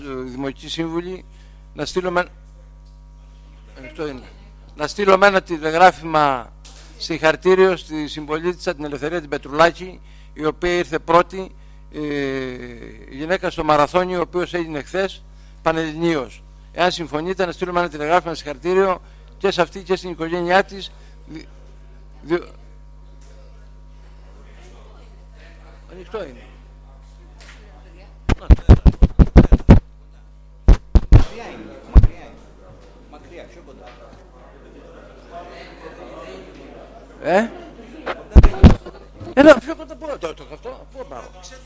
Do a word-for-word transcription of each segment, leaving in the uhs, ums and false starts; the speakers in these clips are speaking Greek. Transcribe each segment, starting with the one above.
Δημοτικοί Σύμβουλοι, να στείλουμε, να στείλουμε ένα τηλεγράφημα συγχαρτήριο στη συμπολίτησα την Ελευθερία την Πετρουλάκη, η οποία ήρθε πρώτη, ε, η γυναίκα στο μαραθώνιο, ο οποίος έγινε χθες πανελληνίως. Εάν συμφωνείτε, να στείλουμε ένα τηλεγράφημα συγχαρτήριο και σε αυτή και στην οικογένειά της. Δι... Δι... Ανοιχτό είναι. Μακριά είναι, μακριά είναι. Μακριά, πιο κοντά. Ε? Ένα πιο κοντά, πού το, το αυτό, πού πάω.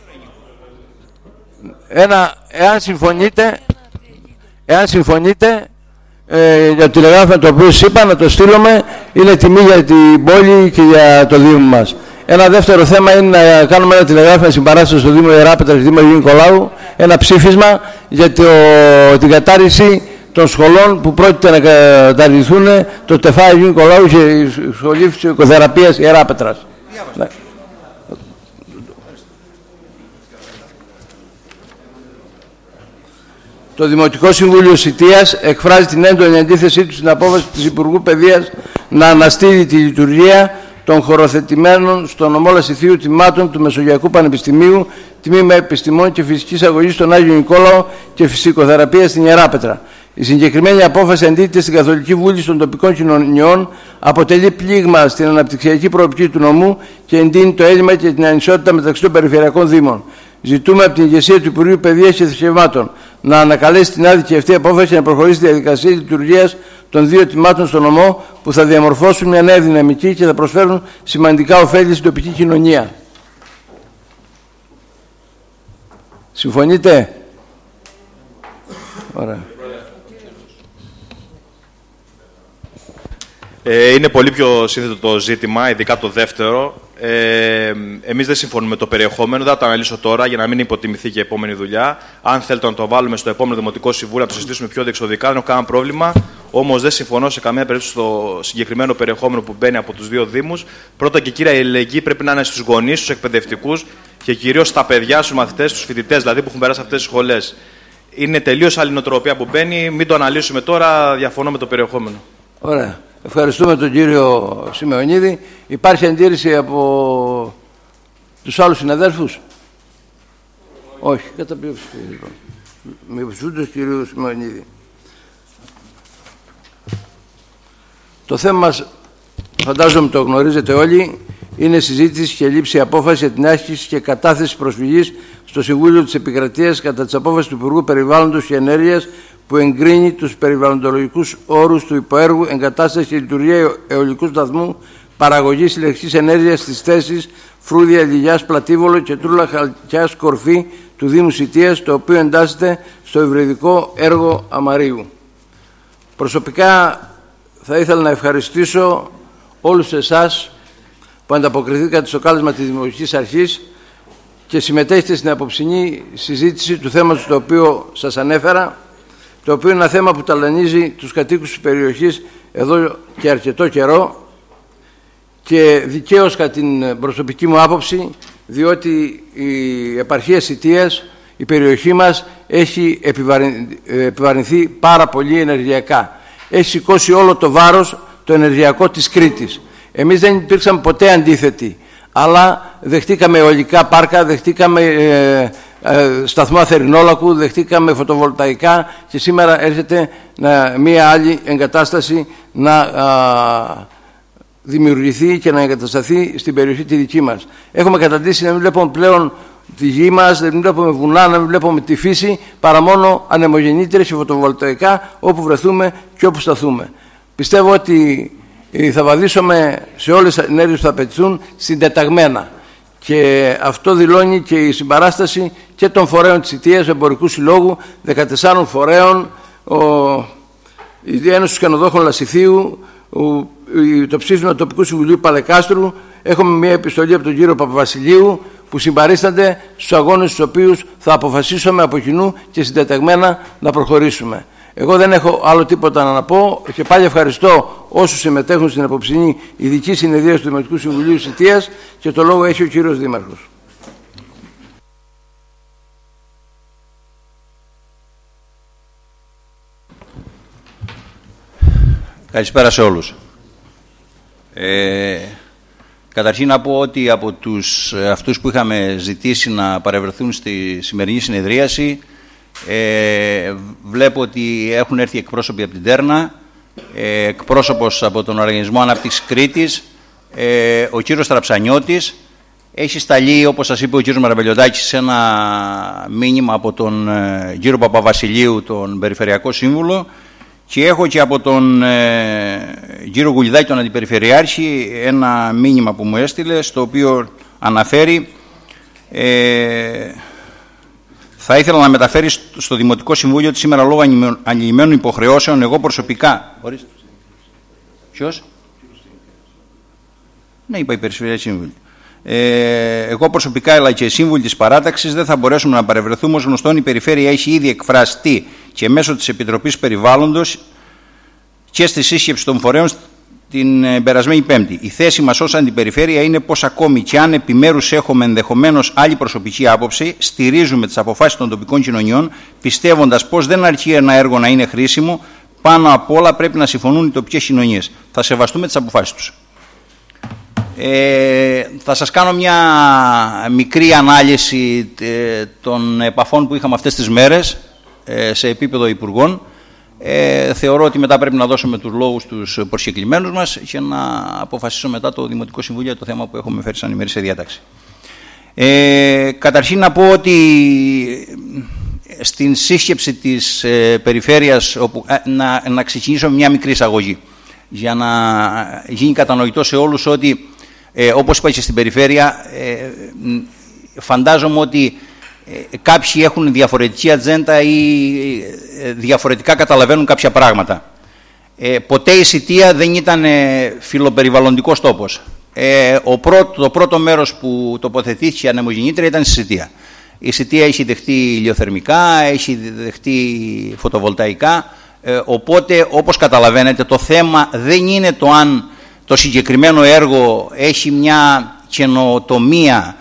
Ένα, εάν συμφωνείτε, εάν συμφωνείτε, ε, για το τηλεγράφημα το οποίο σας είπα να το στείλουμε, είναι τιμή για την πόλη και για το Δήμο μας. Ένα δεύτερο θέμα είναι να κάνουμε ένα τηλεγράφημα συμπαράσταση στο Δήμο Ιεράπετρας, Δήμο Αγίου Νικολάου, ένα ψήφισμα για το, την κατάρριση των σχολών που πρόκειται να καταργηθούν, το ΤΕΦΑ Αγίου Νικολάου και η Σχολή Φυσικοθεραπείας Ιεράπετρας. Ναι. Το Δημοτικό Συμβούλιο Σιτίας εκφράζει την έντονη αντίθεσή του στην απόφαση της Υπουργού Παιδείας να αναστείλει τη λειτουργία των χωροθετημένων στο νομό Λασιθίου τμήματων του Μεσογειακού Πανεπιστημίου, Τμήμα Επιστημών και Φυσικής Αγωγής στον Άγιο Νικόλαο και Φυσικοθεραπεία στην Ιεράπετρα. Η συγκεκριμένη απόφαση αντίκειται στην Καθολική Βούληση των Τοπικών Κοινωνιών, αποτελεί πλήγμα στην αναπτυξιακή προοπτική του νομού και εντείνει το έλλειμμα και την ανισότητα μεταξύ των περιφερειακών δήμων. Ζητούμε από την ηγεσία του Υπουργείου Παιδείας και Θρησκευμάτων να ανακαλέσει την άδικη αυτή απόφαση και να προχωρήσει τη διαδικασία λειτουργίας των δύο τμήματων στο νομό που θα διαμορφώσουν μια νέα δυναμική και θα προσφέρουν σημαντικά ωφέλη στην τοπική κοινωνία. Συμφωνείτε? Ωραία. Ε, είναι πολύ πιο σύνθετο το ζήτημα, ειδικά το δεύτερο. Ε, εμείς δεν συμφωνούμε με το περιεχόμενο, δεν θα το αναλύσω τώρα για να μην υποτιμηθεί και η επόμενη δουλειά. Αν θέλετε να το βάλουμε στο επόμενο Δημοτικό Συμβούλιο, να το συζητήσουμε πιο διεξοδικά, δεν έχω κανένα πρόβλημα. Όμως δεν συμφωνώ σε καμία περίπτωση στο συγκεκριμένο περιεχόμενο που μπαίνει από τους δύο Δήμους. Πρώτα και κύρια, η αλληλεγγύη πρέπει να είναι στους γονείς, στους εκπαιδευτικούς και κυρίως στα παιδιά, στους μαθητές, στους φοιτητές δηλαδή που έχουν περάσει αυτές τις σχολές. Είναι τελείως άλλη νοοτροπία που μπαίνει. Μην το αναλύσουμε τώρα, διαφωνώ με το περιεχόμενο. Ωραία. Ευχαριστούμε τον κύριο Σιμεωνίδη. Υπάρχει αντίρρηση από τους άλλους συναδέλφους? Όχι. Κατά πλειοψηφία λοιπόν. Με ψούντος κύριο Σιμεωνίδη. Το θέμα μας, φαντάζομαι το γνωρίζετε όλοι, είναι συζήτηση και λήψη απόφαση για την άσκηση και κατάθεση προσφυγής στο Συμβούλιο της Επικρατείας κατά της απόφασης του Υπουργού Περιβάλλοντος και Ενέργειας που εγκρίνει τους περιβαλλοντολογικούς όρους του υποέργου εγκατάσταση και λειτουργία αιωλικού σταθμού παραγωγής ηλεκτρικής ενέργειας στις θέσεις Φρούδια, Λιγιάς, Πλατίβολο και Τρούλα Χαλκιάς Κορφή του Δήμου Σιτίας, το οποίο εντάσσεται στο ευρυδικό έργο Αμαρίου. Προσωπικά θα ήθελα να ευχαριστήσω όλους εσάς που ανταποκριθήκατε στο κάλεσμα της Δημοτικής Αρχής και συμμετέχετε στην απόψινή συζήτηση του θέματος το οποίο σας ανέφερα, το οποίο είναι ένα θέμα που ταλανίζει τους κατοίκους της περιοχής εδώ και αρκετό καιρό και δικαίως κατά την προσωπική μου άποψη, διότι η επαρχία Σιτίας, η περιοχή μας, έχει επιβαρυνθεί πάρα πολύ ενεργειακά. Έχει σηκώσει όλο το βάρος το ενεργειακό της Κρήτης. Εμείς δεν υπήρξαμε ποτέ αντίθετοι, αλλά δεχτήκαμε αιωλικά πάρκα, δεχτήκαμε ε, ε, σταθμό αθερινόλακου, δεχτήκαμε φωτοβολταϊκά και σήμερα έρχεται να, μία άλλη εγκατάσταση να α, δημιουργηθεί και να εγκατασταθεί στην περιοχή τη δική μας. Έχουμε καταντήσει να μην βλέπουμε πλέον τη γη μας, να μην βλέπουμε βουνά, να μην βλέπουμε τη φύση, παρά μόνο ανεμογεννήτριες και φωτοβολταϊκά όπου βρεθούμε και όπου σταθούμε. Πιστεύω ότι θα βαδίσουμε σε όλες τις ενέργειες που θα απαιτηθούν συντεταγμένα. Και αυτό δηλώνει και η συμπαράσταση και των φορέων της Σιτίας, Εμπορικού Συλλόγου, δεκατεσσάρων φορέων, ο, η Ένωση των Καινοδόχων Λασιθίου, ο, το ψήφισμα του Τοπικού Συμβουλίου Παλεκάστρου. Έχουμε μια επιστολή από τον κύριο Παπαβασιλείου που συμπαρίστανται στους αγώνες στους οποίους θα αποφασίσουμε από κοινού και συντεταγμένα να προχωρήσουμε. Εγώ δεν έχω άλλο τίποτα να πω και πάλι ευχαριστώ όσους συμμετέχουν στην απόψινή ειδική συνεδρία του Δημοτικού Συμβουλίου Σιτίας και το λόγο έχει ο κύριος Δήμαρχος. Καλησπέρα σε όλους. Ε, καταρχήν να πω ότι από τους, αυτούς που είχαμε ζητήσει να παρευρεθούν στη σημερινή συνεδρίαση, ε, βλέπω ότι έχουν έρθει εκπρόσωποι από την Τέρνα, ε, εκπρόσωπος από τον Οργανισμό Ανάπτυξης Κρήτης, ε, ο κύριος Τραψανιώτης. Έχει σταλεί, όπως σας είπε ο κύριος Μαραβελιωτάκης, ένα μήνυμα από τον ε, κύριο Παπαβασιλείου, τον Περιφερειακό Σύμβουλο, και έχω και από τον ε, κύριο Γουλιδάκη, τον Αντιπεριφερειάρχη, ένα μήνυμα που μου έστειλε, στο οποίο αναφέρει ε, θα ήθελα να μεταφέρει στο Δημοτικό Συμβούλιο ότι σήμερα λόγω ανηλυμένων υποχρεώσεων εγώ προσωπικά... Ορίστε. Ποιος? Ναι, είπα η Περιφερειακή Σύμβουλη. Ε, εγώ προσωπικά, αλλά και οι σύμβουλοι της παράταξης, δεν θα μπορέσουμε να παρευρεθούμε. Ως γνωστόν, η Περιφέρεια έχει ήδη εκφραστεί και μέσω της Επιτροπής Περιβάλλοντος και στη σύσκεψη των φορέων την περασμένη Πέμπτη. Η θέση μας ως Αντιπεριφέρεια είναι πως ακόμη και αν επιμέρους έχουμε ενδεχομένως άλλη προσωπική άποψη, στηρίζουμε τις αποφάσεις των τοπικών κοινωνιών, πιστεύοντας πως δεν αρκεί ένα έργο να είναι χρήσιμο, πάνω απ' όλα πρέπει να συμφωνούν οι τοπικές κοινωνίες. Θα σεβαστούμε τις αποφάσεις τους. Ε, θα σας κάνω μια μικρή ανάλυση ε, των επαφών που είχαμε αυτές τις μέρες ε, σε επίπεδο υπουργών. Ε, θεωρώ ότι μετά πρέπει να δώσουμε τους λόγους τους προσκεκλημένους μας και να αποφασίσω μετά το Δημοτικό Συμβούλιο για το θέμα που έχουμε φέρει σαν ημερήσια διάταξη. Ε, καταρχήν να πω ότι στην σύσκεψη της ε, Περιφέρειας, όπου, ε, να, να ξεκινήσω μια μικρή εισαγωγή για να γίνει κατανοητό σε όλους ότι Ε, όπως είπα και στην Περιφέρεια, ε, φαντάζομαι ότι ε, κάποιοι έχουν διαφορετική ατζέντα ή ε, διαφορετικά καταλαβαίνουν κάποια πράγματα. Ε, ποτέ η Σιτία δεν ήταν ε, φιλοπεριβαλλοντικός τόπος. Ε, ο πρώτο, το πρώτο μέρος που τοποθετήθηκε ανεμογεννήτρια ήταν στη Σιτία. Η Σιτία έχει δεχτεί ηλιοθερμικά, έχει δεχτεί φωτοβολταϊκά, ε, οπότε όπως καταλαβαίνετε το θέμα δεν είναι το αν το συγκεκριμένο έργο έχει μια καινοτομία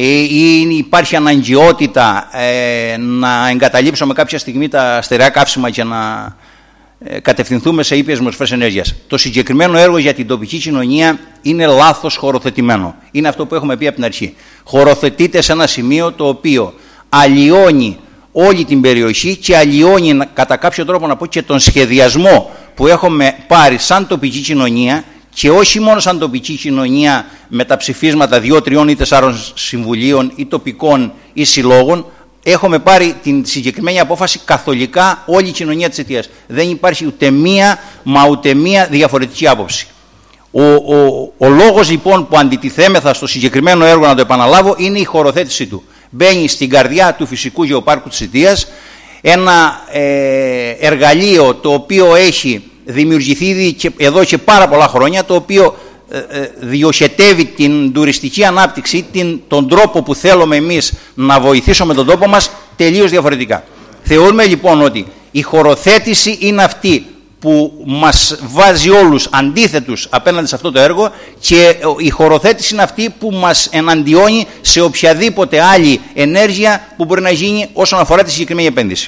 ή υπάρχει αναγκαιότητα ε, να εγκαταλείψουμε κάποια στιγμή τα στερεά καύσιμα και να ε, κατευθυνθούμε σε ήπιες μορφές ενέργειας. Το συγκεκριμένο έργο για την τοπική κοινωνία είναι λάθος χωροθετημένο. Είναι αυτό που έχουμε πει από την αρχή. Χωροθετείται σε ένα σημείο το οποίο αλλοιώνει όλη την περιοχή και αλλοιώνει κατά κάποιο τρόπο, να πω, και τον σχεδιασμό που έχουμε πάρει σαν τοπική κοινωνία, και όχι μόνο σαν τοπική κοινωνία με τα ψηφίσματα δύο, τριών ή τεσσάρων συμβουλίων ή τοπικών ή συλλόγων. Έχουμε πάρει την συγκεκριμένη απόφαση καθολικά όλη η κοινωνία της Αιτίας. Δεν υπάρχει ούτε μία, μα ούτε μία διαφορετική άποψη. Ο, ο, ο λόγος λοιπόν που αντιτιθέμεθα στο συγκεκριμένο έργο, να το επαναλάβω, είναι η χωροθέτησή του. Μπαίνει στην καρδιά του φυσικού γεωπάρκου της Αιτίας, ένα ε, εργαλείο το οποίο έχει δημιουργηθεί εδώ και πάρα πολλά χρόνια, το οποίο ε, ε, διοχετεύει την τουριστική ανάπτυξη, την, τον τρόπο που θέλουμε εμείς να βοηθήσουμε τον τόπο μας τελείως διαφορετικά. Θεωρούμε λοιπόν ότι η χωροθέτηση είναι αυτή που μας βάζει όλους αντίθετους απέναντι σε αυτό το έργο, και η χωροθέτηση είναι αυτή που μας εναντιώνει σε οποιαδήποτε άλλη ενέργεια που μπορεί να γίνει όσον αφορά τη συγκεκριμένη επένδυση.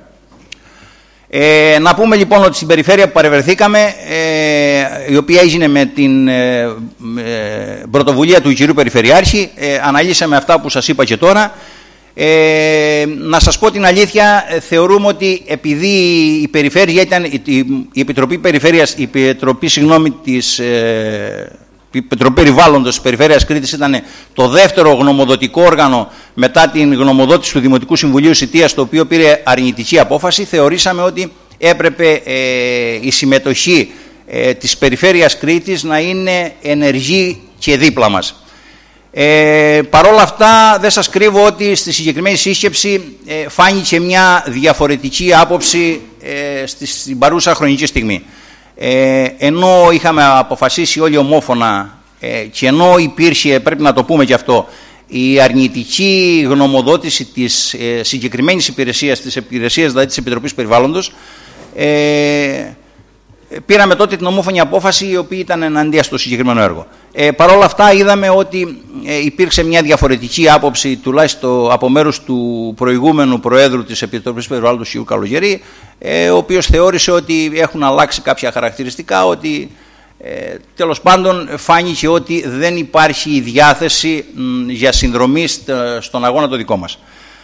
Ε, να πούμε λοιπόν ότι στην περιφέρεια που παρευρεθήκαμε, ε, η οποία έγινε με την ε, ε, πρωτοβουλία του κυρίου Περιφερειάρχη, ε, αναλύσαμε αυτά που σας είπα και τώρα. Ε, να σας πω την αλήθεια, ε, θεωρούμε ότι επειδή η περιφέρεια ήταν, η, η Επιτροπή Περιφέρειας, η Επιτροπή, συγγνώμη, της ε, η Επιτροπή Περιβάλλοντος της Περιφέρειας Κρήτης ήταν το δεύτερο γνωμοδοτικό όργανο μετά την γνωμοδότηση του Δημοτικού Συμβουλίου Σιτίας, το οποίο πήρε αρνητική απόφαση, θεωρήσαμε ότι έπρεπε ε, η συμμετοχή ε, της Περιφέρειας Κρήτης να είναι ενεργή και δίπλα μας. Ε, Παρ' όλα αυτά δεν σας κρύβω ότι στη συγκεκριμένη σύσκεψη ε, φάνηκε μια διαφορετική άποψη ε, στη, στην παρούσα χρονική στιγμή. Ε, ενώ είχαμε αποφασίσει όλοι ομόφωνα ε, και ενώ υπήρχε, πρέπει να το πούμε και αυτό, η αρνητική γνωμοδότηση της ε, συγκεκριμένης υπηρεσίας, της υπηρεσίας δηλαδή της Επιτροπής Περιβάλλοντος, ε, πήραμε τότε την ομόφωνη απόφαση η οποία ήταν εναντία στο συγκεκριμένο έργο. Ε, Παρ' όλα αυτά είδαμε ότι ε, υπήρξε μια διαφορετική άποψη τουλάχιστον από μέρους του προηγούμενου Προέδρου της Επιτροπής Περιβάλλοντος κ. Καλογερή, ε, ο οποίος θεώρησε ότι έχουν αλλάξει κάποια χαρακτηριστικά, ότι ε, τέλος πάντων φάνηκε ότι δεν υπάρχει η διάθεση μ, για συνδρομή στον αγώνα το δικό μας.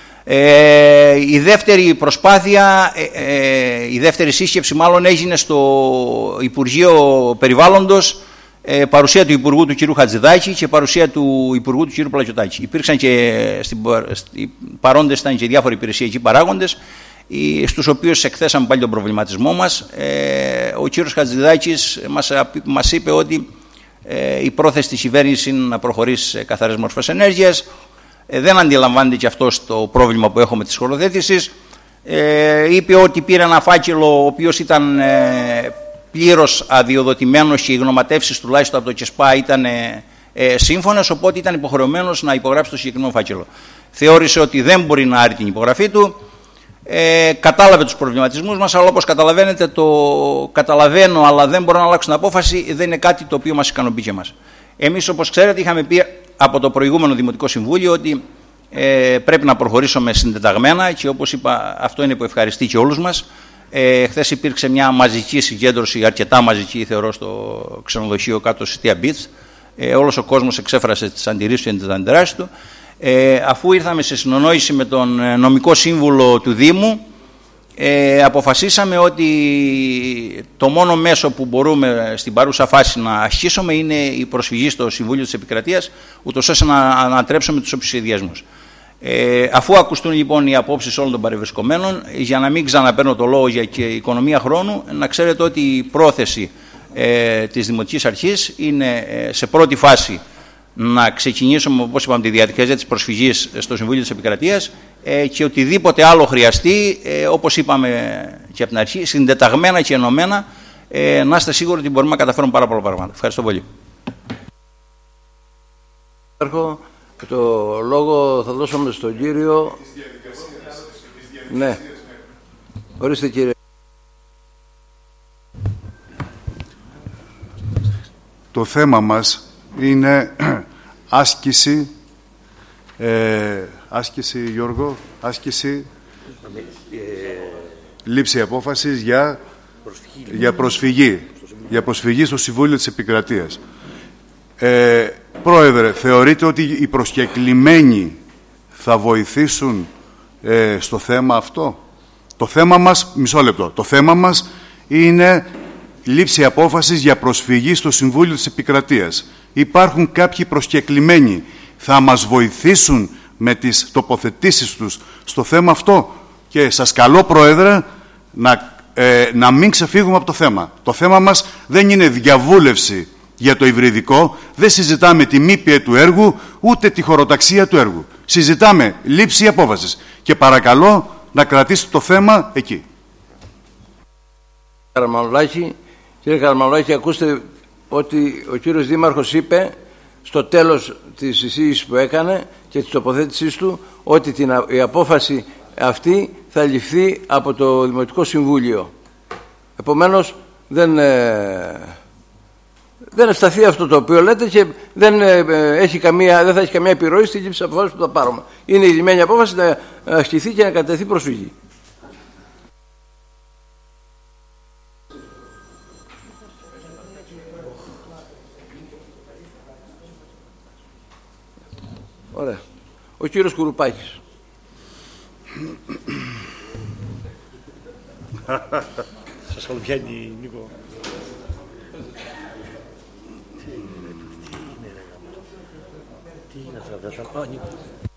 Ε, η δεύτερη προσπάθεια, ε, ε, η δεύτερη σύσκεψη μάλλον έγινε στο Υπουργείο Περιβάλλοντος, ε, παρουσία του Υπουργού του κ. Χατζηδάκη και παρουσία του Υπουργού του κ. Πλακιωτάκη. Υπήρξαν και στην, στην, παρόντες ήταν και διάφοροι υπηρεσιακοί παράγοντες, στους οποίους εκθέσαμε πάλι τον προβληματισμό μας. Ε, ο κ. Χατζηδάκης μας, μας είπε ότι ε, η πρόθεση της κυβέρνησης είναι να προχωρήσει σε καθαρές μορφές ενέργειας. Ε, δεν αντιλαμβάνεται και αυτό το πρόβλημα που έχουμε της χωροθέτησης. Ε, είπε ότι πήρε ένα φάκελο ο οποίος ήταν ε, πλήρως αδειοδοτημένος και οι γνωματεύσεις τουλάχιστον από το ΚΕΣΠΑ ήταν ε, ε, σύμφωνες, οπότε ήταν υποχρεωμένος να υπογράψει το συγκεκριμένο φάκελο. Θεώρησε ότι δεν μπορεί να άρει την υπογραφή του. Ε, κατάλαβε τους προβληματισμούς μας, αλλά όπως καταλαβαίνετε, το καταλαβαίνω αλλά δεν μπορώ να αλλάξω την απόφαση, δεν είναι κάτι το οποίο μας ικανοποιεί και εμάς. Εμείς, όπως ξέρετε, είχαμε πει από το προηγούμενο Δημοτικό Συμβούλιο ότι ε, πρέπει να προχωρήσουμε συντεταγμένα και όπως είπα, αυτό είναι που ευχαριστεί και όλους μας. Ε, χθες υπήρξε μια μαζική συγκέντρωση, αρκετά μαζική θεωρώ, στο ξενοδοχείο κάτω στη City Beach. Ε, όλος ο κόσμος εξέφρασε τις αντιρρήσεις και τις αντιδράσεις του. Ε, αφού ήρθαμε σε συνονόηση με τον νομικό σύμβουλο του Δήμου, ε, αποφασίσαμε ότι το μόνο μέσο που μπορούμε στην παρούσα φάση να ασκήσουμε είναι η προσφυγή στο Συμβούλιο της Επικρατείας, ούτως ώστε να ανατρέψουμε τους επισχεδιασμούς. Ε, αφού ακουστούν λοιπόν οι απόψεις όλων των παρευρισκομένων, για να μην ξαναπαίρνω το λόγο για και οικονομία χρόνου, να ξέρετε ότι η πρόθεση ε, της Δημοτικής Αρχής είναι ε, σε πρώτη φάση να ξεκινήσουμε, όπως είπαμε, τη διαδικασία της προσφυγής στο Συμβούλιο της Επικρατείας ε, και οτιδήποτε άλλο χρειαστεί, ε, όπως είπαμε και από την αρχή, συντεταγμένα και ενωμένα, ε, να είστε σίγουροι ότι μπορούμε να καταφέρουμε πάρα πολλά πράγματα. Ευχαριστώ πολύ. Το λόγο θα δώσουμε στον κύριο. Ναι. Ορίστε, κύριε. Το θέμα μας είναι άσκηση, ε, άσκηση Γιώργο, άσκηση, ε, λήψη απόφασης για προσφυγή, για προσφυγή, για προσφυγή στο Συμβούλιο της Επικρατείας. Ε, Πρόεδρε, θεωρείτε ότι οι προσκεκλημένοι θα βοηθήσουν ε, στο θέμα αυτό? Το θέμα μας, μισό λεπτό, το θέμα μας είναι λήψη απόφασης για προσφυγή στο Συμβούλιο της Επικρατείας. Υπάρχουν κάποιοι προσκεκλημένοι, θα μας βοηθήσουν με τις τοποθετήσεις τους στο θέμα αυτό? Και σας καλώ, Πρόεδρε, να, ε, να μην ξεφύγουμε από το θέμα. Το θέμα μας δεν είναι διαβούλευση για το υβριδικό, δεν συζητάμε τη μήπια του έργου, ούτε τη χωροταξία του έργου. Συζητάμε λήψη απόφασης. Και παρακαλώ να κρατήσετε το θέμα εκεί. Καραμανουλάκη, κύριε Καραμανουλάκη, ακούστε ότι ο κύριος Δήμαρχος είπε στο τέλος της εισήγησης που έκανε και της τοποθέτησής του ότι την, η απόφαση αυτή θα ληφθεί από το Δημοτικό Συμβούλιο. Επομένως δεν, ε, δεν ευσταθεί αυτό το οποίο λέτε και δεν, ε, έχει καμία, δεν θα έχει καμία επιρροή στη λήψη αποφάσης που θα πάρουμε. Είναι η λυμμένη απόφαση να ασκηθεί και να κατευθεί προσφυγή. Ωραία. Ο κύριος Κουρουπάκης. Σας καλοπιάνει, Νίκο. Τι είναι αυτά, δεν θα πάω, Νίκο.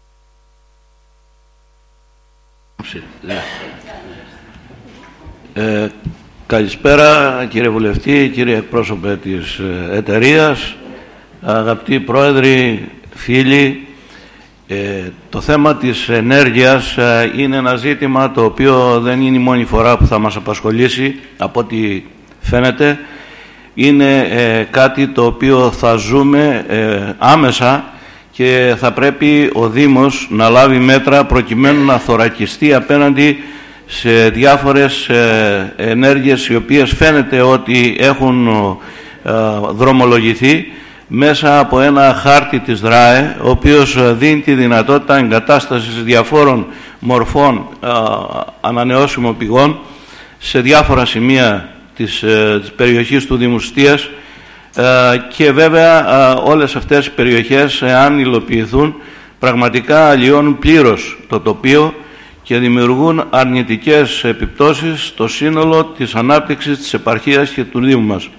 Ε, καλησπέρα, κύριε Βουλευτή, κύριε εκπρόσωπε της εταιρείας, αγαπητοί πρόεδροι, φίλοι. Ε, το θέμα της ενέργειας ε, είναι ένα ζήτημα το οποίο δεν είναι η μόνη φορά που θα μας απασχολήσει, από ό,τι φαίνεται. Είναι ε, κάτι το οποίο θα ζούμε ε, άμεσα και θα πρέπει ο Δήμος να λάβει μέτρα προκειμένου να θωρακιστεί απέναντι σε διάφορες ε, ενέργειες οι οποίες φαίνεται ότι έχουν ε, δρομολογηθεί μέσα από ένα χάρτη της ΔΡΑΕ, ο οποίος δίνει τη δυνατότητα εγκατάστασης διαφόρων μορφών ε, ανανεώσιμων πηγών σε διάφορα σημεία της, ε, της περιοχής του Δήμου Στίας, ε, και βέβαια ε, όλες αυτές οι περιοχές, εάν υλοποιηθούν, πραγματικά αλλοιώνουν πλήρως το τοπίο και δημιουργούν αρνητικές επιπτώσεις στο σύνολο της ανάπτυξης της επαρχίας και του Δήμου μας.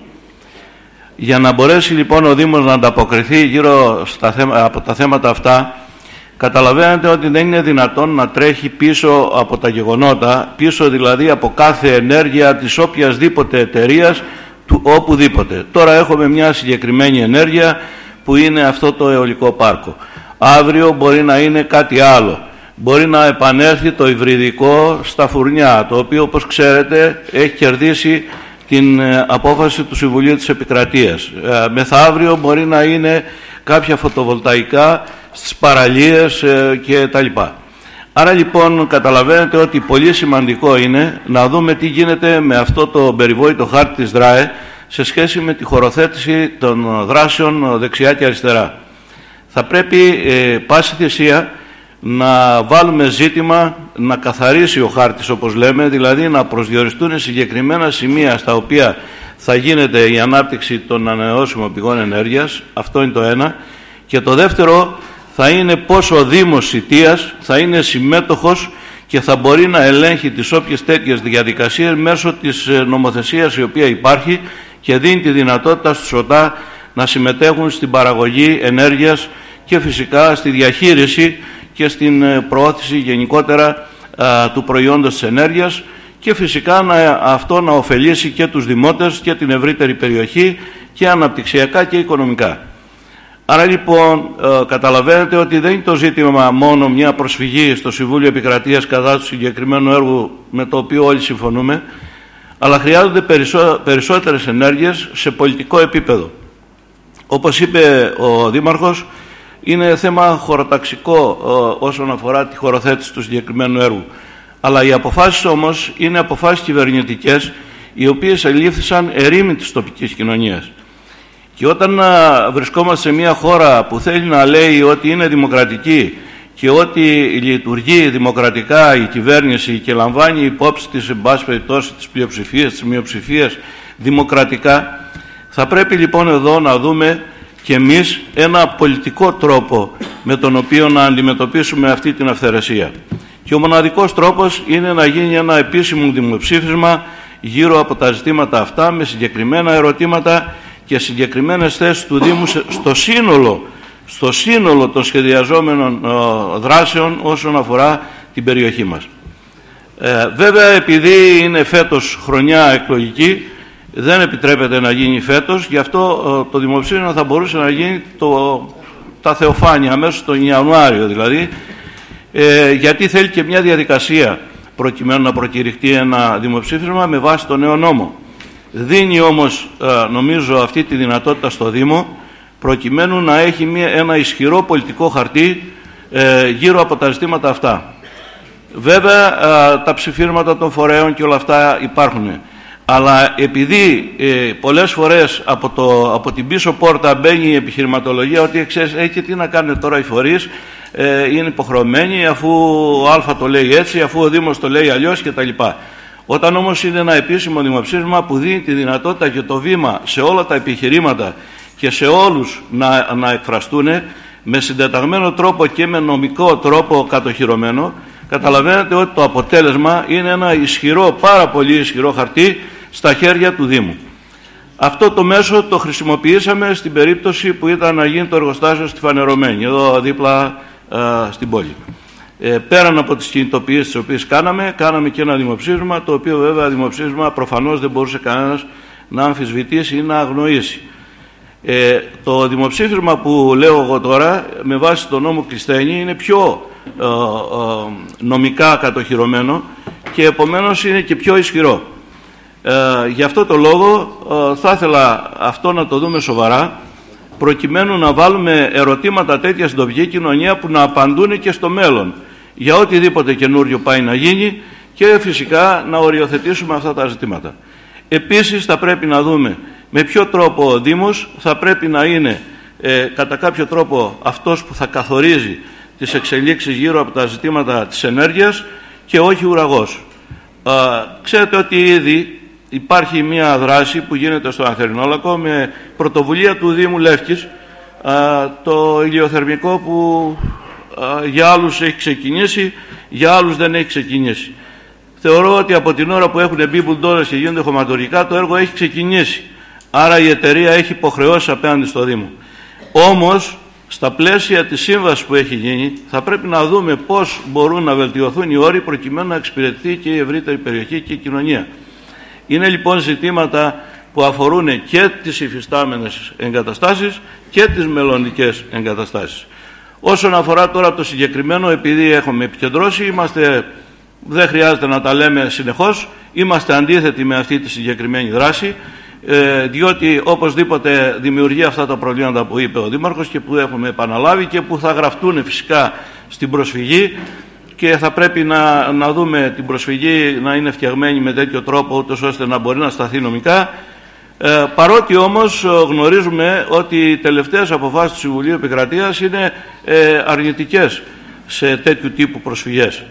Για να μπορέσει λοιπόν ο Δήμος να ανταποκριθεί γύρω στα θέματα, από τα θέματα αυτά, καταλαβαίνετε ότι δεν είναι δυνατόν να τρέχει πίσω από τα γεγονότα, πίσω δηλαδή από κάθε ενέργεια της οποιασδήποτε εταιρείας, του οπουδήποτε. Τώρα έχουμε μια συγκεκριμένη ενέργεια που είναι αυτό το αιωλικό πάρκο. Αύριο μπορεί να είναι κάτι άλλο. Μπορεί να επανέλθει το υβριδικό στα φουρνιά, το οποίο, όπως ξέρετε, έχει κερδίσει την απόφαση του Συμβουλίου της Επικρατείας. Ε, μεθαύριο μπορεί να είναι κάποια φωτοβολταϊκά στις παραλίες ε, και τα λοιπά. Άρα λοιπόν καταλαβαίνετε ότι πολύ σημαντικό είναι να δούμε τι γίνεται με αυτό το περιβόητο χάρτη της ΔΡΑΕ σε σχέση με τη χωροθέτηση των δράσεων δεξιά και αριστερά. Θα πρέπει ε, πάση θυσία να βάλουμε ζήτημα να καθαρίσει ο χάρτης, όπως λέμε, δηλαδή να προσδιοριστούν συγκεκριμένα σημεία στα οποία θα γίνεται η ανάπτυξη των ανανεώσιμων πηγών ενέργειας. Αυτό είναι το ένα. Και το δεύτερο θα είναι πώς ο Δήμος Σιτίας θα είναι συμμέτοχος και θα μπορεί να ελέγχει τις όποιες τέτοιες διαδικασίες μέσω της νομοθεσίας η οποία υπάρχει και δίνει τη δυνατότητα στους ΟΤΑ να συμμετέχουν στην παραγωγή ενέργειας και φυσικά στη διαχείριση και στην προώθηση γενικότερα α, του προϊόντος της ενέργειας, και φυσικά να, αυτό να ωφελήσει και τους δημότες και την ευρύτερη περιοχή και αναπτυξιακά και οικονομικά. Άρα λοιπόν ε, καταλαβαίνετε ότι δεν είναι το ζήτημα μόνο μια προσφυγή στο Συμβούλιο Επικρατείας κατά του συγκεκριμένου έργου με το οποίο όλοι συμφωνούμε, αλλά χρειάζονται περισσό, περισσότερες ενέργειες σε πολιτικό επίπεδο. Όπως είπε ο Δήμαρχος, είναι θέμα χωροταξικό ε, όσον αφορά τη χωροθέτηση του συγκεκριμένου έργου. Αλλά οι αποφάσεις όμως είναι αποφάσεις κυβερνητικές, οι οποίες ελήφθησαν ερήμην της τοπικής κοινωνίας. Και όταν α, βρισκόμαστε σε μια χώρα που θέλει να λέει ότι είναι δημοκρατική και ότι λειτουργεί δημοκρατικά η κυβέρνηση και λαμβάνει υπόψη της, εν πάση περιπτώσει, της πλειοψηφίας, της μειοψηφίας δημοκρατικά, θα πρέπει λοιπόν εδώ να δούμε και εμείς ένα πολιτικό τρόπο με τον οποίο να αντιμετωπίσουμε αυτή την αυθαιρεσία. Και ο μοναδικός τρόπος είναι να γίνει ένα επίσημο δημοψήφισμα γύρω από τα ζητήματα αυτά, με συγκεκριμένα ερωτήματα και συγκεκριμένες θέσεις του Δήμου στο σύνολο, στο σύνολο των σχεδιαζόμενων ε, δράσεων όσον αφορά την περιοχή μας. Ε, βέβαια, επειδή είναι φέτος χρονιά εκλογική, δεν επιτρέπεται να γίνει φέτος, γι' αυτό ε, το δημοψήφισμα θα μπορούσε να γίνει το, τα θεοφάνεια, αμέσως τον Ιανουάριο δηλαδή, ε, γιατί θέλει και μια διαδικασία προκειμένου να προκηρυχτεί ένα δημοψήφισμα με βάση το νέο νόμο. Δίνει όμως, νομίζω, αυτή τη δυνατότητα στο Δήμο προκειμένου να έχει μια, ένα ισχυρό πολιτικό χαρτί ε, γύρω από τα ζητήματα αυτά. Βέβαια, ε, τα ψηφίσματα των φορέων και όλα αυτά υπάρχουν. Αλλά επειδή ε, πολλές φορές από, το, από την πίσω πόρτα μπαίνει η επιχειρηματολογία ότι ξέρεις, έχει τι να κάνουν τώρα οι φορείς, ε, είναι υποχρεωμένοι αφού ο Α το λέει έτσι, αφού ο Δήμος το λέει αλλιώς κτλ. Όταν όμως είναι ένα επίσημο δημοψήφισμα που δίνει τη δυνατότητα και το βήμα σε όλα τα επιχειρήματα και σε όλους να, να εκφραστούν με συντεταγμένο τρόπο και με νομικό τρόπο κατοχυρωμένο, καταλαβαίνετε ότι το αποτέλεσμα είναι ένα ισχυρό, πάρα πολύ ισχυρό χαρτί στα χέρια του Δήμου. Αυτό το μέσο το χρησιμοποιήσαμε στην περίπτωση που ήταν να γίνει το εργοστάσιο στη Φανερωμένη, εδώ δίπλα α, στην πόλη. Ε, πέραν από τις κινητοποιήσεις τις οποίες κάναμε, κάναμε και ένα δημοψήφισμα, το οποίο βέβαια δημοψήφισμα προφανώς δεν μπορούσε κανένας να αμφισβητήσει ή να αγνοήσει. Ε, το δημοψήφισμα που λέω εγώ τώρα, με βάση τον νόμο Κλεισθένη, είναι πιο ε, ε, νομικά κατοχυρωμένο και επομένως είναι και πιο ισχυρό. Ε, γι' αυτό το λόγο ε, θα ήθελα αυτό να το δούμε σοβαρά, προκειμένου να βάλουμε ερωτήματα τέτοια στην τοπική κοινωνία που να απαντούν και στο μέλλον για οτιδήποτε καινούριο πάει να γίνει και φυσικά να οριοθετήσουμε αυτά τα ζητήματα. Επίσης θα πρέπει να δούμε με ποιο τρόπο ο Δήμος θα πρέπει να είναι ε, κατά κάποιο τρόπο αυτός που θα καθορίζει τις εξελίξεις γύρω από τα ζητήματα της ενέργειας και όχι ουραγός. Ε, ξέρετε ότι ήδη υπάρχει μια δράση που γίνεται στο Ανθερινόλακο με πρωτοβουλία του Δήμου Λεύκης, ε, το ηλιοθερμικό που ε, για άλλους έχει ξεκινήσει, για άλλους δεν έχει ξεκινήσει. Θεωρώ ότι από την ώρα που έχουν μπει μπουλντόζες και γίνονται χωματουργικά, το έργο έχει ξεκινήσει. Άρα η εταιρεία έχει υποχρεώσει απέναντι στο Δήμο. Όμως, στα πλαίσια της σύμβασης που έχει γίνει, θα πρέπει να δούμε πώς μπορούν να βελτιωθούν οι όροι προκειμένου να εξυπηρετηθεί και η ευρύτερη περιοχή και η κοινωνία. Είναι λοιπόν ζητήματα που αφορούν και τις υφιστάμενες εγκαταστάσεις και τις μελλοντικές εγκαταστάσεις. Όσον αφορά τώρα το συγκεκριμένο, επειδή έχουμε επικεντρώσει, είμαστε... δεν χρειάζεται να τα λέμε συνεχώς, είμαστε αντίθετοι με αυτή τη συγκεκριμένη δράση, ε, διότι οπωσδήποτε δημιουργεί αυτά τα προβλήματα που είπε ο Δήμαρχος και που έχουμε επαναλάβει και που θα γραφτούν φυσικά στην προσφυγή και θα πρέπει να, να δούμε την προσφυγή να είναι φτιαγμένη με τέτοιο τρόπο ούτως ώστε να μπορεί να σταθεί νομικά. Ε, παρότι όμως γνωρίζουμε ότι οι τελευταίες αποφάσεις του Συμβουλίου Επικρατείας είναι ε, αρνητικές σε τέτοιου τύπου προσφυγές.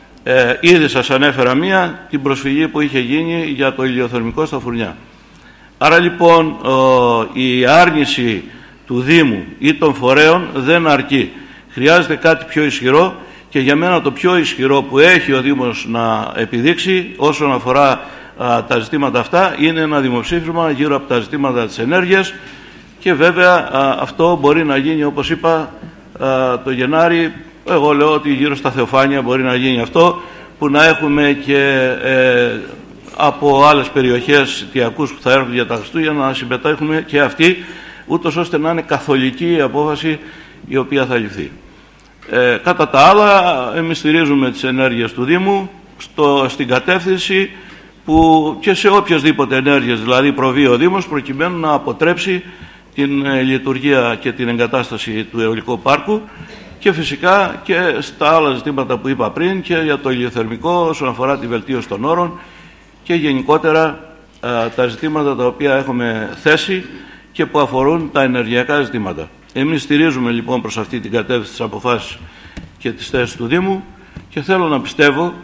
Ε, ήδη σας ανέφερα μία, την προσφυγή που είχε γίνει για το ηλιοθερμικό στα Φουρνιά. Άρα λοιπόν ο, η άρνηση του Δήμου ή των φορέων δεν αρκεί. Χρειάζεται κάτι πιο ισχυρό και για μένα το πιο ισχυρό που έχει ο Δήμος να επιδείξει όσον αφορά α, τα ζητήματα αυτά είναι ένα δημοψήφισμα γύρω από τα ζητήματα της ενέργειας και βέβαια α, αυτό μπορεί να γίνει, όπως είπα, α, το Γενάρη. Εγώ λέω ότι γύρω στα Θεοφάνεια μπορεί να γίνει αυτό, που να έχουμε και ε, από άλλες περιοχές αιτιακούς που θα έρθουν για τα Χριστούγεννα να συμμετέχουμε και αυτοί, ούτως ώστε να είναι καθολική η απόφαση η οποία θα ληφθεί. Ε, κατά τα άλλα, εμείς στηρίζουμε τις ενέργειες του Δήμου στο, στην κατεύθυνση που και σε οποιασδήποτε ενέργειες δηλαδή προβεί ο Δήμος προκειμένου να αποτρέψει την ε, λειτουργία και την εγκατάσταση του αιωλικού πάρκου και φυσικά και στα άλλα ζητήματα που είπα πριν και για το ηλιοθερμικό όσον αφορά τη βελτίωση των όρων και γενικότερα α, τα ζητήματα τα οποία έχουμε θέσει και που αφορούν τα ενεργειακά ζητήματα. Εμείς στηρίζουμε λοιπόν προς αυτή την κατεύθυνση τις αποφάσεις και τις θέσεις του Δήμου και θέλω να πιστεύω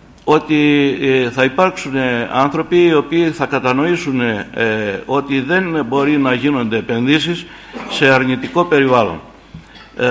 ότι ε, θα υπάρξουν άνθρωποι οι οποίοι θα κατανοήσουν ε, ότι δεν μπορεί να γίνονται επενδύσεις σε αρνητικό περιβάλλον. Ε,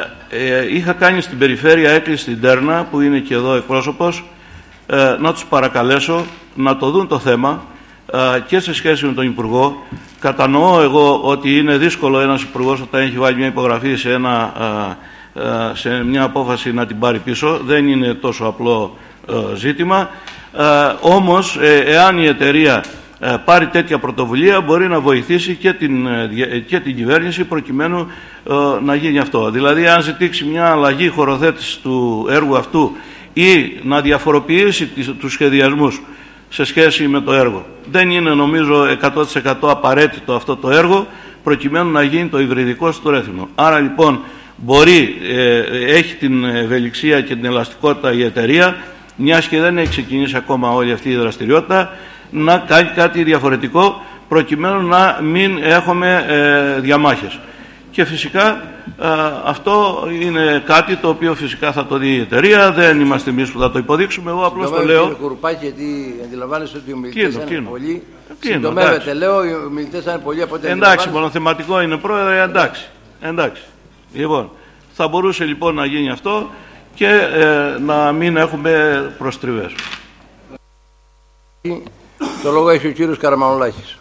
ε, είχα κάνει στην περιφέρεια έκκληση στην Τέρνα που είναι και εδώ εκπρόσωπος ε, να τους παρακαλέσω να το δουν το θέμα ε, και σε σχέση με τον Υπουργό. Κατανοώ εγώ ότι είναι δύσκολο ένας Υπουργός όταν έχει βάλει μια υπογραφή σε, ένα, ε, ε, σε μια απόφαση να την πάρει πίσω. Δεν είναι τόσο απλό ε, ζήτημα. Ε, όμως ε, εάν η εταιρεία ε, πάρει τέτοια πρωτοβουλία μπορεί να βοηθήσει και την, ε, και την κυβέρνηση προκειμένου ε, να γίνει αυτό. Δηλαδή αν ζητήσει μια αλλαγή χωροθέτηση του έργου αυτού ή να διαφοροποιήσει τις, τους σχεδιασμούς σε σχέση με το έργο. Δεν είναι νομίζω εκατό τοις εκατό απαραίτητο αυτό το έργο προκειμένου να γίνει το υβριδικό στο Ρέθυμνο. Άρα λοιπόν μπορεί, ε, έχει την ευελιξία και την ελαστικότητα η εταιρεία, μιας και δεν έχει ξεκινήσει ακόμα όλη αυτή η δραστηριότητα, να κάνει κάτι διαφορετικό προκειμένου να μην έχουμε ε, διαμάχες. Και φυσικά ε, αυτό είναι κάτι το οποίο φυσικά θα το δει η εταιρεία, δεν είμαστε εμείς που θα το υποδείξουμε, εγώ απλώς το λέω. Κύριε Κουρουπάκη, γιατί αντιλαμβάνεσαι ότι οι ομιλητές είναι πολύ. Συντομεύεται, λέω, οι ομιλητές είναι πολύ από ό,τι εντάξει, μονοθεματικό είναι πρόεδρε, εντάξει. εντάξει. Λοιπόν, θα μπορούσε λοιπόν να γίνει αυτό και ε, να μην έχουμε προστριβές. Το λόγο έχει ο κύριος Καραμανολάκης.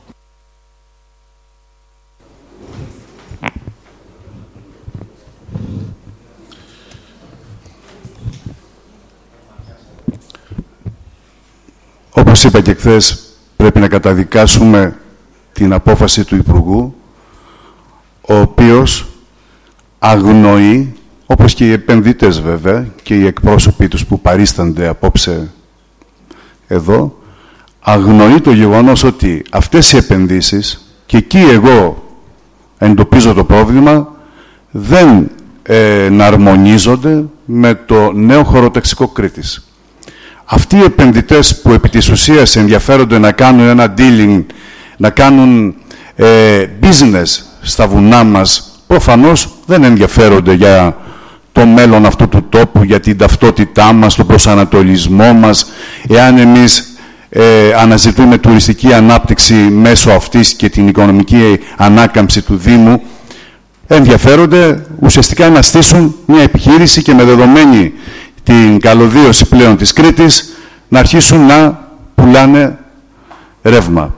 Όπως είπα και χθες, πρέπει να καταδικάσουμε την απόφαση του Υπουργού, ο οποίος αγνοεί, όπως και οι επενδυτές βέβαια και οι εκπρόσωποι τους που παρίστανται απόψε εδώ, αγνοεί το γεγονός ότι αυτές οι επενδύσεις, και εκεί εγώ εντοπίζω το πρόβλημα, δεν ε, εναρμονίζονται με το νέο χωροταξικό Κρήτης. αυτοί οι επενδυτές που επί της ουσίας ενδιαφέρονται να κάνουν ένα dealing, να κάνουν ε, business στα βουνά μας, προφανώς δεν ενδιαφέρονται για το μέλλον αυτού του τόπου, για την ταυτότητά μας, τον προσανατολισμό μας, εάν εμείς ε, αναζητούμε τουριστική ανάπτυξη μέσω αυτής και την οικονομική ανάκαμψη του Δήμου, ενδιαφέρονται ουσιαστικά να στήσουν μια επιχείρηση και με δεδομένη την καλωδίωση πλέον της Κρήτης να αρχίσουν να πουλάνε ρεύμα.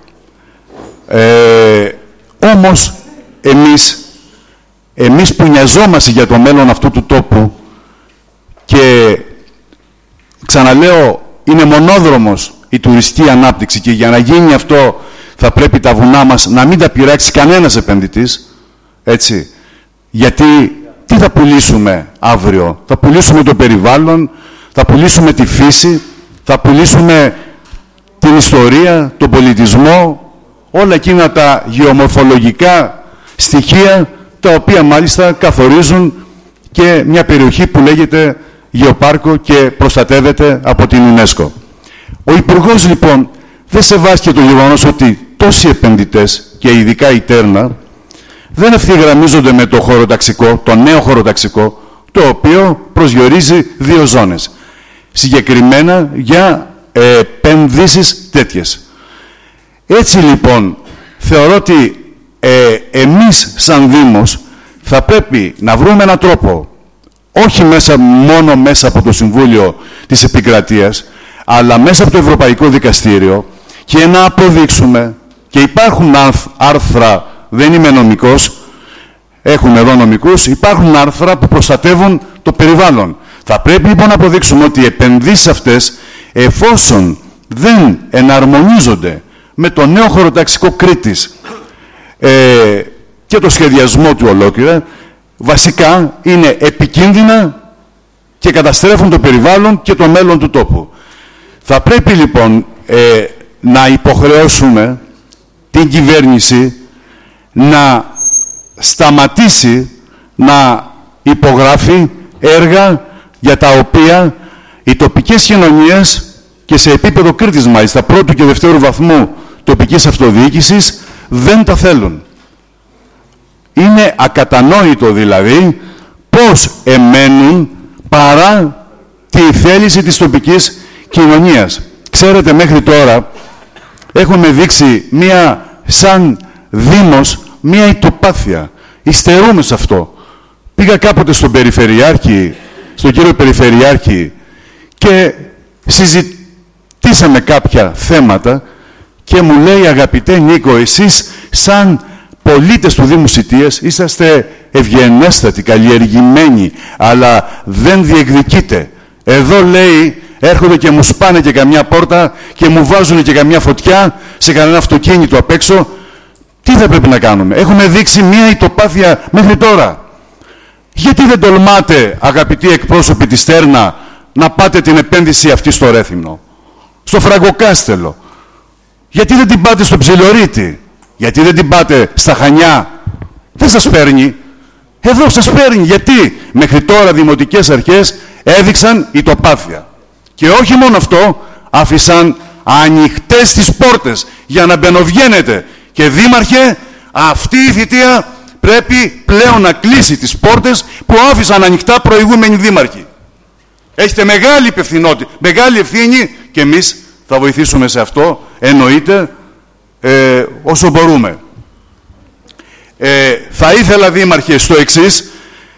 Ε, όμως εμείς, εμείς που νοιαζόμαστε για το μέλλον αυτού του τόπου και ξαναλέω είναι μονόδρομος η τουριστική ανάπτυξη και για να γίνει αυτό θα πρέπει τα βουνά μας να μην τα πειράξει κανένας επενδυτής, έτσι. Γιατί τι θα πουλήσουμε αύριο? Θα πουλήσουμε το περιβάλλον, θα πουλήσουμε τη φύση, θα πουλήσουμε την ιστορία, τον πολιτισμό, όλα εκείνα τα γεωμορφολογικά στοιχεία τα οποία μάλιστα καθορίζουν και μια περιοχή που λέγεται Γεωπάρκο και προστατεύεται από την UNESCO. Ο Υπουργός λοιπόν δεν σεβάστηκε το γεγονός ότι τόσοι επενδυτές και ειδικά η Τέρνα δεν ευθυγραμμίζονται με το χωροταξικό, το νέο χωροταξικό, το οποίο προσδιορίζει δύο ζώνες. Συγκεκριμένα για ε, επενδύσεις τέτοιες. Έτσι λοιπόν, θεωρώ ότι ε, εμείς σαν Δήμος θα πρέπει να βρούμε έναν τρόπο, όχι μέσα, μόνο μέσα από το Συμβούλιο της Επικρατείας, αλλά μέσα από το Ευρωπαϊκό Δικαστήριο και να αποδείξουμε, και υπάρχουν άρθρα, δεν είμαι νομικός, έχουμε εδώ νομικούς, υπάρχουν άρθρα που προστατεύουν το περιβάλλον. Θα πρέπει λοιπόν να αποδείξουμε ότι οι επενδύσεις αυτές, εφόσον δεν εναρμονίζονται με το νέο χωροταξικό Κρήτης ε, και το σχεδιασμό του ολόκληρα, βασικά είναι επικίνδυνα και καταστρέφουν το περιβάλλον και το μέλλον του τόπου. Θα πρέπει λοιπόν ε, να υποχρεώσουμε την κυβέρνηση να σταματήσει να υπογράφει έργα για τα οποία οι τοπικές κοινωνίες και σε επίπεδο Κρήτης μάλιστα πρώτου και δευτέρου βαθμού τοπικής αυτοδιοίκησης δεν τα θέλουν. Είναι ακατανόητο δηλαδή πώς εμένουν παρά τη θέληση της τοπικής κοινωνίας. Ξέρετε, μέχρι τώρα έχουμε δείξει μία σαν Δήμος μία ητοπάθεια. Υστερούμε σε αυτό. Πήγα κάποτε στον Περιφερειάρχη, στον κύριο Περιφερειάρχη και συζητήσαμε κάποια θέματα και μου λέει, αγαπητέ Νίκο, εσείς σαν πολίτες του Δήμου Σιτίας είσαστε ευγενέστατοι, καλλιεργημένοι, αλλά δεν διεκδικείτε. Εδώ λέει, έρχονται και μου σπάνε και καμιά πόρτα και μου βάζουν και καμιά φωτιά σε κανένα αυτοκίνητο απ' έξω. Τι θα πρέπει να κάνουμε? Έχουμε δείξει μία ητοπάθεια μέχρι τώρα. Γιατί δεν τολμάτε, αγαπητοί εκπρόσωποι της Τέρνα, να πάτε την επένδυση αυτή στο Ρέθυμνο, στο Φραγκοκάστελο? Γιατί δεν την πάτε στο Ψιλορίτη? Γιατί δεν την πάτε στα Χανιά? Δεν σας παίρνει. Εδώ σας παίρνει. Γιατί μέχρι τώρα δημοτικές αρχές έδειξαν ητοπάθεια. Και όχι μόνο αυτό, άφησαν ανοιχτές τις πόρτες για να μπαινοβγαίνετε. Και δήμαρχε, αυτή η θητεία πρέπει πλέον να κλείσει τις πόρτες που άφησαν ανοιχτά προηγούμενοι δήμαρχοι. Έχετε μεγάλη υπευθυνότητα, μεγάλη ευθύνη και εμείς θα βοηθήσουμε σε αυτό, εννοείται, ε, όσο μπορούμε. Ε, θα ήθελα, δήμαρχε, στο εξής,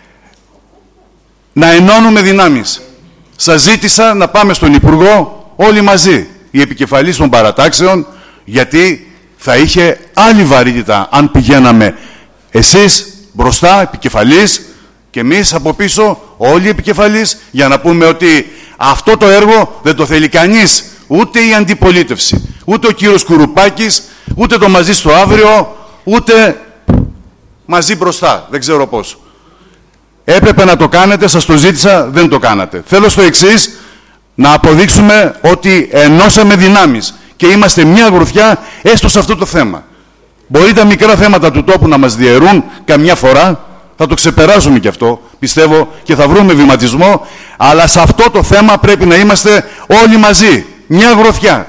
να ενώνουμε δυνάμεις. Σας ζήτησα να πάμε στον Υπουργό όλοι μαζί, οι επικεφαλείς των παρατάξεων, γιατί θα είχε άλλη βαρύτητα αν πηγαίναμε εσείς μπροστά, επικεφαλής, και εμείς από πίσω, όλοι οι επικεφαλείς, για να πούμε ότι αυτό το έργο δεν το θέλει κανείς, ούτε η αντιπολίτευση, ούτε ο κύριος Κουρουπάκης, ούτε το μαζί στο αύριο, ούτε μαζί μπροστά, δεν ξέρω πώς. Έπρεπε να το κάνετε, σας το ζήτησα, δεν το κάνατε. Θέλω στο εξής, να αποδείξουμε ότι ενώσαμε δυνάμεις και είμαστε μια γροθιά έστω σε αυτό το θέμα. Μπορεί τα μικρά θέματα του τόπου να μας διαιρούν καμιά φορά, θα το ξεπεράσουμε κι αυτό. πιστεύω, και θα βρούμε βηματισμό, αλλά σε αυτό το θέμα πρέπει να είμαστε όλοι μαζί, μια γροθιά.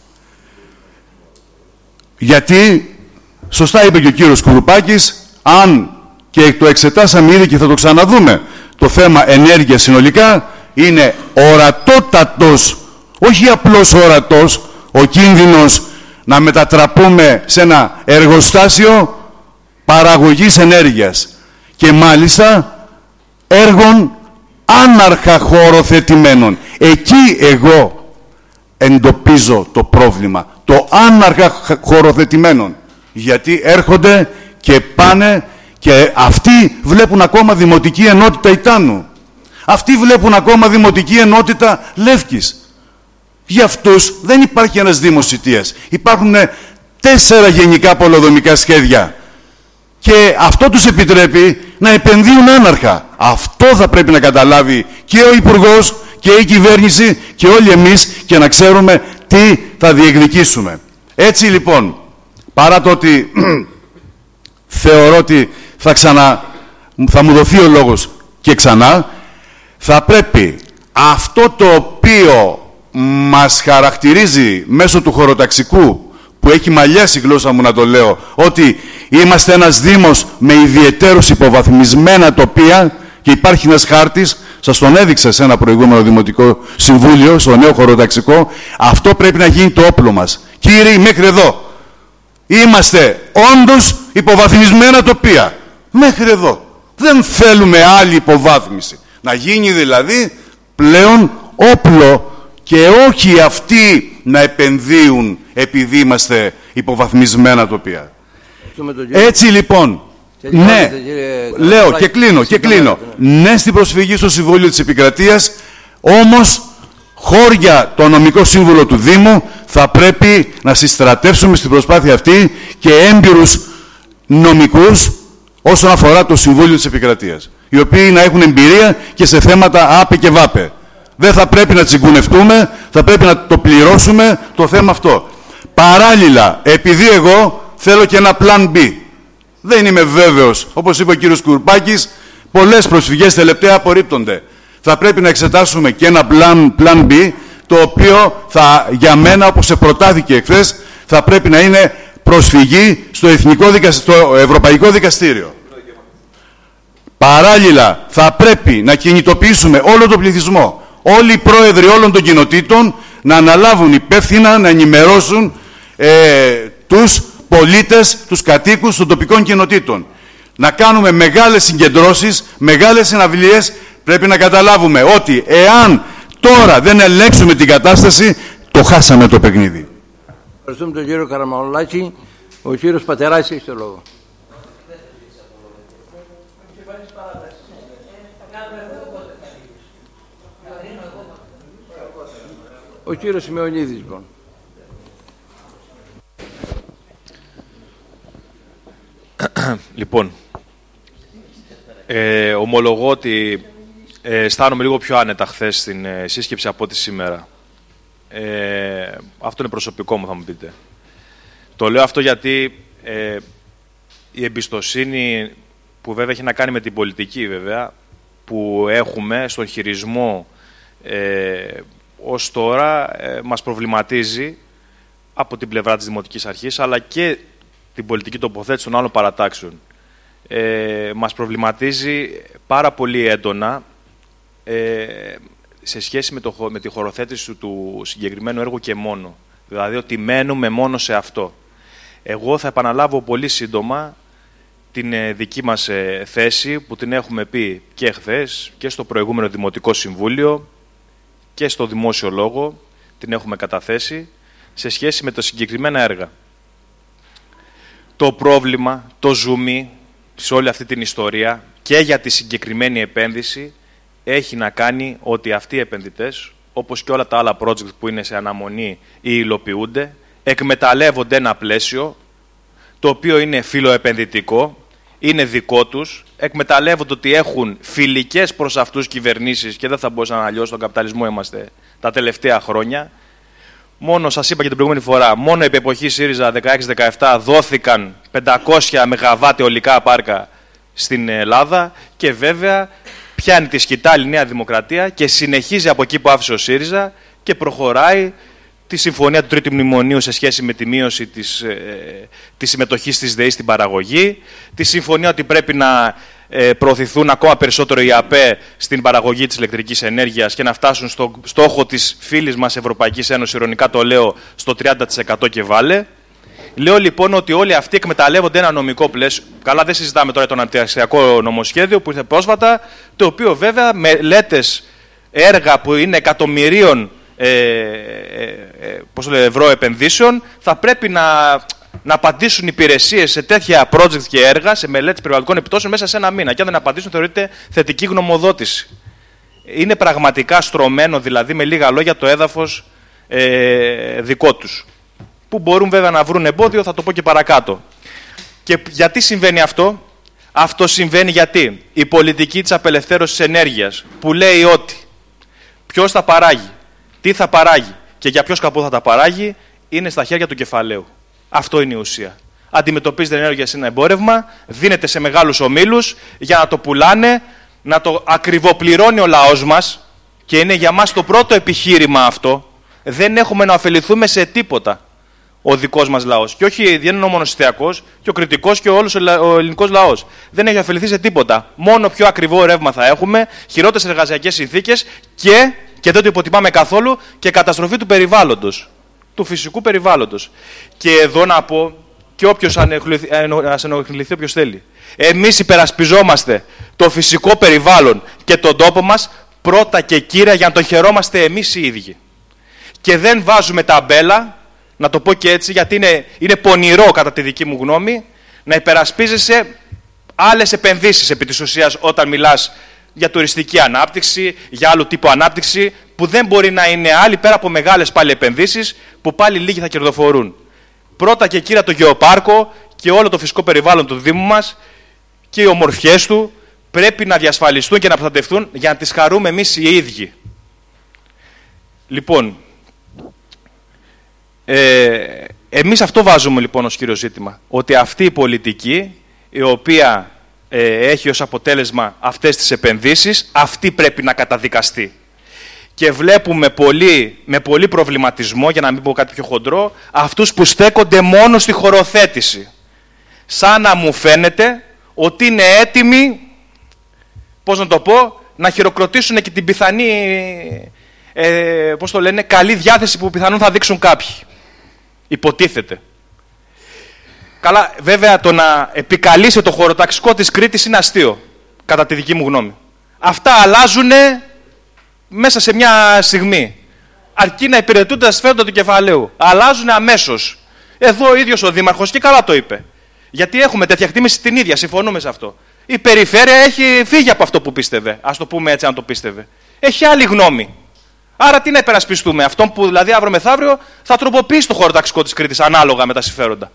Γιατί, σωστά είπε και ο κύριος Κουρουπάκης, αν και το εξετάσαμε ήδη και θα το ξαναδούμε, το θέμα ενέργεια συνολικά είναι ορατότατος, όχι απλώς ορατός, ο κίνδυνος να μετατραπούμε σε ένα εργοστάσιο παραγωγής ενέργειας και μάλιστα έργων άναρχα χωροθετημένων. Εκεί εγώ εντοπίζω το πρόβλημα, το άναρχα χωροθετημένων, γιατί έρχονται και πάνε και αυτοί βλέπουν ακόμα Δημοτική Ενότητα Ιτάνου. Αυτοί βλέπουν ακόμα Δημοτική Ενότητα Λεύκης. Για αυτούς δεν υπάρχει ένας Δήμος Σιτίας. Υπάρχουν τέσσερα γενικά πολεοδομικά σχέδια. Και αυτό τους επιτρέπει να επενδύουν άναρχα. Αυτό θα πρέπει να καταλάβει και ο Υπουργός και η κυβέρνηση και όλοι εμείς και να ξέρουμε τι θα διεκδικήσουμε. Έτσι λοιπόν, παρά το ότι θεωρώ ότι θα, ξανα, θα μου δοθεί ο λόγος και ξανά, θα πρέπει αυτό το οποίο μας χαρακτηρίζει μέσω του χωροταξικού, που έχει μαλλιάσει η γλώσσα μου να το λέω, ότι είμαστε ένας Δήμος με ιδιαιτέρως υποβαθμισμένα τοπία και υπάρχει ένας χάρτης, σας τον έδειξα σε ένα προηγούμενο Δημοτικό Συμβούλιο, στο νέο χωροταξικό, αυτό πρέπει να γίνει το όπλο μας. Κύριοι, μέχρι εδώ. Είμαστε όντως υποβαθμισμένα τοπία. Μέχρι εδώ. Δεν θέλουμε άλλη υποβάθμιση. Να γίνει δηλαδή πλέον όπλο και όχι αυτοί να επενδύουν επειδή είμαστε υποβαθμισμένα τοπία. Έτσι λοιπόν, ναι, λέω και κλείνω, και κλείνω. Ναι στην προσφυγή στο Συμβούλιο της Επικρατείας, όμως χώρια το νομικό σύμβουλο του Δήμου θα πρέπει να συστρατεύσουμε στην προσπάθεια αυτή και έμπειρους νομικούς όσον αφορά το Συμβούλιο της Επικρατείας, οι οποίοι να έχουν εμπειρία και σε θέματα άπε και βάπε. Δεν θα πρέπει να τσιγκουνευτούμε, θα πρέπει να το πληρώσουμε το θέμα αυτό. Παράλληλα, επειδή εγώ θέλω και ένα plan B. Δεν είμαι βέβαιος, όπως είπε ο κύριος Κουρουπάκης, πολλές προσφυγές τελευταία απορρίπτονται. Θα πρέπει να εξετάσουμε και ένα plan, plan B, το οποίο θα, για μένα, όπως προτάθηκε εχθές, θα πρέπει να είναι προσφυγή στο, Εθνικό Δικα... στο Ευρωπαϊκό Δικαστήριο. Παράλληλα, θα πρέπει να κινητοποιήσουμε όλο τον πληθυσμό, όλοι οι πρόεδροι όλων των κοινοτήτων να αναλάβουν υπεύθυνα, να ενημερώσουν ε, τους πολίτες, τους κατοίκους των τοπικών κοινοτήτων. Να κάνουμε μεγάλες συγκεντρώσεις, μεγάλες συναυλίες. Πρέπει να καταλάβουμε ότι εάν τώρα δεν ελέγξουμε την κατάσταση, το χάσαμε το παιχνίδι. Ευχαριστούμε τον κύριο Καραμανολάκη. Ο κύριος Πατεράκης έχει το λόγο. Ο κύριος Σημεωνίδης, λοιπόν. Λοιπόν, ε, ομολογώ ότι ε, αισθάνομαι λίγο πιο άνετα χθες στην ε, σύσκεψη από ό,τι σήμερα. Ε, αυτό είναι προσωπικό μου, θα μου πείτε. Το λέω αυτό γιατί ε, η εμπιστοσύνη που βέβαια έχει να κάνει με την πολιτική, βέβαια, που έχουμε στον χειρισμό ε, ως τώρα ε, μας προβληματίζει από την πλευρά της Δημοτικής Αρχής, αλλά και την πολιτική τοποθέτηση των άλλων παρατάξεων. Ε, μας προβληματίζει πάρα πολύ έντονα ε, σε σχέση με, το, με τη χωροθέτηση του συγκεκριμένου έργου και μόνο. Δηλαδή ότι μένουμε μόνο σε αυτό. Εγώ θα επαναλάβω πολύ σύντομα την ε, δική μας ε, θέση που την έχουμε πει και χθες και στο προηγούμενο Δημοτικό Συμβούλιο και στο Δημόσιο Λόγο την έχουμε καταθέσει σε σχέση με τα συγκεκριμένα έργα. Το πρόβλημα, το ζουμί σε όλη αυτή την ιστορία και για τη συγκεκριμένη επένδυση έχει να κάνει ότι αυτοί οι επενδυτές, όπως και όλα τα άλλα project που είναι σε αναμονή ή υλοποιούνται, εκμεταλλεύονται ένα πλαίσιο το οποίο είναι φιλοεπενδυτικό, είναι δικό τους, εκμεταλλεύονται ότι έχουν φιλικές προς αυτούς κυβερνήσεις και δεν θα μπορούσαν αλλιώς, στον καπιταλισμό είμαστε τα τελευταία χρόνια. Μόνο, σας είπα και την προηγούμενη φορά, μόνο επί εποχή ΣΥΡΙΖΑ δεκαέξι δεκαεπτά δόθηκαν πεντακόσια μεγαβάτ αιωλικά πάρκα στην Ελλάδα και βέβαια πιάνει τη σκητάλη Νέα Δημοκρατία και συνεχίζει από εκεί που άφησε ο ΣΥΡΙΖΑ και προχωράει τη συμφωνία του Τρίτου Μνημονίου σε σχέση με τη μείωση της, ε, της συμμετοχής της ΔΕΗ στην παραγωγή, τη συμφωνία ότι πρέπει να ε, προωθηθούν ακόμα περισσότερο οι ΑΠΕ στην παραγωγή της ηλεκτρικής ενέργειας και να φτάσουν στο στόχο της φίλης μας Ευρωπαϊκής Ένωσης, ειρωνικά το λέω, στο τριάντα τοις εκατό και βάλε. Λέω λοιπόν ότι όλοι αυτοί εκμεταλλεύονται ένα νομικό πλαίσιο. Καλά, δεν συζητάμε τώρα το αναπτυξιακό νομοσχέδιο που ήρθε πρόσφατα, το οποίο βέβαια μελέτες, έργα που είναι εκατομμυρίων ε, ε, ε, πώς το λέω, ευρώ επενδύσεων, θα πρέπει να, να απαντήσουν υπηρεσίες σε τέτοια project και έργα, σε μελέτες περιβαλλοντικών επιπτώσεων μέσα σε ένα μήνα. Και αν δεν απαντήσουν, θεωρείται θετική γνωμοδότηση. Είναι πραγματικά στρωμένο, δηλαδή, με λίγα λόγια, το έδαφος ε, δικό τους. Που μπορούν βέβαια να βρουν εμπόδιο, θα το πω και παρακάτω. Και γιατί συμβαίνει αυτό? Αυτό συμβαίνει γιατί η πολιτική της απελευθέρωσης ενέργειας, που λέει ότι ποιος θα παράγει, τι θα παράγει και για ποιο σκοπό θα τα παράγει, είναι στα χέρια του κεφαλαίου. Αυτό είναι η ουσία. Αντιμετωπίζεται η ενέργεια σε ένα εμπόρευμα, δίνεται σε μεγάλους ομίλους για να το πουλάνε, να το ακριβοπληρώνει ο λαός μας, και είναι για μας το πρώτο επιχείρημα αυτό. Δεν έχουμε να ωφεληθούμε σε τίποτα ο δικός μας λαός. Και όχι, δεν είναι ο μονοστιακός, και ο κριτικός και όλος ο ελληνικός λαός. Δεν έχει ωφεληθεί σε τίποτα. Μόνο πιο ακριβό ρεύμα θα έχουμε, χειρότερες εργασιακές συνθήκες και, και δεν το υποτιμάμε καθόλου, και καταστροφή του περιβάλλοντος. Του φυσικού περιβάλλοντος. Και εδώ να πω, και όποιος ας ενοχληθεί όποιος θέλει. Εμείς υπερασπιζόμαστε το φυσικό περιβάλλον και τον τόπο μας πρώτα και κύρια για να το χαιρόμαστε εμείς οι ίδιοι. Και δεν βάζουμε ταμπέλα, να το πω και έτσι, γιατί είναι, είναι πονηρό κατά τη δική μου γνώμη, να υπερασπίζεσαι άλλες επενδύσεις επί της ουσίας όταν μιλάς για τουριστική ανάπτυξη, για άλλου τύπου ανάπτυξη, που δεν μπορεί να είναι άλλη πέρα από μεγάλες πάλι επενδύσεις, που πάλι λίγοι θα κερδοφορούν. Πρώτα και κύρια το γεωπάρκο και όλο το φυσικό περιβάλλον του Δήμου μας και οι ομορφιές του πρέπει να διασφαλιστούν και να προστατευτούν για να τις χαρούμε εμείς οι ίδιοι. Λοιπόν, ε, εμείς αυτό βάζουμε λοιπόν ως κύριο ζήτημα. Ότι αυτή η πολιτική, η οποία ε, έχει ως αποτέλεσμα αυτές τις επενδύσεις, αυτή πρέπει να καταδικαστεί. Και βλέπουμε πολύ, με πολύ προβληματισμό, για να μην πω κάτι πιο χοντρό, αυτούς που στέκονται μόνο στη χωροθέτηση. Σαν να μου φαίνεται ότι είναι έτοιμοι, πώς να το πω, να χειροκροτήσουν και την πιθανή, ε, πώς το λένε, καλή διάθεση που πιθανόν θα δείξουν κάποιοι. Υποτίθεται. Καλά, βέβαια το να επικαλείσαι το χωροταξικό της Κρήτης είναι αστείο, κατά τη δική μου γνώμη. Αυτά αλλάζουν μέσα σε μια στιγμή. Αρκεί να υπηρετούν τα συμφέροντα του κεφαλαίου. Αλλάζουν αμέσως. Εδώ ο ίδιος ο Δήμαρχος και καλά το είπε. Γιατί έχουμε τέτοια εκτίμηση την ίδια, συμφωνούμε σε αυτό. Η περιφέρεια έχει φύγει από αυτό που πίστευε. Ας το πούμε έτσι, αν το πίστευε. Έχει άλλη γνώμη. Άρα τι να υπερασπιστούμε? Αυτόν που δηλαδή αύριο μεθαύριο θα τροποποιήσει το χωροταξικό της Κρήτης ανάλογα με τα συμφέροντα.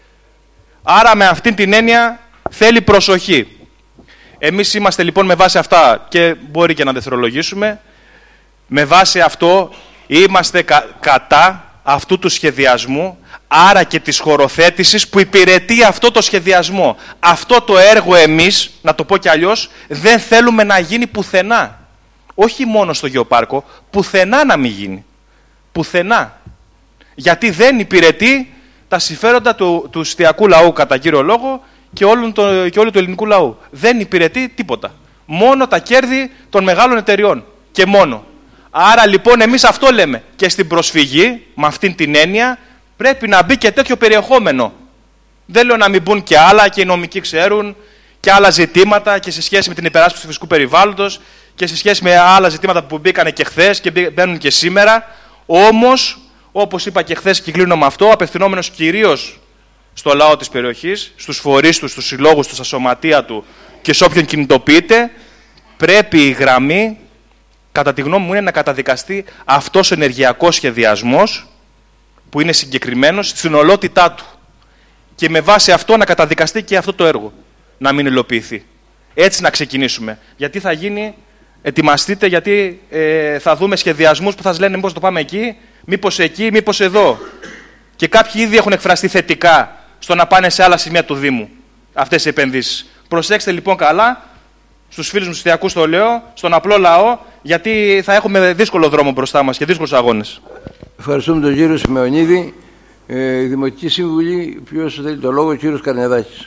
Άρα με αυτήν την έννοια θέλει προσοχή. Εμείς είμαστε λοιπόν με βάση αυτά, και μπορεί και να δευτερολογήσουμε, με βάση αυτό είμαστε κα, κατά αυτού του σχεδιασμού, άρα και της χωροθέτησης που υπηρετεί αυτό το σχεδιασμό. Αυτό το έργο εμείς, να το πω κι αλλιώς, δεν θέλουμε να γίνει πουθενά. Όχι μόνο στο γεωπάρκο, πουθενά να μην γίνει. Πουθενά. Γιατί δεν υπηρετεί τα συμφέροντα του, του εστιακού λαού κατά κύριο λόγο και όλου, το, και όλου του ελληνικού λαού. Δεν υπηρετεί τίποτα. Μόνο τα κέρδη των μεγάλων εταιριών. Και μόνο. Άρα λοιπόν εμείς αυτό λέμε. Και στην προσφυγή, με αυτήν την έννοια, πρέπει να μπει και τέτοιο περιεχόμενο. Δεν λέω να μην μπουν και άλλα, και οι νομικοί ξέρουν, και άλλα ζητήματα και σε σχέση με την υπεράσπιση του φυσικού περιβάλλοντος και σε σχέση με άλλα ζητήματα που μπήκαν και χθες και μπαίνουν και σήμερα. Όμως, όπως είπα και χθες και κλείνω με αυτό, απευθυνόμενος κυρίως στο λαό της περιοχής, στους φορείς του, στους συλλόγους του, στα σωματεία του και σε όποιον κινητοποιείται, πρέπει η γραμμή, κατά τη γνώμη μου, είναι να καταδικαστεί αυτός ο ενεργειακός σχεδιασμός που είναι συγκεκριμένος στην ολότητά του. Και με βάση αυτό να καταδικαστεί και αυτό το έργο. Να μην υλοποιηθεί. Έτσι να ξεκινήσουμε. Γιατί θα γίνει, ετοιμαστείτε, γιατί ε, θα δούμε σχεδιασμούς που θα σας λένε μήπως το πάμε εκεί, μήπως εκεί, μήπως εδώ. Και κάποιοι ήδη έχουν εκφραστεί θετικά στο να πάνε σε άλλα σημεία του Δήμου αυτές οι επενδύσεις. Προσέξτε λοιπόν καλά, στους φίλους μου στους το λέω, στον απλό λαό, γιατί θα έχουμε δύσκολο δρόμο μπροστά μας και δύσκολους αγώνες. Ευχαριστούμε τον κύριο Σιμεωνίδη. Ε, η Δημοτική Σύμβουλη, ποιος θέλει το λόγο, ο κύριος Καρνεδάκης.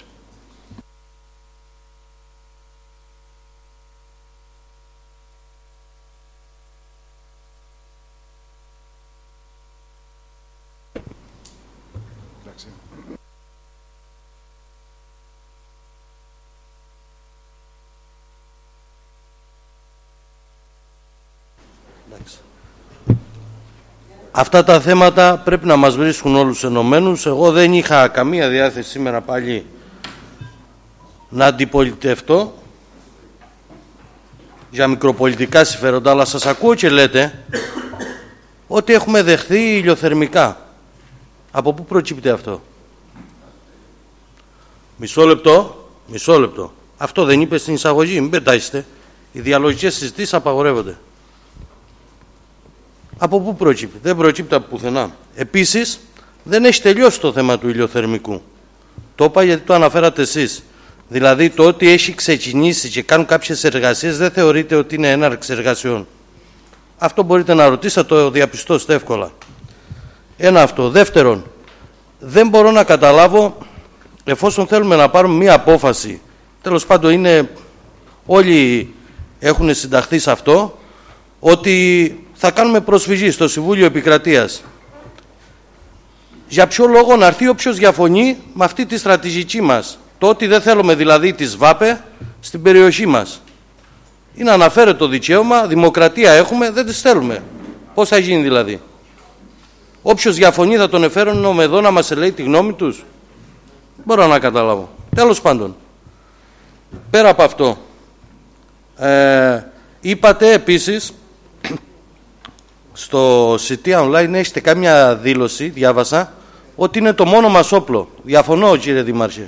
Αυτά τα θέματα πρέπει να μας βρίσκουν όλους ενωμένους. Εγώ δεν είχα καμία διάθεση σήμερα πάλι να αντιπολιτευτώ για μικροπολιτικά συμφέροντα, αλλά σας ακούω και λέτε ότι έχουμε δεχθεί ηλιοθερμικά. Από πού προκύπτει αυτό? Μισό λεπτό, μισό λεπτό. Αυτό δεν είπε στην εισαγωγή, μην πετάσετε. Οι διαλογικές συζητήσεις απαγορεύονται. Από πού προκύπτει? Δεν προκύπτει από πουθενά. Επίσης, δεν έχει τελειώσει το θέμα του ηλιοθερμικού. Το είπα γιατί το αναφέρατε εσείς. Δηλαδή, το ότι έχει ξεκινήσει και κάνουν κάποιες εργασίες δεν θεωρείται ότι είναι έναρξη εργασιών. Αυτό μπορείτε να ρωτήσετε, το διαπιστώσετε εύκολα. Ένα αυτό. Δεύτερον, δεν μπορώ να καταλάβω, εφόσον θέλουμε να πάρουμε μία απόφαση, τέλος πάντων είναι, όλοι έχουν συνταχθεί σε αυτό, ότι θα κάνουμε προσφυγή στο Συμβούλιο Επικρατείας. Για ποιο λόγο να έρθει όποιος διαφωνεί με αυτή τη στρατηγική μας? Το ότι δεν θέλουμε δηλαδή τις ΒΑΠΕ στην περιοχή μας. Είναι αναφέρεται το δικαίωμα, δημοκρατία έχουμε, δεν τις θέλουμε. Πώς θα γίνει δηλαδή? Όποιος διαφωνεί θα τον εφέρουν εδώ να μας λέει τη γνώμη τους? Μπορώ να καταλάβω. Τέλος πάντων, πέρα από αυτό, ε, είπατε επίσης στο City Online, έχετε κάμια δήλωση, διάβασα, ότι είναι το μόνο μας όπλο. Διαφωνώ, κύριε Δημάρχε.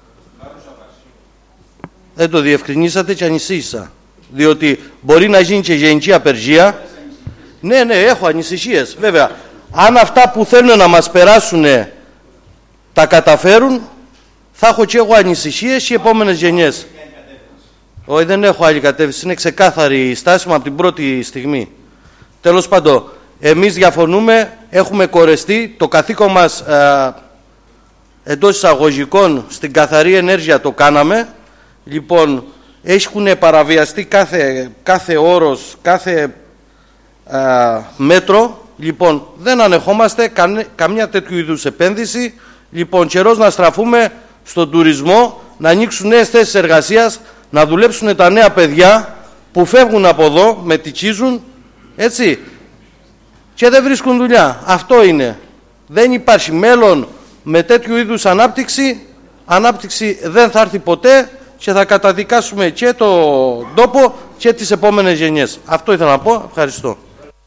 Δεν το διευκρινίσατε και ανησύχησα. Διότι μπορεί να γίνει και γενική απεργία. Ναι, ναι, έχω ανησυχίες. Βέβαια, αν αυτά που θέλουν να μας περάσουν τα καταφέρουν, θα έχω και εγώ ανησυχίες οι επόμενες γενιές. Όχι, δεν έχω άλλη κατεύθυνση. Είναι ξεκάθαρη η στάση μου από την πρώτη στιγμή. Τέλος πάντων, εμείς διαφωνούμε, έχουμε κορεστεί, το καθήκον μας ε, εντός εισαγωγικών στην καθαρή ενέργεια το κάναμε. Λοιπόν, έχουν παραβιαστεί κάθε, κάθε όρος, κάθε ε, μέτρο. Λοιπόν, δεν ανεχόμαστε κανε, καμιά τέτοιου είδους επένδυση. Λοιπόν, καιρός να στραφούμε στον τουρισμό, να ανοίξουν νέες θέσεις εργασίας, να δουλέψουν τα νέα παιδιά που φεύγουν από εδώ, μετικίζουν, έτσι, και δεν βρίσκουν δουλειά. Αυτό είναι. Δεν υπάρχει μέλλον με τέτοιου είδους ανάπτυξη. Ανάπτυξη δεν θα έρθει ποτέ και θα καταδικάσουμε και τον τόπο και τις επόμενες γενιές. Αυτό ήθελα να πω. Ευχαριστώ.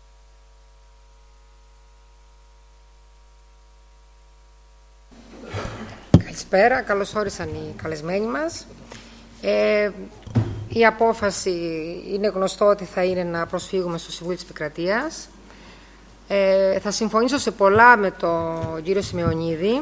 Καλησπέρα. Καλώς όρισαν οι καλεσμένοι μας. Ε, η απόφαση είναι γνωστό ότι θα είναι να προσφύγουμε στο Συμβούλιο της Επικρατείας. Ε, θα συμφωνήσω σε πολλά με τον κύριο Σιμεωνίδη.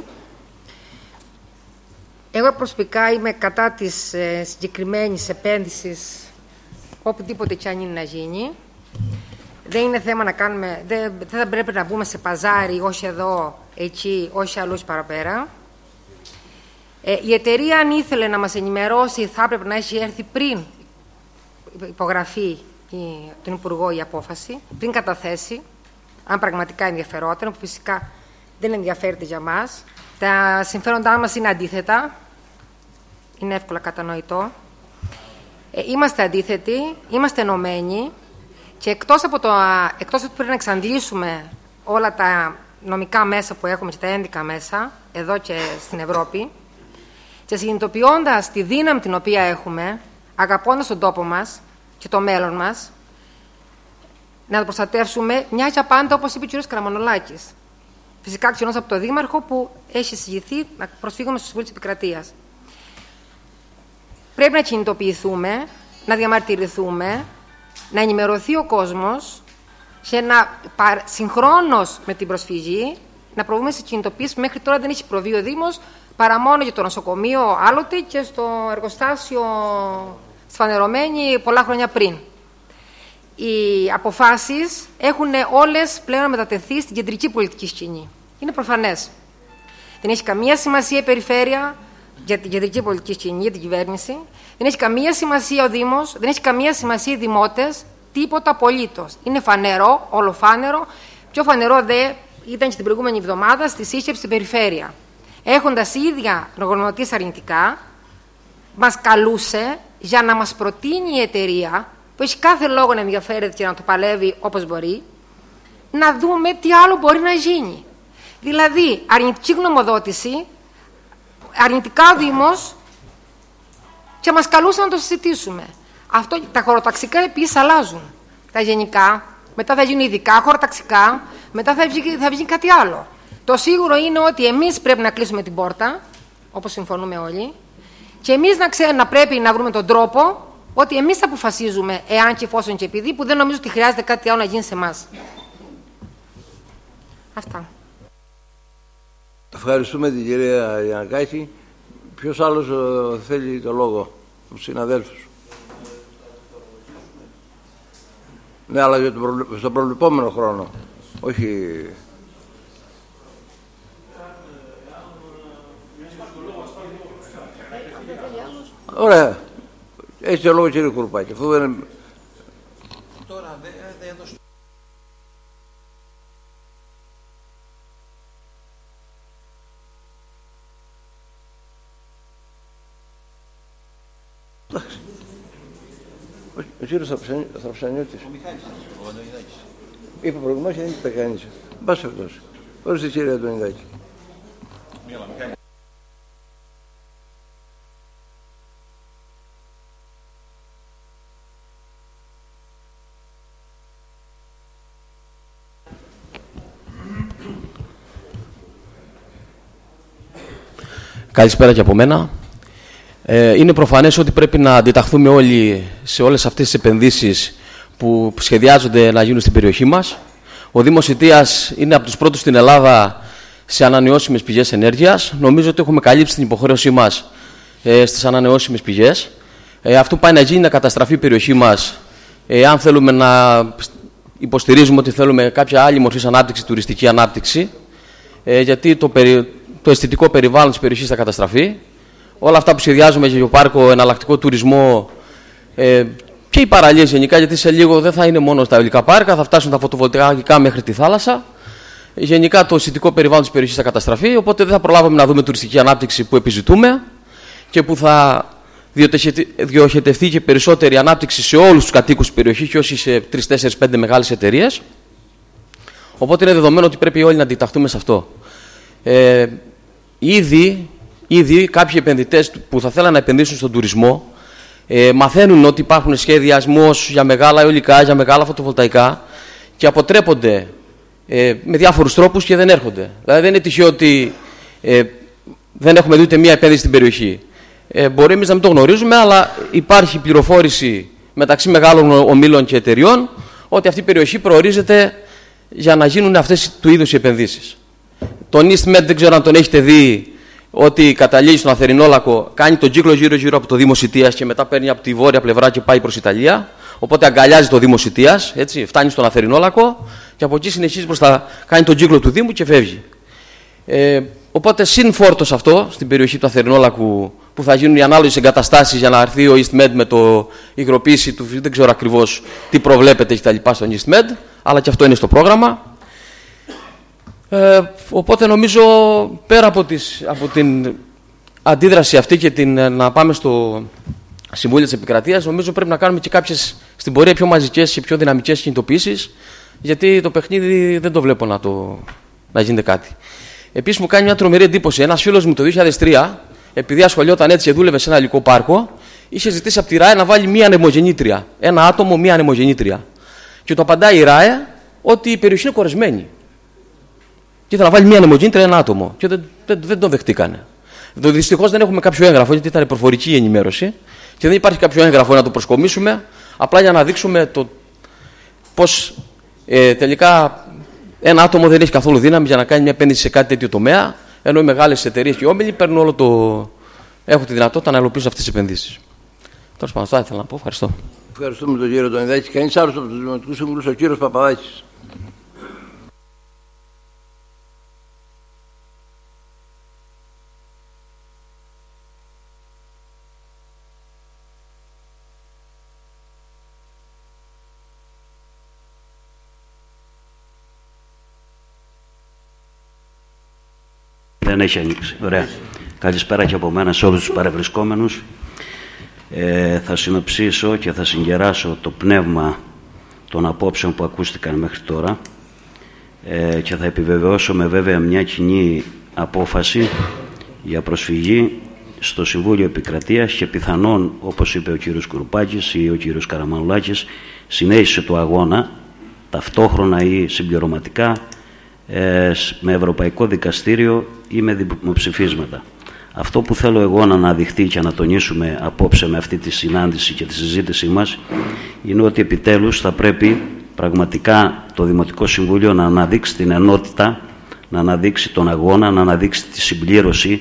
Εγώ προσωπικά είμαι κατά της ε, συγκεκριμένης επένδυσης οπουδήποτε κι αν είναι να γίνει. Δεν είναι θέμα να κάνουμε, δεν, δεν θα πρέπει να μπούμε σε παζάρι, όχι εδώ, εκεί, όχι αλλού παραπέρα. Ε, η εταιρεία, αν ήθελε να μας ενημερώσει, θα έπρεπε να έχει έρθει πριν υπογραφεί η, τον Υπουργό η απόφαση, πριν καταθέσει, αν πραγματικά ενδιαφερόταν, που φυσικά δεν ενδιαφέρεται για μας. Τα συμφέροντά μας είναι αντίθετα, είναι εύκολα κατανοητό. Ε, είμαστε αντίθετοι, είμαστε ενωμένοι και εκτός από το, εκτός ότι πρέπει να εξαντλήσουμε όλα τα νομικά μέσα που έχουμε και τα ένδικα μέσα, εδώ και στην Ευρώπη, και συνειδητοποιώντας τη δύναμη την οποία έχουμε, αγαπώντας τον τόπο μας και το μέλλον μας, να το προστατεύσουμε μια και πάντα, όπως είπε ο κ. Καραμανολάκης. Φυσικά ξενός από το Δήμαρχο που έχει εισηγηθεί να προσφύγουμε στο Συμβούλιο της Επικρατείας. Πρέπει να κινητοποιηθούμε, να διαμαρτυρηθούμε, να ενημερωθεί ο κόσμος και να συγχρόνως με την προσφυγή να προβούμε σε κινητοποίηση που μέχρι τώρα δεν έχει προβεί ο Δήμος, παρά μόνο για το νοσοκομείο άλλοτε και στο εργοστάσιο σφανερωμένη πολλά χρόνια πριν. Οι αποφάσεις έχουν όλες πλέον μετατεθεί στην κεντρική πολιτική σκηνή. Είναι προφανές. Δεν έχει καμία σημασία η περιφέρεια για την κεντρική πολιτική σκηνή, για την κυβέρνηση. Δεν έχει καμία σημασία ο Δήμος, δεν έχει καμία σημασία οι δημότες, τίποτα απολύτως. Είναι φανερό, ολοφάνερο. Πιο φανερό δε ήταν και την προηγούμενη εβδομάδα στη σύσκεψη στην περιφέρεια. Έχοντας η ίδια γνωμοδοτήσει αρνητικά, μας καλούσε για να μας προτείνει η εταιρεία, που έχει κάθε λόγο να ενδιαφέρεται και να το παλεύει όπως μπορεί, να δούμε τι άλλο μπορεί να γίνει. Δηλαδή, αρνητική γνωμοδότηση, αρνητικά ο Δήμος, και μας καλούσε να το συζητήσουμε. Αυτό, τα χωροταξικά επίσης αλλάζουν. Τα γενικά, μετά θα γίνουν ειδικά χωροταξικά, μετά θα βγει, θα βγει κάτι άλλο. Το σίγουρο είναι ότι εμείς πρέπει να κλείσουμε την πόρτα, όπως συμφωνούμε όλοι, και εμείς να ξέρουμε να πρέπει να βρούμε τον τρόπο ότι εμείς θα αποφασίζουμε εάν και εφόσον και επειδή, που δεν νομίζω ότι χρειάζεται κάτι άλλο να γίνει σε εμάς. Αυτά. Ευχαριστούμε την κυρία Γιαννακάκη. Ποιος άλλος ε, θέλει το λόγο από τους συναδέλφους? Ναι, αλλά για το προβλε... στο προβλεπόμενο χρόνο. Όχι... Ωραία. Έχει το λόγο κύριε Κουρουπάκη. Αφού δεν... Τώρα δεν δε έδωσε... Εντάξει. Ο κύριος Θαψανιώτης. Ο Μιχάλης. Ο Αντωνιδάκης. Είπε προηγουμένως και δεν είπε κανείς. Μπας αυτός. Ορίστε κύριε Αντωνιδάκη. Καλησπέρα και από μένα. Ε, είναι προφανές ότι πρέπει να αντιταχθούμε όλοι σε όλες αυτές τις επενδύσεις που σχεδιάζονται να γίνουν στην περιοχή μας. Ο Δήμος Ιτίας είναι από τους πρώτους στην Ελλάδα σε ανανεώσιμες πηγές ενέργειας. Νομίζω ότι έχουμε καλύψει την υποχρέωσή μας ε, στις ανανεώσιμες πηγές. Ε, αυτό πάει να γίνει να καταστραφεί η περιοχή μας, ε, αν θέλουμε να υποστηρίζουμε ότι θέλουμε κάποια άλλη μορφή ανάπτυξη, τουριστική ανάπτυξη, ε, γιατί το, περι... το αισθητικό περιβάλλον της περιοχής θα καταστραφεί. Όλα αυτά που σχεδιάζουμε για το πάρκο, εναλλακτικό τουρισμό ε, και οι παραλίες γενικά, γιατί σε λίγο δεν θα είναι μόνο στα υλικά πάρκα, θα φτάσουν τα φωτοβολταϊκά μέχρι τη θάλασσα. Γενικά το αισθητικό περιβάλλον της περιοχής θα καταστραφεί, οπότε δεν θα προλάβουμε να δούμε τουριστική ανάπτυξη που επιζητούμε και που θα διοχετευτεί και περισσότερη ανάπτυξη σε όλους τους κατοίκους της περιοχής και όχι σε τρεις, τέσσερις, πέντε μεγάλες εταιρείες. Οπότε είναι δεδομένο ότι πρέπει όλοι να αντιταχθούμε σε αυτό. Ε, ήδη, ήδη κάποιοι επενδυτές που θα θέλουν να επενδύσουν στον τουρισμό ε, μαθαίνουν ότι υπάρχουν σχεδιασμός για μεγάλα αιωλικά, για μεγάλα φωτοβολταϊκά και αποτρέπονται ε, με διάφορους τρόπους και δεν έρχονται. Δηλαδή δεν είναι τυχαίο ότι ε, δεν έχουμε δει ούτε μία επένδυση στην περιοχή. Ε, μπορεί εμείς να μην το γνωρίζουμε, αλλά υπάρχει πληροφόρηση μεταξύ μεγάλων ομίλων και εταιριών ότι αυτή η περιοχή προορίζεται για να γίνουν αυτές του είδους οι επενδύσεις. Τον EastMed δεν ξέρω αν τον έχετε δει, ότι καταλήγει στον Αθερινόλακο, κάνει τον κύκλο γύρω-γύρω από το Δήμο Ιτίας και μετά παίρνει από τη βόρεια πλευρά και πάει προς Ιταλία. Οπότε αγκαλιάζει το Δήμο Ιτίας, έτσι, φτάνει στον Αθερινόλακο και από εκεί συνεχίζει προς τα... κάνει τον κύκλο του Δήμου και φεύγει. Ε, οπότε συν φόρτος αυτό στην περιοχή του Αθερινόλακου που θα γίνουν οι ανάλογες εγκαταστάσεις για να έρθει ο EastMed με το υγροποίηση του, δεν ξέρω ακριβώς τι προβλέπεται και τα λοιπά στον EastMed, αλλά και αυτό είναι στο πρόγραμμα. Ε, οπότε νομίζω πέρα από, τις, από την αντίδραση αυτή και την, να πάμε στο Συμβούλιο της Επικρατείας, νομίζω πρέπει να κάνουμε και κάποιες στην πορεία πιο μαζικές και πιο δυναμικές κινητοποιήσεις, γιατί το παιχνίδι δεν το βλέπω να, το, να γίνεται κάτι. Επίσης μου κάνει μια τρομερή εντύπωση. Ένας φίλος μου το δύο χιλιάδες τρία, επειδή ασχολιόταν έτσι και δούλευε σε ένα υλικό πάρκο, είχε ζητήσει από τη ΡΑΕ να βάλει μία ανεμογεννήτρια. Ένα άτομο, μία ανεμογεννήτρια. Και το απαντάει η ΡΑΕ ότι η περιοχή είναι κορεσμένη. Και ήθελα να βάλει μία ανεμογεννήτρια ένα άτομο. Και δεν, δεν, δεν το δεχτήκανε. Δυστυχώς δεν έχουμε κάποιο έγγραφο, γιατί ήταν προφορική η ενημέρωση. Και δεν υπάρχει κάποιο έγγραφο να το προσκομίσουμε, απλά για να δείξουμε το πώς ε, τελικά ένα άτομο δεν έχει καθόλου δύναμη για να κάνει μια επένδυση σε κάτι τέτοιο τομέα, ενώ οι μεγάλες εταιρείες και οι όμιλοι παίρνουν όλο το. Έχουν τη δυνατότητα να υλοποιήσουν αυτές τις επενδύσεις. Τέλος πάντων, αυτό ήθελα να πω. Ευχαριστώ. Ευχαριστούμε τον κύριο Τονιδάκη. Κανείς άλλος από τους Δημοτικούς Συμβούλους, ο κύριος Παπαδάκης. Δεν έχει ανοίξει. Ωραία. Καλησπέρα και από μένα σε όλους τους παρευρισκόμενους. Ε, θα συνοψίσω και θα συγκεράσω το πνεύμα των απόψεων που ακούστηκαν μέχρι τώρα ε, και θα επιβεβαιώσω με βέβαια μια κοινή απόφαση για προσφυγή στο Συμβούλιο Επικρατείας και πιθανόν, όπως είπε ο κύριος Κουρουπάκης ή ο κύριος Καραμανουλάκης, συνέχιση του αγώνα ταυτόχρονα ή συμπληρωματικά ε, με Ευρωπαϊκό Δικαστήριο ή με δημοψηφίσματα. Αυτό που θέλω εγώ να αναδειχθεί και να τονίσουμε απόψε με αυτή τη συνάντηση και τη συζήτησή μας είναι ότι επιτέλους θα πρέπει πραγματικά το Δημοτικό Συμβούλιο να αναδείξει την ενότητα, να αναδείξει τον αγώνα, να αναδείξει τη συμπλήρωση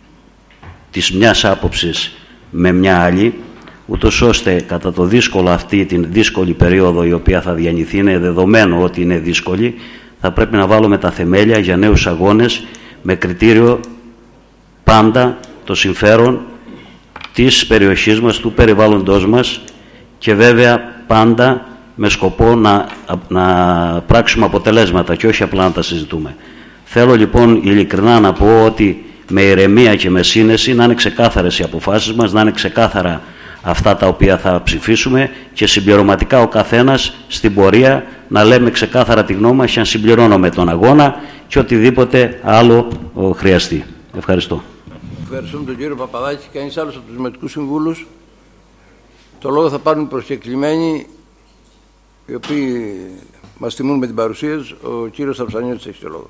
της μιας άποψης με μια άλλη, ούτως ώστε κατά το δύσκολο αυτή την δύσκολη περίοδο η οποία θα διανυθεί, είναι δεδομένο ότι είναι δύσκολη, θα πρέπει να βάλουμε τα θεμέλια για νέους αγώνες με κριτήριο πάντα το συμφέρον της περιοχής μας, του περιβάλλοντος μας και βέβαια πάντα με σκοπό να, να πράξουμε αποτελέσματα και όχι απλά να τα συζητούμε. Θέλω λοιπόν ειλικρινά να πω ότι με ηρεμία και με σύνεση να είναι ξεκάθαρες οι αποφάσεις μας, να είναι ξεκάθαρα αυτά τα οποία θα ψηφίσουμε και συμπληρωματικά ο καθένας στην πορεία να λέμε ξεκάθαρα τη γνώμη μας και να συμπληρώνουμε τον αγώνα και οτιδήποτε άλλο χρειαστεί. Ευχαριστώ. Ευχαριστούμε τον κύριο Παπαδάκη. Κανείς άλλος από τους Δημοτικούς Συμβούλους? Το λόγο θα πάρουν οι προσκεκλημένοι, οι οποίοι μας τιμούν με την παρουσία τους. Ο κύριος Αψανιώτης έχει το λόγο.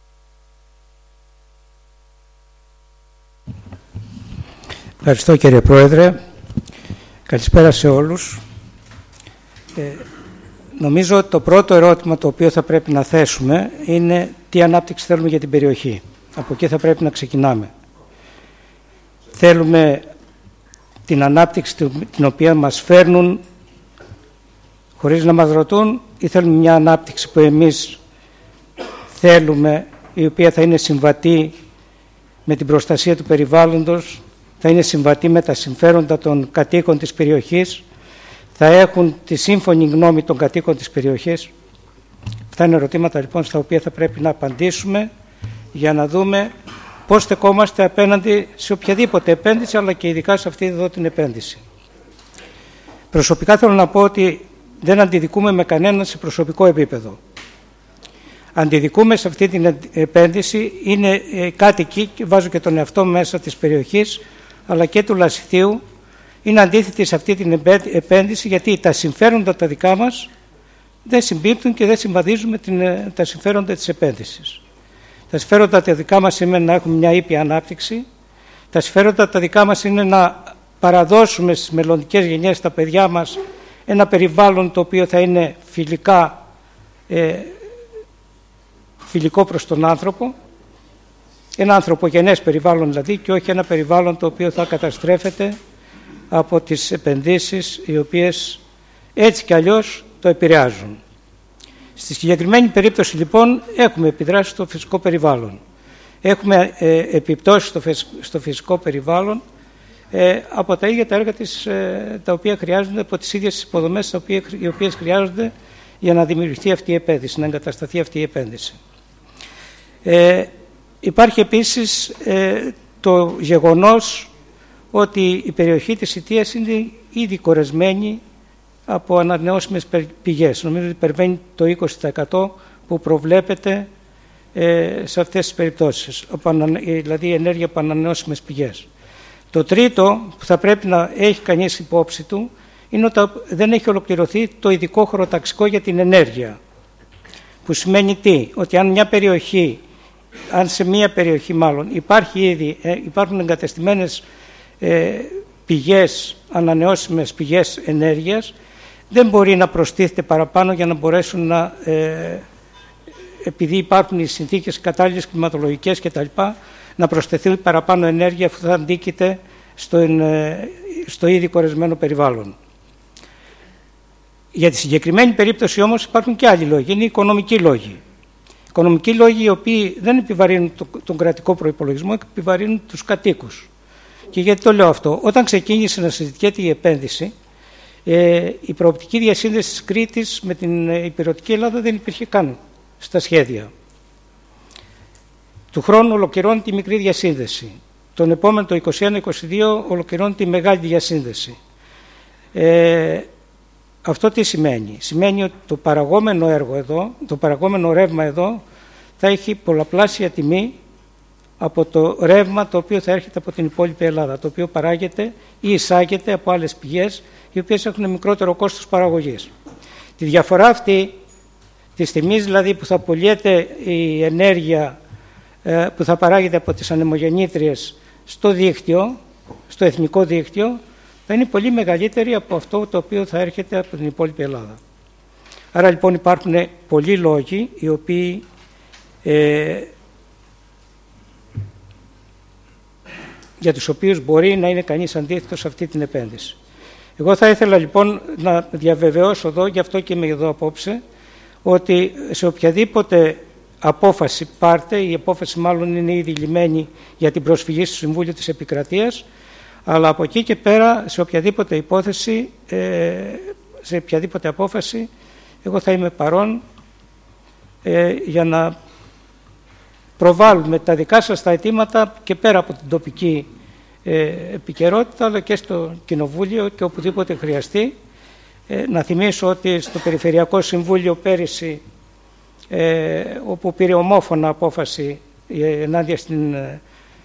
Ευχαριστώ κύριε Πρόεδρε. Καλησπέρα σε όλους. Ε, νομίζω ότι το πρώτο ερώτημα το οποίο θα πρέπει να θέσουμε είναι τι ανάπτυξη θέλουμε για την περιοχή. Από εκεί θα πρέπει να ξεκινάμε. Θέλουμε την ανάπτυξη την οποία μας φέρνουν χωρίς να μας ρωτούν ή θέλουμε μια ανάπτυξη που εμείς θέλουμε, η οποία θα είναι συμβατή με την προστασία του περιβάλλοντος, θα είναι συμβατή με τα συμφέροντα των κατοίκων της περιοχής, θα έχουν τη σύμφωνη γνώμη των κατοίκων της περιοχής. Αυτά είναι ερωτήματα λοιπόν στα οποία θα πρέπει να απαντήσουμε για να δούμε πώς στεκόμαστε απέναντι σε οποιαδήποτε επένδυση, αλλά και ειδικά σε αυτή εδώ την επένδυση. Προσωπικά θέλω να πω ότι δεν αντιδικούμε με κανέναν σε προσωπικό επίπεδο. Αντιδικούμε σε αυτή την επένδυση, είναι κάτοικοι, και βάζω και τον εαυτό μέσα της περιοχής, αλλά και του Λασιθίου, είναι αντίθετοι σε αυτή την επένδυση, γιατί τα συμφέροντα τα δικά μας δεν συμπίπτουν και δεν συμβαδίζουν με την, τα συμφέροντα της επένδυσης. Τα συμφέροντα τα δικά μας είναι να έχουμε μια ήπια ανάπτυξη. Τα συμφέροντα τα δικά μας είναι να παραδώσουμε στις μελλοντικές γενιές, στα παιδιά μας, ένα περιβάλλον το οποίο θα είναι φιλικά, ε, φιλικό προς τον άνθρωπο. Ένα ανθρωπογενές περιβάλλον δηλαδή, και όχι ένα περιβάλλον το οποίο θα καταστρέφεται από τις επενδύσεις οι οποίες έτσι κι αλλιώς το επηρεάζουν. Στη συγκεκριμένη περίπτωση λοιπόν έχουμε επιδράσει στο φυσικό περιβάλλον. Έχουμε ε, επιπτώσει στο, στο φυσικό περιβάλλον ε, από τα ίδια τα έργα της, ε, τα οποία χρειάζονται, από τις ίδιες υποδομές τα οποία, οι οποίες χρειάζονται για να δημιουργηθεί αυτή η επένδυση, να εγκατασταθεί αυτή η επένδυση. Ε, υπάρχει επίσης ε, το γεγονός ότι η περιοχή της Ιτίας είναι ήδη κορεσμένη από ανανεώσιμες πηγές. Νομίζω ότι υπερβαίνει το είκοσι τοις εκατό που προβλέπεται ε, σε αυτές τις περιπτώσεις, δηλαδή ενέργεια από ανανεώσιμες πηγές. Το τρίτο που θα πρέπει να έχει κανείς υπόψη του είναι ότι δεν έχει ολοκληρωθεί το ειδικό χωροταξικό για την ενέργεια. Που σημαίνει τι? Ότι αν μια περιοχή, αν σε μια περιοχή μάλλον υπάρχει ήδη, ε, υπάρχουν εγκατεστημένες ε, πηγές, ανανεώσιμες πηγές ενέργειας, δεν μπορεί να προστίθεται παραπάνω για να μπορέσουν να, ε, επειδή υπάρχουν οι συνθήκες κατάλληλες κλιματολογικές κτλ., να προσθεθεί παραπάνω ενέργεια που θα αντίκειται στον, ε, στο ήδη κορεσμένο περιβάλλον. Για τη συγκεκριμένη περίπτωση όμως υπάρχουν και άλλοι λόγοι, είναι οι οικονομικοί λόγοι. Οικονομικοί λόγοι οι οποίοι δεν επιβαρύνουν τον κρατικό προϋπολογισμό, επιβαρύνουν τους κατοίκους. Και γιατί το λέω αυτό? Όταν ξεκίνησε να συζητιέται η επένδυση, ε, η προοπτική διασύνδεση της Κρήτης με την υπηρετική Ελλάδα δεν υπήρχε καν στα σχέδια. Του χρόνου ολοκληρώνεται η μικρή διασύνδεση. Τον επόμενο, το είκοσι ένα είκοσι δύο, ολοκληρώνεται η μεγάλη διασύνδεση. Ε, αυτό τι σημαίνει? Σημαίνει ότι το παραγόμενο έργο εδώ, το παραγόμενο ρεύμα εδώ, θα έχει πολλαπλάσια τιμή από το ρεύμα το οποίο θα έρχεται από την υπόλοιπη Ελλάδα, το οποίο παράγεται ή εισάγεται από άλλες πηγές, οι οποίες έχουν μικρότερο κόστος παραγωγής. Τη διαφορά αυτή, της τιμής δηλαδή που θα πωλιέται η ενέργεια ε, που θα παράγεται από τις ανεμογεννήτριες στο δίκτυο, στο εθνικό δίκτυο, θα είναι πολύ μεγαλύτερη από αυτό το οποίο θα έρχεται από την υπόλοιπη Ελλάδα. Άρα λοιπόν υπάρχουν πολλοί λόγοι οι οποίοι ε, για τους οποίους μπορεί να είναι κανείς αντίθετος σε αυτή την επένδυση. Εγώ θα ήθελα λοιπόν να διαβεβαιώσω εδώ, γι' αυτό και είμαι εδώ απόψε, ότι σε οποιαδήποτε απόφαση πάρτε, η απόφαση μάλλον είναι ήδη λυμμένη για την προσφυγή στο Συμβούλιο της Επικρατείας, αλλά από εκεί και πέρα σε οποιαδήποτε υπόθεση, σε οποιαδήποτε απόφαση, εγώ θα είμαι παρόν ε, για να προβάλλουμε τα δικά σας τα αιτήματα και πέρα από την τοπική ε, επικαιρότητα, αλλά και στο Κοινοβούλιο και οπουδήποτε χρειαστεί. Ε, να θυμίσω ότι στο Περιφερειακό Συμβούλιο πέρυσι, ε, όπου πήρε ομόφωνα απόφαση ε, ενάντια στην ε,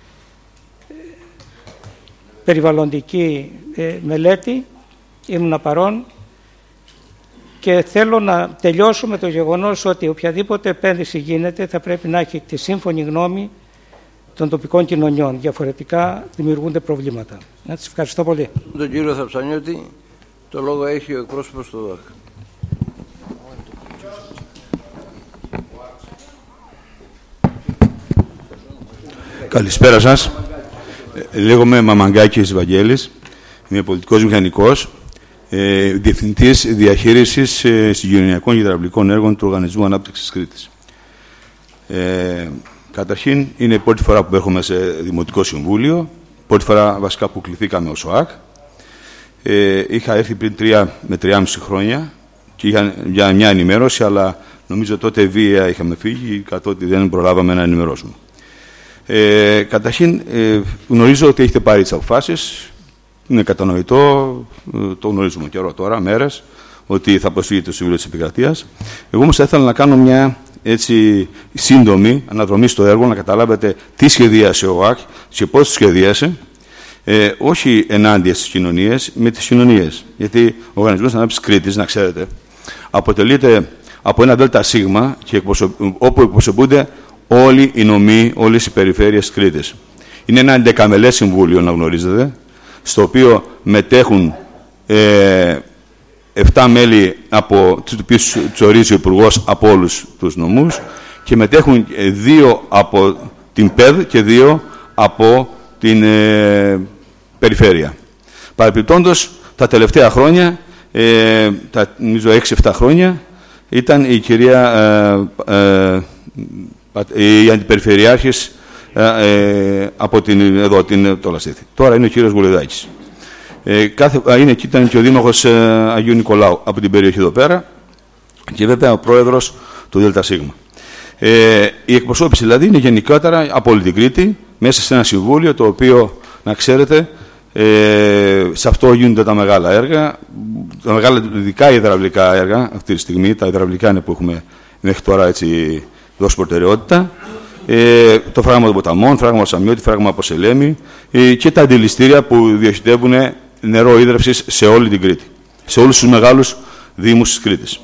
περιβαλλοντική ε, μελέτη, ήμουν παρόν, και θέλω να τελειώσω με το γεγονός ότι οποιαδήποτε επένδυση γίνεται θα πρέπει να έχει τη σύμφωνη γνώμη των τοπικών κοινωνιών. Διαφορετικά δημιουργούνται προβλήματα. Έτσι, ευχαριστώ πολύ. Τον κύριο Θαψανιώτη, το λόγο έχει ο εκπρόσωπος του ΔΟΑΚ. Καλησπέρα σας. Λέγομαι Μαμαγκάκης Βαγγέλης. Είμαι πολιτικός μηχανικός, ε, διευθυντής διαχείρισης ε, συγκοινωνιακών και υδραυλικών έργων του Οργανισμού Ανάπτυξης Κρήτης. Ε, καταρχήν, είναι η πρώτη φορά που έρχομαι σε Δημοτικό Συμβούλιο, πρώτη φορά βασικά που κληθήκαμε ως ΟΑΚ. Ε, είχα έρθει πριν τρία με τριάμιση χρόνια και είχα για μια ενημέρωση, αλλά νομίζω τότε βία είχαμε φύγει, καθότι δεν προλάβαμε να ενημερώσουμε. Ε, καταρχήν, ε, γνωρίζω ότι έχετε πάρει τις αποφάσεις. Είναι κατανοητό, το γνωρίζουμε καιρό τώρα, μέρες, ότι θα προσφύγετε στο Συμβούλιο της Επικρατείας. Εγώ όμως θα ήθελα να κάνω μια έτσι σύντομη αναδρομή στο έργο, να καταλάβετε τι σχεδίασε ο ΟΑΚ και πώς το σχεδίασε, ε, όχι ενάντια στις κοινωνίες, με τις κοινωνίες. Γιατί ο Οργανισμός Ανάπτυξης Κρήτης, να ξέρετε, αποτελείται από ένα ΔΣ και εκπροσω... όπου εκπροσωπούνται όλοι οι νομοί, όλες οι περιφέρειες της Κρήτης. Είναι ένα εντεκαμελές συμβούλιο, να γνωρίζετε, στο οποίο μετέχουν ε, επτά μέλη, από τους οποίους τους ορίζει ο Υπουργός από όλους τους νομούς, και μετέχουν δύο από την ΠΕΔ και δύο από την ε, περιφέρεια. Παρεπιπτόντως, τα τελευταία χρόνια, ε, τα νομίζω έξι εφτά χρόνια, ήταν η κυρία ε, ε, η αντιπεριφερειάρχης ε, από την, εδώ, την, το Λαστίθι. Τώρα είναι ο κύριος Γουλεδάκης. Ε, κάθε, είναι, ήταν και ο δήμαρχος ε, Αγίου Νικολάου από την περιοχή εδώ πέρα, και βέβαια ο πρόεδρος του ΔΣ. Ε, η εκπροσώπηση δηλαδή είναι γενικότερα από όλη την Κρήτη, μέσα σε ένα συμβούλιο το οποίο, να ξέρετε, ε, σε αυτό γίνονται τα μεγάλα έργα, τα μεγάλα ειδικά υδραυλικά έργα αυτή τη στιγμή. Τα υδραυλικά είναι που έχουμε μέχρι τώρα έτσι δώσει προτεραιότητα. Ε, το φράγμα των ποταμών, φράγμα Σαμιώτη, φράγμα από Σελέμη, ε, και τα αντιληστήρια που διοχετεύουν νερό ίδρευσης σε όλη την Κρήτη, σε όλους τους μεγάλους δήμους της Κρήτης.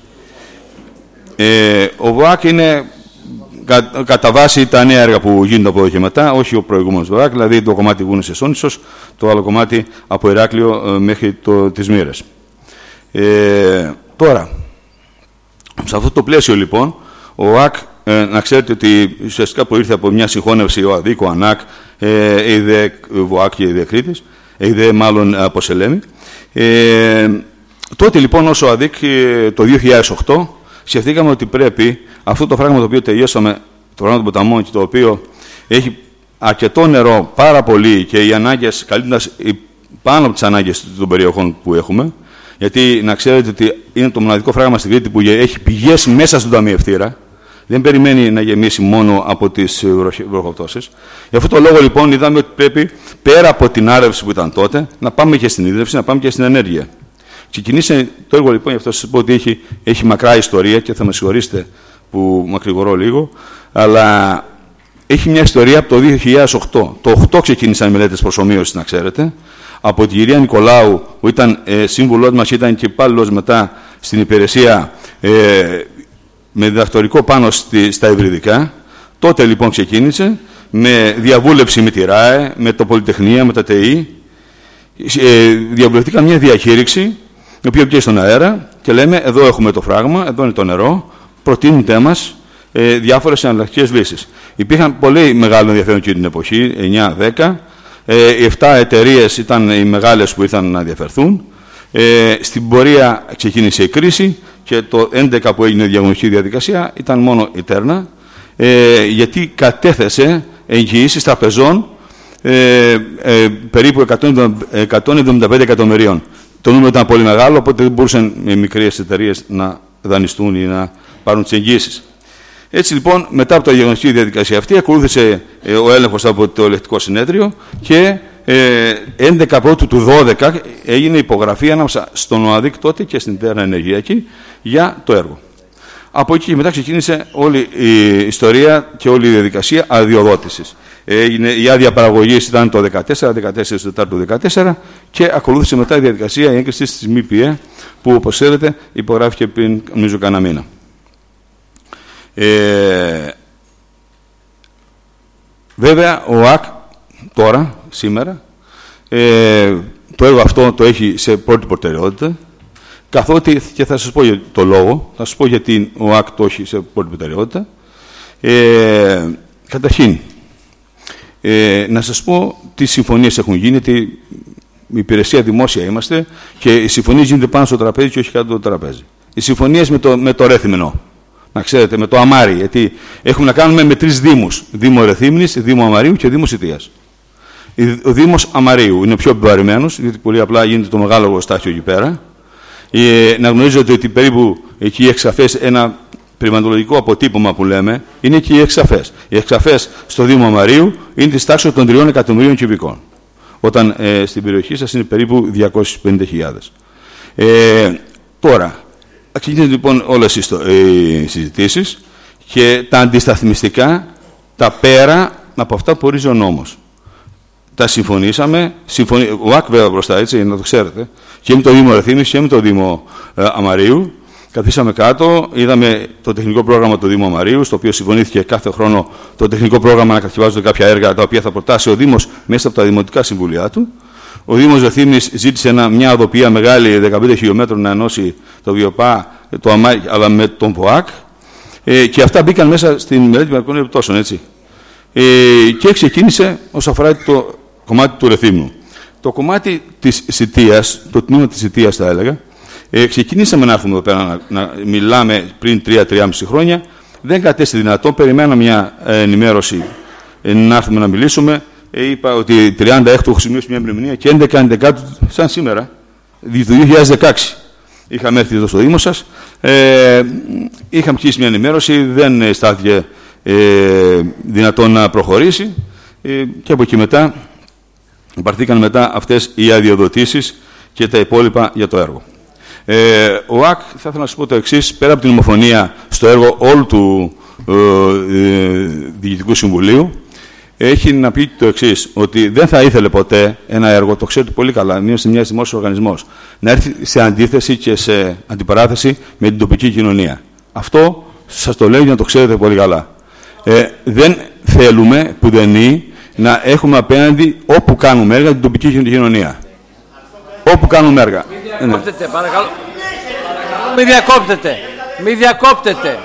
Ε, ο ΒΟΑΚ είναι κα, κατά βάση τα νέα έργα που γίνονται από εδώ και μετά, όχι ο προηγούμενος ΒΟΑΚ, δηλαδή το κομμάτι Βούνες Εσόνησος, το άλλο κομμάτι από Ηράκλειο ε, μέχρι το, τις Μοίρες. Ε, τώρα, σε αυτό το πλαίσιο λοιπόν, ο ΟΑΚ, ε, να ξέρετε ότι ουσιαστικά προήρθε από μια συγχώνευση ο ΑΔΙΚ, ο ΑΝΑΚ, ε, η ΔΕΚ, ο ΒΟΑΚ και η ΔΕΚ Κρήτης, ΕΙΔΕ μάλλον από Σελέμη. Ε, τότε λοιπόν όσο ΑΔΙΚ το δύο χιλιάδες οκτώ σκεφτήκαμε ότι πρέπει αυτό το φράγμα το οποίο τελειώσαμε, το φράγμα των ποταμών και το οποίο έχει αρκετό νερό πάρα πολύ και οι ανάγκες καλύπτοντας πάνω από τις ανάγκες των περιοχών που έχουμε, γιατί να ξέρετε ότι είναι το μοναδικό φράγμα στην Κρήτη που έχει πηγές μέσα στον ταμιευτήρα, δεν περιμένει να γεμίσει μόνο από τις βροχοπτώσεις. Γι' αυτό το λόγο λοιπόν είδαμε ότι πρέπει πέρα από την άρρευση που ήταν τότε να πάμε και στην ίδρυυση, να πάμε και στην ενέργεια. Ξεκινήσε το έργο λοιπόν, γι' αυτό σας πω ότι έχει, έχει μακρά ιστορία και θα με συγχωρήσετε που μακρηγορώ λίγο, αλλά έχει μια ιστορία από το δύο χιλιάδες οκτώ. Το οκτώ ξεκίνησαν οι μελέτες προσομοίωσης, να ξέρετε, από την κυρία Νικολάου, που ήταν ε, σύμβουλός μας, ήταν και υπάλληλος μετά στην υπηρεσία ε, με διδακτορικό πάνω στη, στα υβριδικά. Τότε λοιπόν ξεκίνησε με διαβούλευση με τη ΡΑΕ, με το Πολυτεχνία, με τα ΤΕΗ. Ε, διαβουλευτήκαν μια διαχείριξη, η οποία πήγε στον αέρα και λέμε: εδώ έχουμε το φράγμα, εδώ είναι το νερό, προτείνονται μας ε, διάφορες εναλλακτικές λύσεις. Υπήρχαν πολύ μεγάλο ενδιαφέρον και την εποχή, εννιά δέκα. Ε, οι εφτά εταιρείες ήταν οι μεγάλες που ήρθαν να διαφερθούν. Ε, στην πορεία ξεκίνησε η κρίση και το έντεκα που έγινε η διαγωνιστική διαδικασία ήταν μόνο η Τέρνα, ε, γιατί κατέθεσε εγγυήσεις τραπεζών ε, ε, περίπου εκατόν εβδομήντα πέντε εκατομμυρίων. Το νούμερο ήταν πολύ μεγάλο, οπότε δεν μπορούσαν οι μικρές εταιρείες να δανειστούν ή να πάρουν τις εγγυήσεις. Έτσι λοιπόν, μετά από τη διαγωνιστική διαδικασία αυτή, ακολούθησε ε, ο έλεγχος από το ελεκτικό συνέδριο και ε, έντεκα πρώτου του δώδεκα έγινε υπογραφή ανάμεσα στον ΟΑΔΙΚ τότε και στην Τέρνα Ενεργειακή για το έργο. Από εκεί και μετά ξεκίνησε όλη η ιστορία και όλη η διαδικασία αδειοδότησης. Έγινε, η άδεια παραγωγής ήταν το δεκατέσσερα, δεκατέσσερα του Τετάρτου δεκατέσσερα και ακολούθησε μετά η διαδικασία η έγκριση της ΜΠΕ που, όπως ξέρετε, υπογράφηκε πριν νομίζω κανένα μήνα. Ε, βέβαια, ο ΑΚ τώρα, σήμερα, ε, το έργο αυτό το έχει σε πρώτη προτεραιότητα, καθότι, και θα σας πω για το λόγο, θα σας πω γιατί ο ΑΚ το έχει σε πρώτη προτεραιότητα. Ε, καταρχήν, ε, να σας πω τι συμφωνίες έχουν γίνει, γιατί η υπηρεσία δημόσια είμαστε και οι συμφωνίες γίνονται πάνω στο τραπέζι και όχι κάτω το τραπέζι. Οι συμφωνίες με το, με το Ρέθυμνο, να ξέρετε, με το Αμάρι, γιατί έχουμε να κάνουμε με τρεις δήμους. Δήμο Ρεθύμνης, Δήμο Αμαρίου και Δήμο Σιτίας. Ο Δήμος Αμαρίου είναι πιο επιβαρημένος, γιατί πολύ απλά γίνεται το μεγάλο εργοστάσιο εκεί πέρα. Ε, να γνωρίζετε ότι περίπου εκεί οι εξαφές, ένα περιβαλλοντολογικό αποτύπωμα που λέμε, είναι και οι εξαφές. Οι εξαφές στο Δήμο Αμαρίου είναι της τάξης των τριών εκατομμυρίων κυβικών. Όταν ε, στην περιοχή σας είναι περίπου διακόσιες πενήντα χιλιάδες. Ε, τώρα, ξεκινήσαν λοιπόν όλες οι συζητήσεις και τα αντισταθμιστικά, τα πέρα από αυτά που ορίζει ο νόμος. Τα συμφωνήσαμε, συμφωνή, ο ΑΚ βέβαια μπροστά, έτσι, να το ξέρετε, και με το Δήμο Ρεθύμνης και με το Δήμο ε, Αμαρίου. Καθίσαμε κάτω, είδαμε το τεχνικό πρόγραμμα του Δήμου Αμαρίου, στο οποίο συμφωνήθηκε κάθε χρόνο το τεχνικό πρόγραμμα να κατασκευάζονται κάποια έργα τα οποία θα προτάσει ο Δήμος μέσα από τα δημοτικά συμβουλιά του. Ο Δήμος Ρεθύμνης ζήτησε ένα, μια οδοποιία μεγάλη δεκαπέντε χιλιόμετρων να ενώσει το ΒΙΟΠΑ, το ΑΜΑΙ, αλλά με τον ΠΟΑΚ. Ε, και αυτά μπήκαν μέσα στην μελέτη περιβαλλοντικών επιπτώσεων, έτσι. Ε, και ξεκίνησε όσον αφορά το κομμάτι του Ρεθύμνου. Το κομμάτι της Σιτίας, το τμήμα της Σιτίας θα έλεγα, ε, ξεκινήσαμε να έρθουμε εδώ πέρα να, να μιλάμε πριν τρία με τρία χρόνια. Δεν κατέστη δυνατόν, περιμέναμε μια ε, ενημέρωση ε, να έρθουμε να μιλήσουμε. Ε, είπα ότι τριάντα έξι έχω σημειώσει μια μνημονία και έντεκα έντεκα σαν σήμερα, το δύο χιλιάδες δεκαέξι. Είχαμε έρθει εδώ στο Δήμο σας, ε, είχαμε αρχίσει μια ενημέρωση, δεν στάθηκε ε, δυνατόν να προχωρήσει ε, και από εκεί μετά υπαρθήκαν μετά αυτές οι αδειοδοτήσεις και τα υπόλοιπα για το έργο. Ε, ο ΑΚ, θα ήθελα να σας πω το εξής, πέρα από την ομοφωνία στο έργο όλου του ε, ε, Διοικητικού Συμβουλίου, έχει να πει το εξής, ότι δεν θα ήθελε ποτέ ένα έργο, το ξέρετε πολύ καλά, είμαστε μια δημόσιο οργανισμός, να έρθει σε αντίθεση και σε αντιπαράθεση με την τοπική κοινωνία. Αυτό σας το λέω για να το ξέρετε πολύ καλά. Ε, δεν θέλουμε πουδενή να έχουμε απέναντι όπου κάνουμε έργα την τοπική κοινωνία. Όπου κάνουμε έργα. Μην διακόπτετε, παρακαλώ. Μην διακόπτετε. Μην διακόπτετε.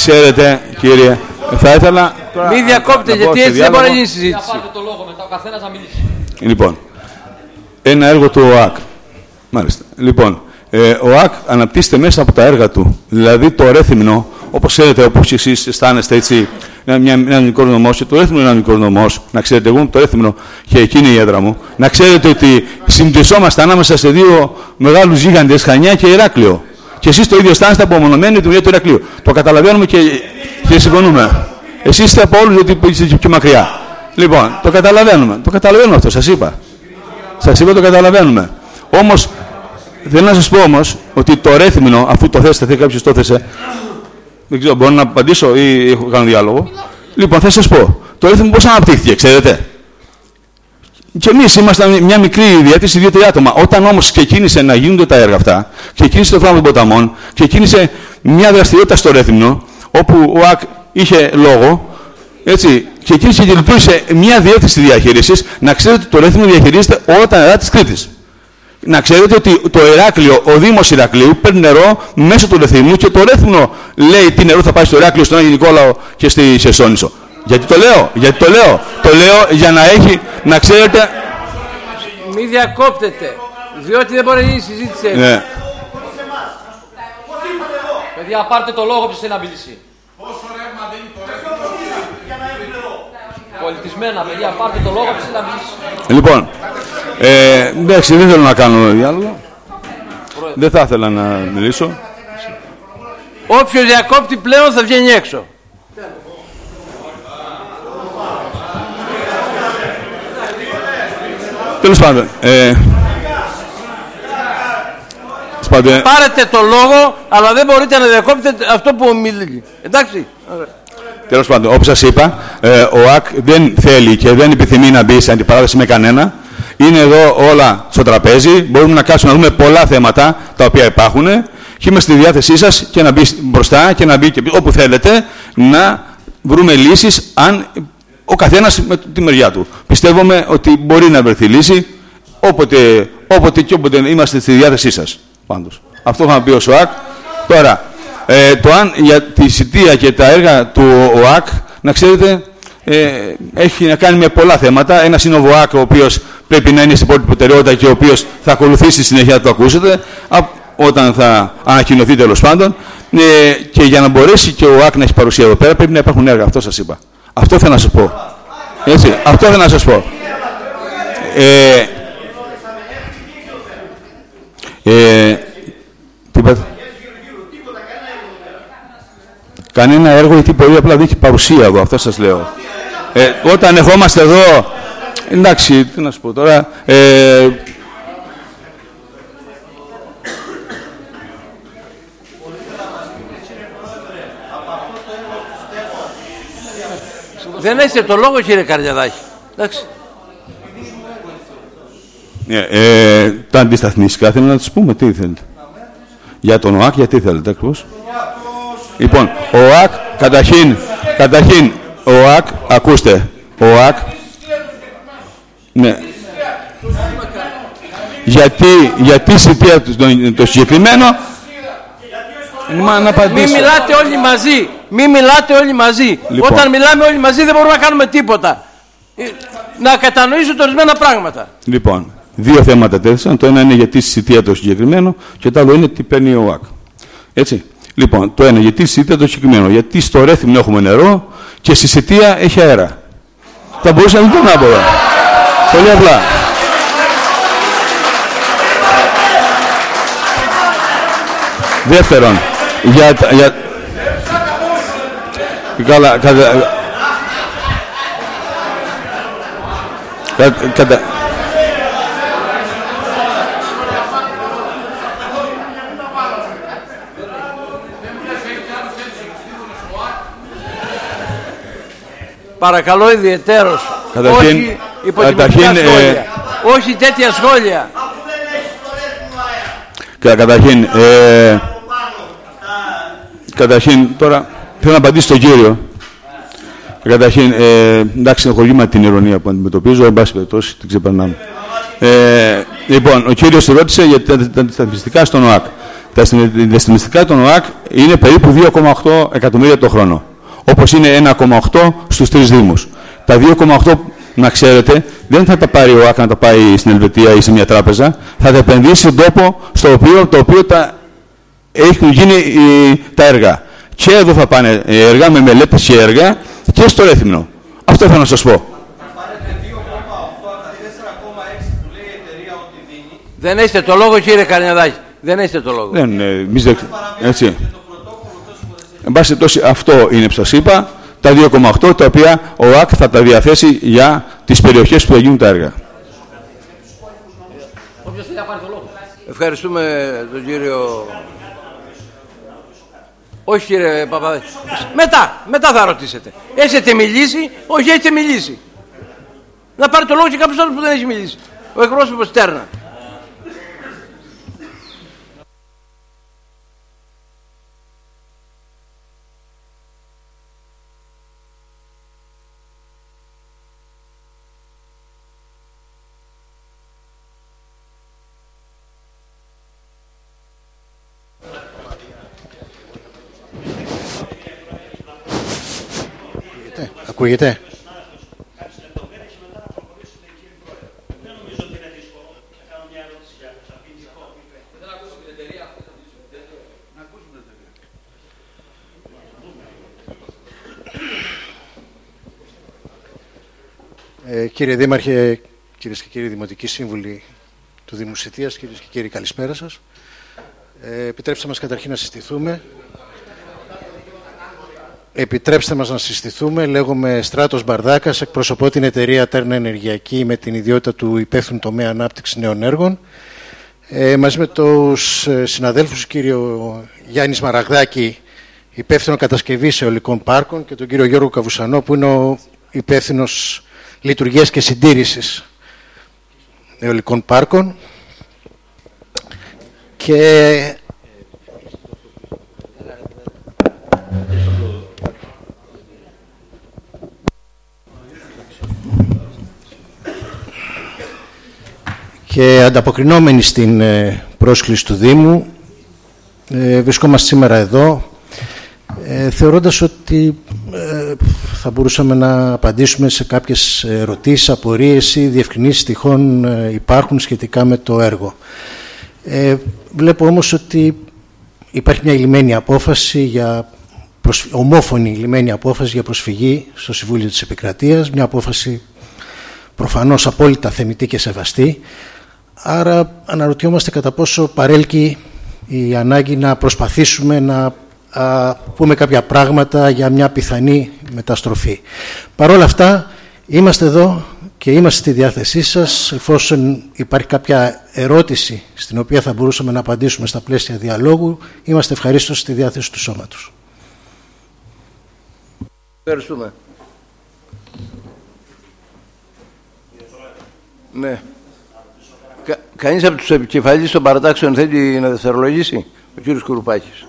ξέρετε, κύριε, θα ήθελα... Μην διακόπτε, γιατί έτσι δεν μπορεί να γίνει συζήτηση. Θα πάρετε το λόγο μετά, ο καθένας να μιλήσει. Λοιπόν, ένα έργο του ΟΑΚ. Μάλιστα. Λοιπόν, ε, ο ΟΑΚ αναπτύσσεται μέσα από τα έργα του. Δηλαδή το Ρέθυμνο, όπως ξέρετε, όπως εσείς αισθάνεστε έτσι, ένα μικρό νομός, και το Ρέθυμνο είναι ένα μικρό νομός. Να ξέρετε, εγώ το Ρέθυμνο και εκείνη η έδρα μου. Να ξέρετε ότι συμπτυσσόμαστε ανάμεσα σε δύο μεγάλους γίγαντες, Χανιά και Ηράκλειο. Και εσείς το ίδιο αισθάνεστε απομονωμένοι τη δουλειά του Ηρακλείου. Το καταλαβαίνουμε και, και συμφωνούμε. Εσείς είστε από όλους, γιατί είστε πιο μακριά. Λοιπόν, το καταλαβαίνουμε. Το καταλαβαίνουμε αυτό, σας είπα. Σας είπα, το καταλαβαίνουμε. Όμως, θέλω να σας πω όμως ότι το Ρέθυμνο, αφού το θέσετε, κάποιος το θέσε. Δεν ξέρω, μπορώ να απαντήσω ή έχω κάνει διάλογο. Λοιπόν, θα σας πω. Το Ρέθυμνο πώς αναπτύχθηκε, ξέρετε. Και εμείς ήμασταν μια μικρή διεύθυνση, δύο-τρία άτομα. Όταν όμως ξεκίνησε να γίνονται τα έργα αυτά, ξεκίνησε το φράγμα των ποταμών, ξεκίνησε μια δραστηριότητα στο Ρέθυμνο, όπου ο ΑΚ είχε λόγο, έτσι, ξεκίνησε και λειτουργήσε μια διεύθυνση διαχείρισης. Να ξέρετε ότι το Ρέθυμνο διαχειρίζεται όλα τα νερά της Κρήτης. Να ξέρετε ότι το Ηράκλειο, ο Δήμος Ηρακλείου, παίρνει νερό μέσω του Ρεθύμνου και το Ρέθυμνο λέει τι νερό θα πάει στο Ηράκλειο, στον Άγιο Νικόλαο και στη Σεσόνησο. Γιατί το λέω, γιατί το λέω. Το λέω για να έχει, να ξέρετε... Μην διακόπτετε, διότι δεν μπορεί να γίνει συζήτηση έτσι. Ναι. Παιδιά, πάρτε το λόγο ποιος θέλει να μιλήσει. Πολιτισμένα, παιδιά, πάρτε το λόγο ποιος θέλει να μιλήσει. Λοιπόν, ε, εντάξει, δεν θέλω να κάνω διάλογο. Δεν θα ήθελα να μιλήσω. Όποιος διακόπτει πλέον θα βγαίνει έξω. Τέλος πάντων, ε, σπάτε... Πάρετε το λόγο, αλλά δεν μπορείτε να διακόπτετε αυτό που μιλεί. Εντάξει. Τέλος πάντων, όπως σας είπα, ε, ο ΑΚ δεν θέλει και δεν επιθυμεί να μπει σε αντιπαράθεση με κανένα. Είναι εδώ όλα στο τραπέζι. Μπορούμε να κάτσουμε να δούμε πολλά θέματα τα οποία υπάρχουν. Και είμαι στη διάθεσή σας και να μπει μπροστά και να μπει και όπου θέλετε να βρούμε λύσεις, αν ο καθένας με τη μεριά του. Πιστεύουμε ότι μπορεί να βρεθεί λύση όποτε, όποτε και όποτε είμαστε στη διάθεσή σας. Πάντως. Αυτό θα πει ο ΣΟΑΚ. Τώρα, ε, το αν για τη σιτεία και τα έργα του ΟΑΚ, να ξέρετε, ε, έχει να κάνει με πολλά θέματα. Ένας είναι ο ΒΟΑΚ, ο οποίος πρέπει να είναι στην πρώτη προτεραιότητα και ο οποίος θα ακολουθήσει συνέχεια να το ακούσετε, α, όταν θα ανακοινωθεί τέλος πάντων. Ε, και για να μπορέσει και ο ΟΑΚ να έχει παρουσία εδώ πέρα, πρέπει να υπάρχουν έργα. Αυτό σας είπα. Αυτό θέλω να σας πω. Έτσι, αυτό θέλω να σας πω. Ε, ε, τι είπατε? Κανένα έργο, γιατί πολύ απλά δεν έχει παρουσία εδώ, αυτό σας λέω. Ε, όταν ερχόμαστε εδώ, εντάξει, τι να σου πω τώρα, ε, δεν έχετε το λόγο, κύριε Καρδιαδάκη. Εντάξει. Ε, ε, τα αντισταθμιστικά θέλω να τους πούμε, τι θέλετε. Για τον ΟΑΚ, γιατί θέλετε ακριβώς. Λοιπόν, ο ΟΑΚ, καταρχήν, καταρχήν, ο ΟΑΚ, ακούστε, ο ΟΑΚ, ναι. Γιατί, γιατί σιτεία το, το συγκεκριμένο, μα να απαντήσω. Μην μιλάτε όλοι μαζί, μην μιλάτε όλοι μαζί. Λοιπόν. Όταν μιλάμε όλοι μαζί δεν μπορούμε να κάνουμε τίποτα. Να κατανοήσετε ορισμένα πράγματα. Λοιπόν, δύο θέματα τέθησαν. Το ένα είναι γιατί σιτεία το συγκεκριμένο και το άλλο είναι τι παίρνει ο ΟΑΚ. Έτσι. Λοιπόν, το ένα γιατί σιτεία το συγκεκριμένο. Γιατί στο Ρέθυμνο έχουμε νερό και στη σιτεία έχει αέρα. Θα μπορούσα να μην το άποδα. Πολύ απλά. Δεύτερον, για... για... Καλά, κατα... Κα, κατα... Παρακαλώ ιδιαιτέρως, όχι υποτιμητικά σχόλια, ε... όχι τέτοια σχόλια. Κα, καταρχήν, ε... καταρχήν, τώρα θέλω να απαντήσω στον κύριο. Καταρχήν, ε, εντάξει, ενοχωρεί την ειρωνία που αντιμετωπίζω, εν πάση περιπτώσει την ξεπερνάμε. Ε, λοιπόν, ο κύριος ρώτησε για τα αντισταθμιστικά στον ΟΑΚ. Τα διαστημιστικά των ΟΑΚ είναι περίπου δύο κόμμα οκτώ εκατομμύρια το χρόνο, όπως είναι ένα κόμμα οκτώ στους τρεις Δήμους. Τα δύο κόμμα οκτώ, να ξέρετε, δεν θα τα πάρει ο ΟΑΚ να τα πάει στην Ελβετία ή σε μια τράπεζα, θα τα επενδύσει στον τόπο στο οποίο, το οποίο τα έχουν γίνει τα έργα. Και εδώ θα πάνε έργα με μελέτες και έργα και στο Ρέθυμνο. Αυτό ήθελα να σας πω. Δεν έχετε το λόγο, κύριε Καρνιαδάκη. Δεν έχετε το λόγο. Δεν, εμείς δεν... Έτσι. Εν πάση περιπτώσει, αυτό είναι που σας είπα, τα δύο κόμμα οκτώ, τα οποία ο ΟΑΚ θα τα διαθέσει για τις περιοχές που θα γίνουν τα έργα. Ευχαριστούμε τον κύριο... Όχι, κύριε Παπαδάκη. Μετά, μετά θα ρωτήσετε. Έχετε μιλήσει, όχι έχετε μιλήσει. Να πάρει το λόγο και κάποιος άλλος που δεν έχει μιλήσει. Ο εκπρόσωπος Τέρνα. Ακούγεται. Ε, κύριε Δήμαρχε, κυρίες και κύριοι Δημοτικοί Σύμβουλοι του Δήμου Σιτίας, κυρίες και κύριοι, καλησπέρα σας. Ε, επιτρέψτε μας καταρχήν να συστηθούμε. Επιτρέψτε μας να συστηθούμε. Λέγομαι Στράτος Μπαρδάκας, εκπροσωπώ την εταιρεία Τέρνα Ενεργειακή με την ιδιότητα του υπεύθυνου τομέα ανάπτυξη νέων έργων. Ε, μαζί με τους συναδέλφους, κύριο Γιάννη Μαραγδάκη, υπεύθυνο κατασκευής αιωλικών πάρκων, και τον κύριο Γιώργο Καβουσανό, που είναι ο υπεύθυνος λειτουργίας και συντήρησης αιωλικών πάρκων. Και Και ανταποκρινόμενοι στην ε, πρόσκληση του Δήμου, ε, βρισκόμαστε σήμερα εδώ, ε, θεωρώντας ότι ε, θα μπορούσαμε να απαντήσουμε σε κάποιες ερωτήσεις, απορίες ή διευκρινήσεις τυχόν ε, υπάρχουν σχετικά με το έργο. Ε, βλέπω όμως ότι υπάρχει μια λυμμένη απόφαση, για προσφ... ομόφωνη λυμμένη απόφαση για προσφυγή στο Συμβούλιο της Επικρατείας, μια απόφαση προφανώς απόλυτα θεμιτή και σεβαστή. Άρα αναρωτιόμαστε κατά πόσο παρέλκει η ανάγκη να προσπαθήσουμε να α, πούμε κάποια πράγματα για μια πιθανή μεταστροφή. Παρ' όλα αυτά είμαστε εδώ και είμαστε στη διάθεσή σας, εφόσον υπάρχει κάποια ερώτηση στην οποία θα μπορούσαμε να απαντήσουμε στα πλαίσια διαλόγου, είμαστε ευχαρίστως στη διάθεση του σώματος. Ευχαριστούμε. Ναι. Κα, κανείς από τους επικεφαλείς των παρατάξεων θέλει να δευτερολογήσει? Ο κύριος Κουρουπάκης.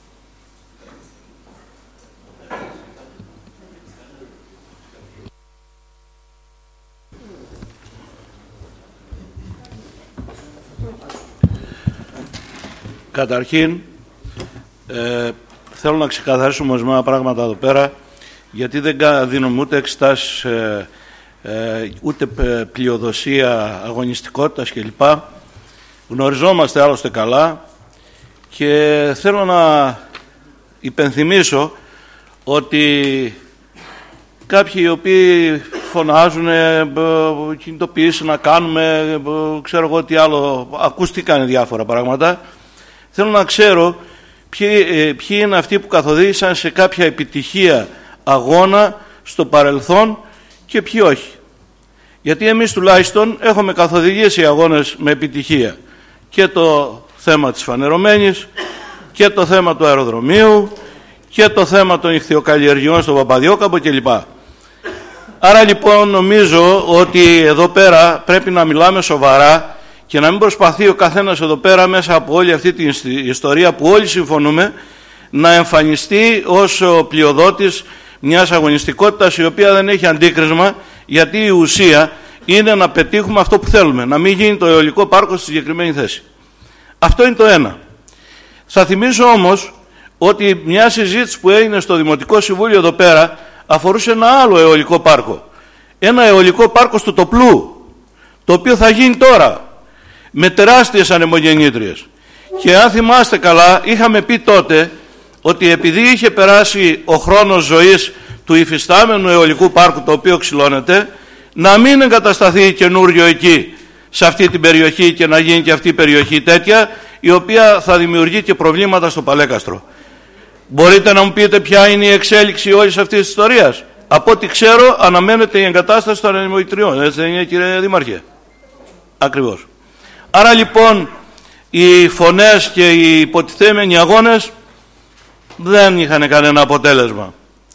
Καταρχήν, ε, θέλω να ξεκαθαρίσουμε ορισμένα πράγματα εδώ πέρα, γιατί δεν δίνουμε ούτε εξετάσεις, ε, ε, ούτε πλειοδοσία αγωνιστικότητας κλπ. Γνωριζόμαστε άλλωστε καλά και θέλω να υπενθυμίσω ότι κάποιοι οι οποίοι φωνάζουν κινητοποιήσεις να κάνουμε, ξέρω εγώ τι άλλο, ακούστηκαν διάφορα πράγματα. Θέλω να ξέρω ποιοι, ποιοι είναι αυτοί που καθοδήγησαν σε κάποια επιτυχία αγώνα στο παρελθόν και ποιοι όχι. Γιατί εμείς τουλάχιστον έχουμε καθοδηγήσει αγώνες με επιτυχία. Και το θέμα της Φανερωμένης και το θέμα του αεροδρομίου και το θέμα των ηχθειοκαλλιεργειών στο Παπαδιόκαμπο κλπ. Άρα λοιπόν νομίζω ότι εδώ πέρα πρέπει να μιλάμε σοβαρά και να μην προσπαθεί ο καθένας εδώ πέρα μέσα από όλη αυτή την ιστορία που όλοι συμφωνούμε να εμφανιστεί ως ο πλειοδότης μιας αγωνιστικότητας η οποία δεν έχει αντίκρισμα, γιατί η ουσία είναι να πετύχουμε αυτό που θέλουμε, να μην γίνει το αιωλικό πάρκο στη συγκεκριμένη θέση. Αυτό είναι το ένα. Θα θυμίσω όμως ότι μια συζήτηση που έγινε στο Δημοτικό Συμβούλιο εδώ πέρα αφορούσε ένα άλλο αιωλικό πάρκο. Ένα αιωλικό πάρκο στο Τοπλού, το οποίο θα γίνει τώρα, με τεράστιες ανεμογεννήτριες. Και αν θυμάστε καλά, είχαμε πει τότε ότι επειδή είχε περάσει ο χρόνος ζωής του υφιστάμενου αιωλικού πάρκου, το οποίο ξυλώνεται, να μην εγκατασταθεί καινούριο εκεί, σε αυτή την περιοχή, και να γίνει και αυτή η περιοχή τέτοια, η οποία θα δημιουργεί και προβλήματα στο Παλέκαστρο. Μπορείτε να μου πείτε ποια είναι η εξέλιξη όλης αυτής της ιστορίας? Από ό,τι ξέρω, αναμένεται η εγκατάσταση των ανεμογεννητριών. Έτσι δεν είναι, κύριε Δήμαρχε? Ακριβώς. Άρα λοιπόν οι φωνές και οι υποτιθέμενοι αγώνες δεν είχαν κανένα αποτέλεσμα.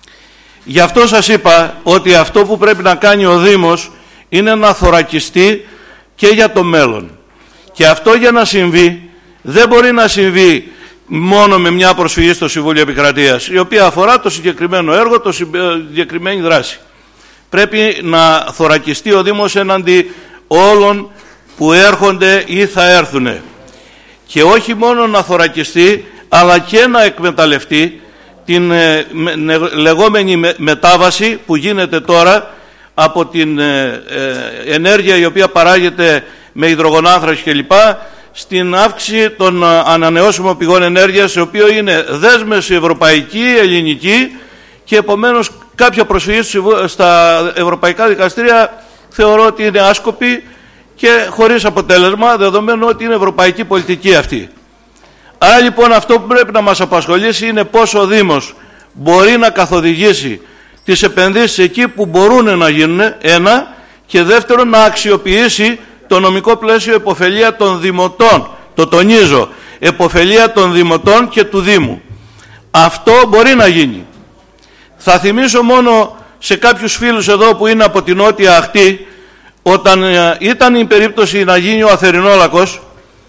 Γι' αυτό σας είπα ότι αυτό που πρέπει να κάνει ο Δήμος είναι να θωρακιστεί και για το μέλλον. Και αυτό για να συμβεί δεν μπορεί να συμβεί μόνο με μια προσφυγή στο Συμβούλιο Επικρατείας, η οποία αφορά το συγκεκριμένο έργο, το συγκεκριμένη δράση. Πρέπει να θωρακιστεί ο Δήμος έναντι όλων που έρχονται ή θα έρθουν. Και όχι μόνο να θωρακιστεί, αλλά και να εκμεταλλευτεί την ε, με, με, λεγόμενη με, μετάβαση που γίνεται τώρα από την ε, ε, ενέργεια η οποία παράγεται με υδρογονάνθρακες κλπ, στην αύξηση των ανανεώσιμων πηγών ενέργειας, το οποίο είναι δέσμευση ευρωπαϊκή, ελληνική, και επομένως κάποια προσφυγή στα ευρωπαϊκά δικαστήρια θεωρώ ότι είναι άσκοπη και χωρίς αποτέλεσμα, δεδομένου ότι είναι ευρωπαϊκή πολιτική αυτή. Άρα λοιπόν αυτό που πρέπει να μας απασχολήσει είναι πώς ο Δήμος μπορεί να καθοδηγήσει τις επενδύσεις εκεί που μπορούν να γίνουν, ένα, και δεύτερον να αξιοποιήσει το νομικό πλαίσιο επωφελία των δημοτών. Το τονίζω, επωφελία των δημοτών και του Δήμου. Αυτό μπορεί να γίνει. Θα θυμίσω μόνο σε κάποιους φίλους εδώ που είναι από την Νότια Αχτή, όταν ήταν η περίπτωση να γίνει ο Αθερινόλακος,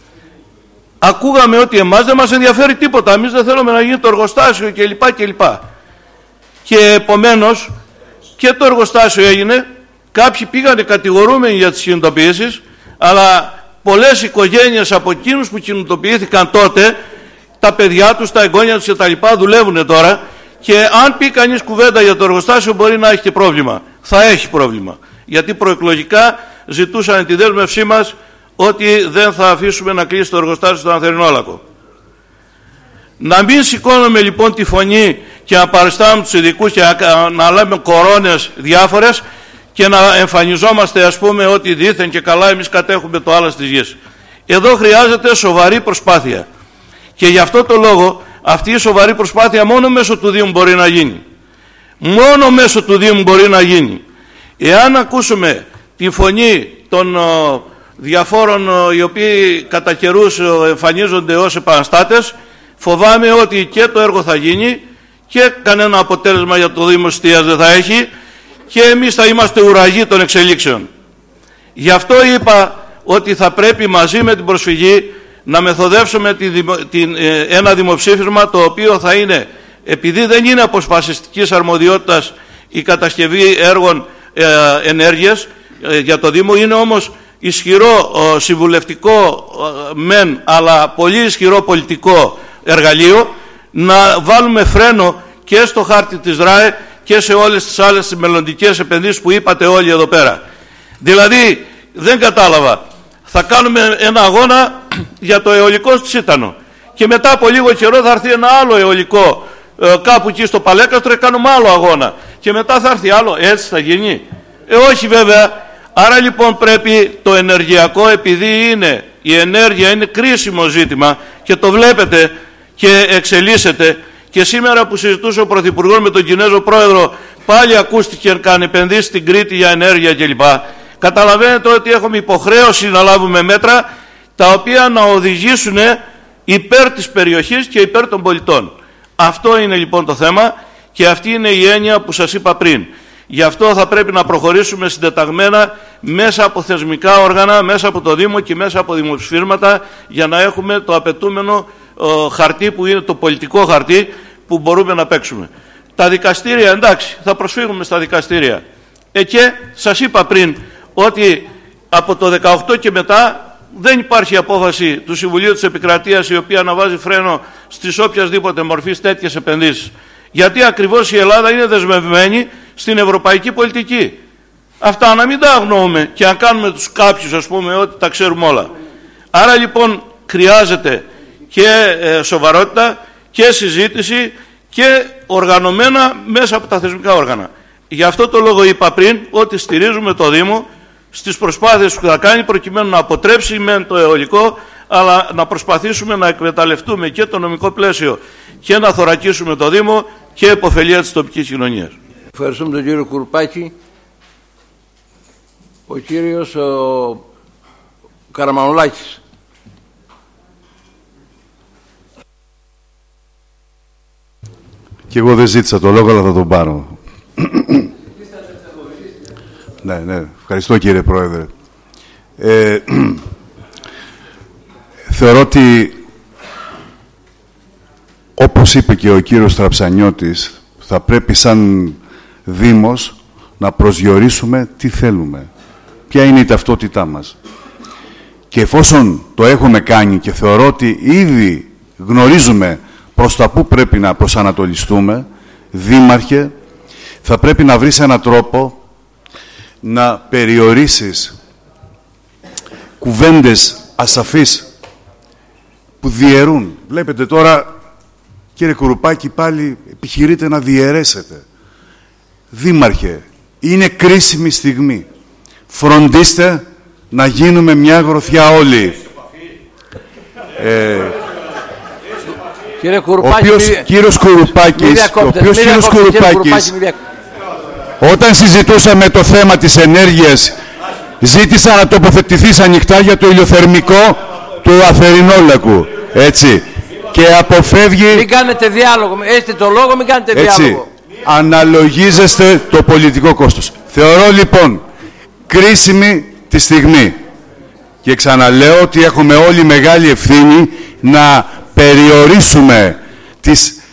ακούγαμε ότι εμάς δεν μας ενδιαφέρει τίποτα, εμείς δεν θέλουμε να γίνει το εργοστάσιο κλπ. κλπ. Και επομένως και το εργοστάσιο έγινε, κάποιοι πήγανε κατηγορούμενοι για τις κινητοποιήσεις, αλλά πολλές οικογένειες από εκείνους που κινητοποιήθηκαν τότε, τα παιδιά τους, τα εγγόνια τους κτλ. Δουλεύουν τώρα, και αν πει κανείς κουβέντα για το εργοστάσιο μπορεί να έχει και πρόβλημα. Θα έχει πρόβλημα. Γιατί προεκλογικά ζητούσαν τη δέσμευσή μας ότι δεν θα αφήσουμε να κλείσει το εργοστάσιο στον Αθερινόλακο. Να μην σηκώνουμε λοιπόν τη φωνή και να παριστάμε τους ειδικούς και να λέμε κορώνες διάφορες και να εμφανιζόμαστε, ας πούμε, ότι δήθεν και καλά εμείς κατέχουμε το άλλο της γης. Εδώ χρειάζεται σοβαρή προσπάθεια. Και γι' αυτό το λόγο αυτή η σοβαρή προσπάθεια μόνο μέσω του Δήμου μπορεί να γίνει. Μόνο μέσω του Δήμου μπορεί να γίνει. Εάν ακούσουμε τη φωνή των ο, διαφόρων ο, οι οποίοι κατά καιρούς ο, εμφανίζονται ως επαναστάτες, φοβάμαι ότι και το έργο θα γίνει και κανένα αποτέλεσμα για το Δήμο Στίας δεν θα έχει, και εμείς θα είμαστε ουραγοί των εξελίξεων. Γι' αυτό είπα ότι θα πρέπει μαζί με την προσφυγή να μεθοδεύσουμε την, την, ε, ένα δημοψήφισμα το οποίο θα είναι, επειδή δεν είναι αποσπασιστικής αρμοδιότητας η κατασκευή έργων ε, ενέργειας ε, για το Δήμο, είναι όμως ισχυρό ε, συμβουλευτικό ε, μεν, αλλά πολύ ισχυρό πολιτικό εργαλείο, να βάλουμε φρένο και στο χάρτη της ΡΑΕ και σε όλες τις άλλες μελλοντικές επενδύσεις που είπατε όλοι εδώ πέρα. Δηλαδή δεν κατάλαβα, θα κάνουμε ένα αγώνα για το αιωλικό στη Σίτανο και μετά από λίγο καιρό θα έρθει ένα άλλο αιωλικό ε, κάπου εκεί στο Παλέκαστρο και κάνουμε άλλο αγώνα και μετά θα έρθει άλλο. Έτσι θα γίνει? Ε, όχι βέβαια. Άρα λοιπόν πρέπει το ενεργειακό, επειδή είναι, η ενέργεια είναι κρίσιμο ζήτημα και το βλέπετε και εξελίσσεται, και σήμερα που συζητούσε ο Πρωθυπουργός με τον Κινέζο Πρόεδρο πάλι ακούστηκε καν επενδύσει στην Κρήτη για ενέργεια κλπ. Καταλαβαίνετε ότι έχουμε υποχρέωση να λάβουμε μέτρα τα οποία να οδηγήσουν υπέρ της περιοχής και υπέρ των πολιτών. Αυτό είναι λοιπόν το θέμα και αυτή είναι η έννοια που σας είπα πριν. Γι' αυτό θα πρέπει να προχωρήσουμε συντεταγμένα μέσα από θεσμικά όργανα, μέσα από το Δήμο και μέσα από δημοψηφίσματα, για να έχουμε το απαιτούμενο ο, χαρτί που είναι το πολιτικό χαρτί που μπορούμε να παίξουμε. Τα δικαστήρια, εντάξει, θα προσφύγουμε στα δικαστήρια. Ε, και σας είπα πριν ότι από το δεκαοκτώ και μετά δεν υπάρχει απόφαση του Συμβουλίου της Επικρατείας η οποία να βάζει φρένο στις οποιασδήποτε μορφής τέτοιες επενδύσεις. Γιατί ακριβώς η Ελλάδα είναι δεσμευμένη στην ευρωπαϊκή πολιτική. Αυτά να μην τα αγνοούμε και να κάνουμε τους κάποιους, ας πούμε, ότι τα ξέρουμε όλα. Άρα λοιπόν χρειάζεται και ε, σοβαρότητα και συζήτηση και οργανωμένα μέσα από τα θεσμικά όργανα. Γι' αυτό το λόγο είπα πριν ότι στηρίζουμε το Δήμο στις προσπάθειες που θα κάνει προκειμένου να αποτρέψει μεν το αιωλικό, αλλά να προσπαθήσουμε να εκμεταλλευτούμε και το νομικό πλαίσιο και να θωρακίσουμε το Δήμο και επωφελία της τοπικής κοινωνίας. Ευχαριστούμε τον κύριο Κουρουπάκη. Ο κύριος ο Καραμανολάκης. Και εγώ δεν ζήτησα το λόγο, αλλά θα τον πάρω. Ναι, ναι. Ευχαριστώ, κύριε Πρόεδρε. Ε, θεωρώ ότι, όπως είπε και ο κύριος Τραψανιώτης, θα πρέπει σαν Δήμος να προσδιορίσουμε τι θέλουμε. Ποια είναι η ταυτότητά μας. Και εφόσον το έχουμε κάνει και θεωρώ ότι ήδη γνωρίζουμε προς τα που πρέπει να προσανατολιστούμε, Δήμαρχε, θα πρέπει να βρεις έναν τρόπο να περιορίσεις κουβέντες ασαφείς που διαιρούν. Βλέπετε τώρα, κύριε Κουρουπάκη, πάλι επιχειρείτε να διαιρέσετε. Δήμαρχε, είναι κρίσιμη στιγμή. Φροντίστε να γίνουμε μια γροθιά όλοι. Ε, Κύριε Κουρουπάκη, ο οποίος μη... κύριος Κουρουπάκης, ο οποίος κύριος Κουρουπάκης, όταν συζητούσαμε το θέμα της ενέργειας, ζήτησα να τοποθετηθείς ανοιχτά για το ηλιοθερμικό του Αθερινόλακου. Έτσι. Και αποφεύγει... Μην κάνετε διάλογο. Έχετε το λόγο, μην κάνετε έτσι, διάλογο. Αναλογίζεστε το πολιτικό κόστος. Θεωρώ λοιπόν κρίσιμη τη στιγμή. Και ξαναλέω ότι έχουμε όλοι μεγάλη ευθύνη να περιορίσουμε τις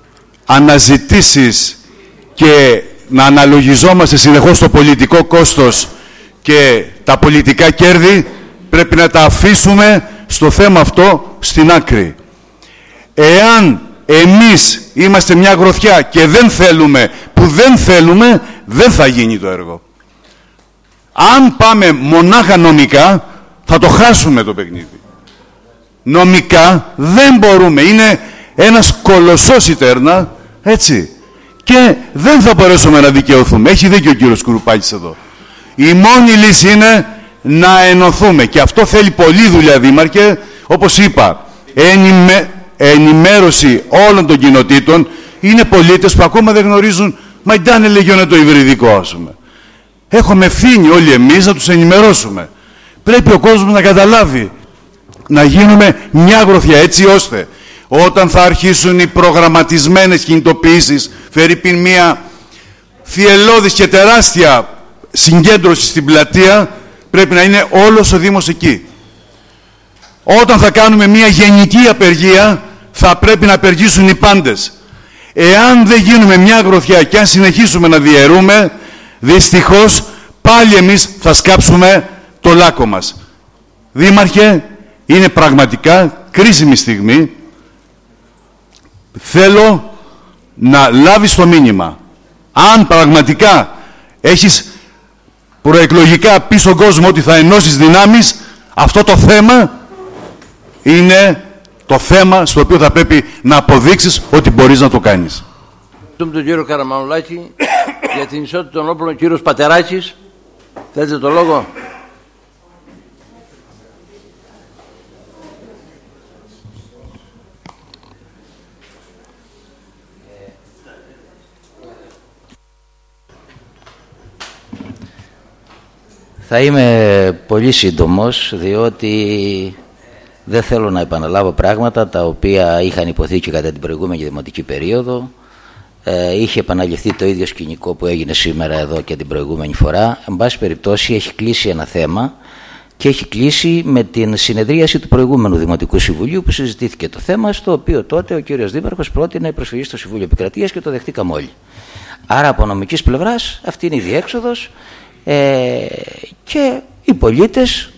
αναζητήσεις και να αναλογιζόμαστε συνεχώς το πολιτικό κόστος και τα πολιτικά κέρδη. Πρέπει να τα αφήσουμε στο θέμα αυτό στην άκρη. Εάν εμείς είμαστε μια γροθιά και δεν θέλουμε, που δεν θέλουμε, δεν θα γίνει το έργο. Αν πάμε μονάχα νομικά, θα το χάσουμε το παιχνίδι. Νομικά δεν μπορούμε. Είναι ένας κολοσσός η τέρνα, έτσι. Και δεν θα μπορέσουμε να δικαιωθούμε. Έχει δίκιο ο κύριος Κουρουπάκης εδώ. Η μόνη λύση είναι να ενωθούμε. Και αυτό θέλει πολλή δουλειά, Δήμαρχε. Όπως είπα, ενημέ, ενημέρωση όλων των κοινοτήτων. Είναι πολίτες που ακόμα δεν γνωρίζουν, μα ήταν λέγιονε το υβριδικό, ας πούμε. Έχουμε ευθύνη όλοι εμείς να τους ενημερώσουμε. Πρέπει ο κόσμος να καταλάβει. Να γίνουμε μια γροθιά, έτσι ώστε όταν θα αρχίσουν οι προγραμματισμένες κινητοποιήσεις, φερειπίν μια θυελλώδης και τεράστια συγκέντρωση στην πλατεία, πρέπει να είναι όλος ο Δήμος εκεί. Όταν θα κάνουμε μια γενική απεργία, θα πρέπει να απεργήσουν οι πάντες. Εάν δεν γίνουμε μια γροθιά και αν συνεχίσουμε να διαιρούμε, δυστυχώς πάλι εμείς θα σκάψουμε το λάκκο μας. Δήμαρχε, είναι πραγματικά κρίσιμη στιγμή. Θέλω να λάβεις το μήνυμα. Αν πραγματικά έχεις προεκλογικά πει στον κόσμο ότι θα ενώσεις δυνάμεις, αυτό το θέμα είναι το θέμα στο οποίο θα πρέπει να αποδείξεις ότι μπορείς να το κάνεις. Ευχαριστούμε τον κύριο Καραμανολάκη. Για την ισότητα των όπλων, ο κύριος Πατεράκης. Θέλετε το λόγο? Θα είμαι πολύ σύντομος, διότι δεν θέλω να επαναλάβω πράγματα τα οποία είχαν υποθεί και κατά την προηγούμενη δημοτική περίοδο. Ε, είχε επαναληφθεί το ίδιο σκηνικό που έγινε σήμερα εδώ και την προηγούμενη φορά. Εν πάση περιπτώσει έχει κλείσει ένα θέμα και έχει κλείσει με την συνεδρίαση του προηγούμενου Δημοτικού Συμβουλίου που συζητήθηκε το θέμα, στο οποίο τότε ο κύριος Δήμαρχος πρότεινε προσφυγή στο Συμβούλιο Επικρατείας και το δεχτήκαμε όλοι. Άρα από νομικής πλευράς αυτή είναι η διέξοδος. Ε, και οι πολίτες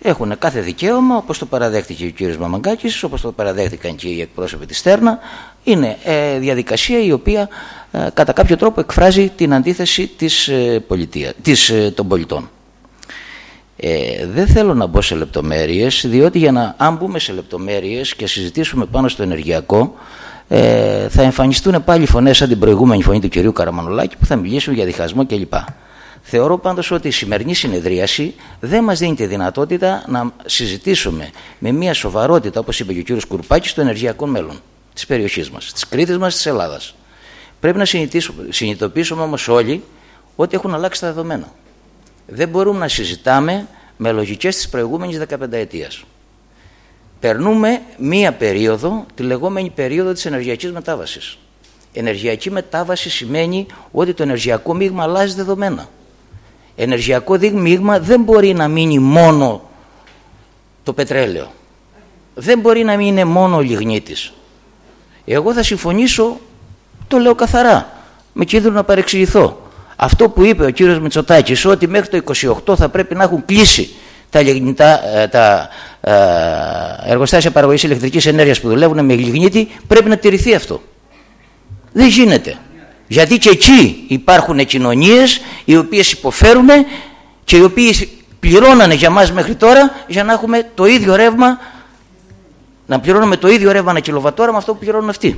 έχουν κάθε δικαίωμα, όπως το παραδέχτηκε ο κύριος Μαμαγκάκης, όπως το παραδέχτηκαν και οι εκπρόσωποι της Στέρνα. Είναι ε, διαδικασία η οποία ε, κατά κάποιο τρόπο εκφράζει την αντίθεση της, ε, πολιτεία, της, ε, των πολιτών. Ε, δεν θέλω να μπω σε λεπτομέρειες, διότι για να, αν μπούμε σε λεπτομέρειες και συζητήσουμε πάνω στο ενεργειακό, ε, θα εμφανιστούν πάλι φωνές σαν την προηγούμενη φωνή του κυρίου Καραμανολάκη που θα μιλήσουν για διχασμό κλπ. Θεωρώ πάντως ότι η σημερινή συνεδρίαση δεν μας δίνει τη δυνατότητα να συζητήσουμε με μια σοβαρότητα, όπως είπε και ο κύριος Κουρουπάκης, το ενεργειακό μέλλον της περιοχής μας, της Κρήτης μας, της Ελλάδας. Πρέπει να συνειδητοποιήσουμε όμως όλοι ότι έχουν αλλάξει τα δεδομένα. Δεν μπορούμε να συζητάμε με λογικές της προηγούμενης δεκαπενταετίας. Περνούμε μία περίοδο, τη λεγόμενη περίοδο της ενεργειακής μετάβασης. Ενεργειακή μετάβαση σημαίνει ότι το ενεργειακό μείγμα αλλάζει δεδομένα. Ενεργειακό μείγμα δεν μπορεί να μείνει μόνο το πετρέλαιο. Δεν μπορεί να μείνει μόνο ο λιγνίτης. Εγώ θα συμφωνήσω, το λέω καθαρά, με κίνδυνο να παρεξηγηθώ. Αυτό που είπε ο κύριος Μητσοτάκης, ότι μέχρι το είκοσι οκτώ θα πρέπει να έχουν κλείσει τα, λιγνητά, τα ε, εργοστάσια παραγωγής ηλεκτρικής ενέργειας που δουλεύουν με λιγνίτη, πρέπει να τηρηθεί αυτό. Δεν γίνεται. Γιατί και εκεί υπάρχουν κοινωνίες οι οποίες υποφέρουν και οι οποίες πληρώνανε για μας μέχρι τώρα για να έχουμε το ίδιο ρεύμα, να πληρώνουμε το ίδιο ρεύμα ένα κιλοβατόρα με αυτό που πληρώνουν αυτοί.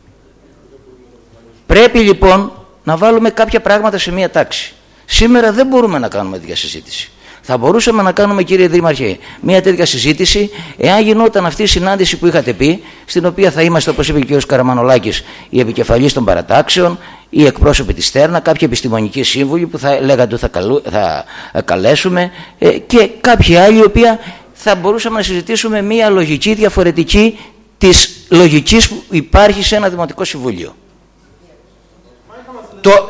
Πρέπει λοιπόν να βάλουμε κάποια πράγματα σε μία τάξη. Σήμερα δεν μπορούμε να κάνουμε τέτοια συζήτηση. Θα μπορούσαμε να κάνουμε, κύριε Δήμαρχε, μια τέτοια συζήτηση εάν γινόταν αυτή η συνάντηση που είχατε πει, στην οποία θα είμαστε, όπως είπε και ο κ. Καραμανολάκης, οι επικεφαλείς των παρατάξεων, οι εκπρόσωποι της Στέρνα, κάποιοι επιστημονικοί σύμβουλοι που θα λέγατε ότι θα, καλού, θα καλέσουμε ε, και κάποιοι άλλοι, οι οποίοι θα μπορούσαμε να συζητήσουμε μια λογική διαφορετική της λογικής που υπάρχει σε ένα Δημοτικό Συμβούλιο. Το,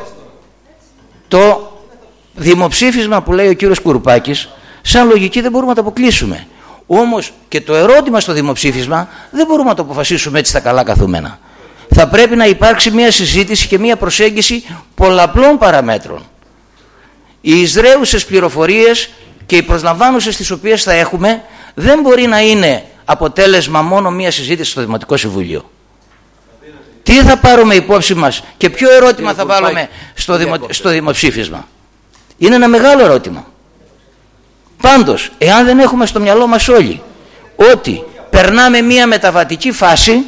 το δημοψήφισμα που λέει ο κύριος Κουρουπάκης, σαν λογική δεν μπορούμε να το αποκλείσουμε. Όμως και το ερώτημα στο δημοψήφισμα δεν μπορούμε να το αποφασίσουμε έτσι στα καλά καθούμενα. Θα πρέπει να υπάρξει μια συζήτηση και μια προσέγγιση πολλαπλών παραμέτρων. Οι εισραίουσες πληροφορίες και οι προσλαμβάνουσες τις οποίες θα έχουμε δεν μπορεί να είναι αποτέλεσμα μόνο μια συζήτηση στο Δημοτικό Συμβούλιο. Τι θα πάρουμε υπόψη μας και ποιο ερώτημα θα βάλουμε στο, δημο, στο δημοψήφισμα. Είναι ένα μεγάλο ερώτημα. Πάντως, εάν δεν έχουμε στο μυαλό μας όλοι ότι περνάμε μια μεταβατική φάση,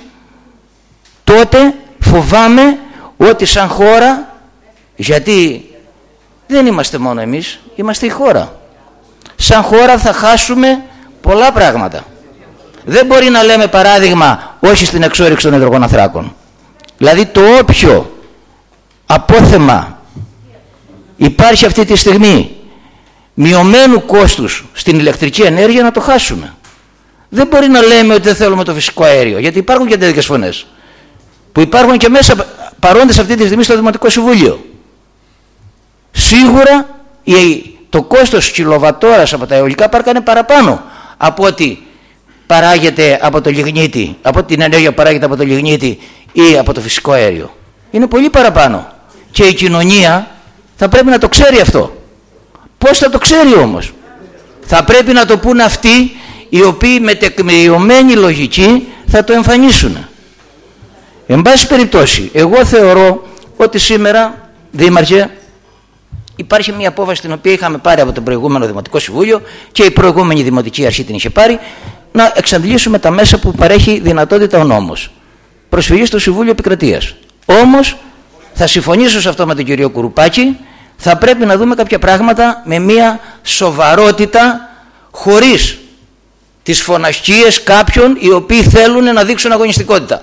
τότε φοβάμαι ότι σαν χώρα, γιατί δεν είμαστε μόνο εμείς, είμαστε η χώρα. Σαν χώρα θα χάσουμε πολλά πράγματα. Δεν μπορεί να λέμε παράδειγμα όχι στην εξόρυξη των υδρογοναθράκων. Δηλαδή το όποιο απόθεμα υπάρχει αυτή τη στιγμή μειωμένου κόστους στην ηλεκτρική ενέργεια να το χάσουμε. Δεν μπορεί να λέμε ότι δεν θέλουμε το φυσικό αέριο, γιατί υπάρχουν και τέτοιες φωνές που υπάρχουν και μέσα παρόντες αυτή τη στιγμή στο Δημοτικό Συμβούλιο. Σίγουρα το κόστος κιλοβατόρας από τα αιωλικά πάρκα είναι παραπάνω από ότι παράγεται από το λιγνίτη, από την ενέργεια που παράγεται από το λιγνίτη ή από το φυσικό αέριο. Είναι πολύ παραπάνω. Και η κοινωνία θα πρέπει να το ξέρει αυτό. Πώς θα το ξέρει όμως? Θα πρέπει να το πούν αυτοί οι οποίοι με τεκμηριωμένη λογική θα το εμφανίσουν. Εν πάση περιπτώσει, εγώ θεωρώ ότι σήμερα, Δήμαρχε, υπάρχει μια απόφαση την οποία είχαμε πάρει από το προηγούμενο Δημοτικό Συμβούλιο και η προηγούμενη Δημοτική Αρχή την είχε πάρει, να εξαντλήσουμε τα μέσα που παρέχει δυνατότητα ο νόμος. Προσφυγή στο Συμβούλιο Επικρατείας. Όμως, θα συμφωνήσω σε αυτό με τον κύριο Κουρουπάκη, θα πρέπει να δούμε κάποια πράγματα με μια σοβαρότητα, χωρίς τις φωνασκίες κάποιων οι οποίοι θέλουν να δείξουν αγωνιστικότητα.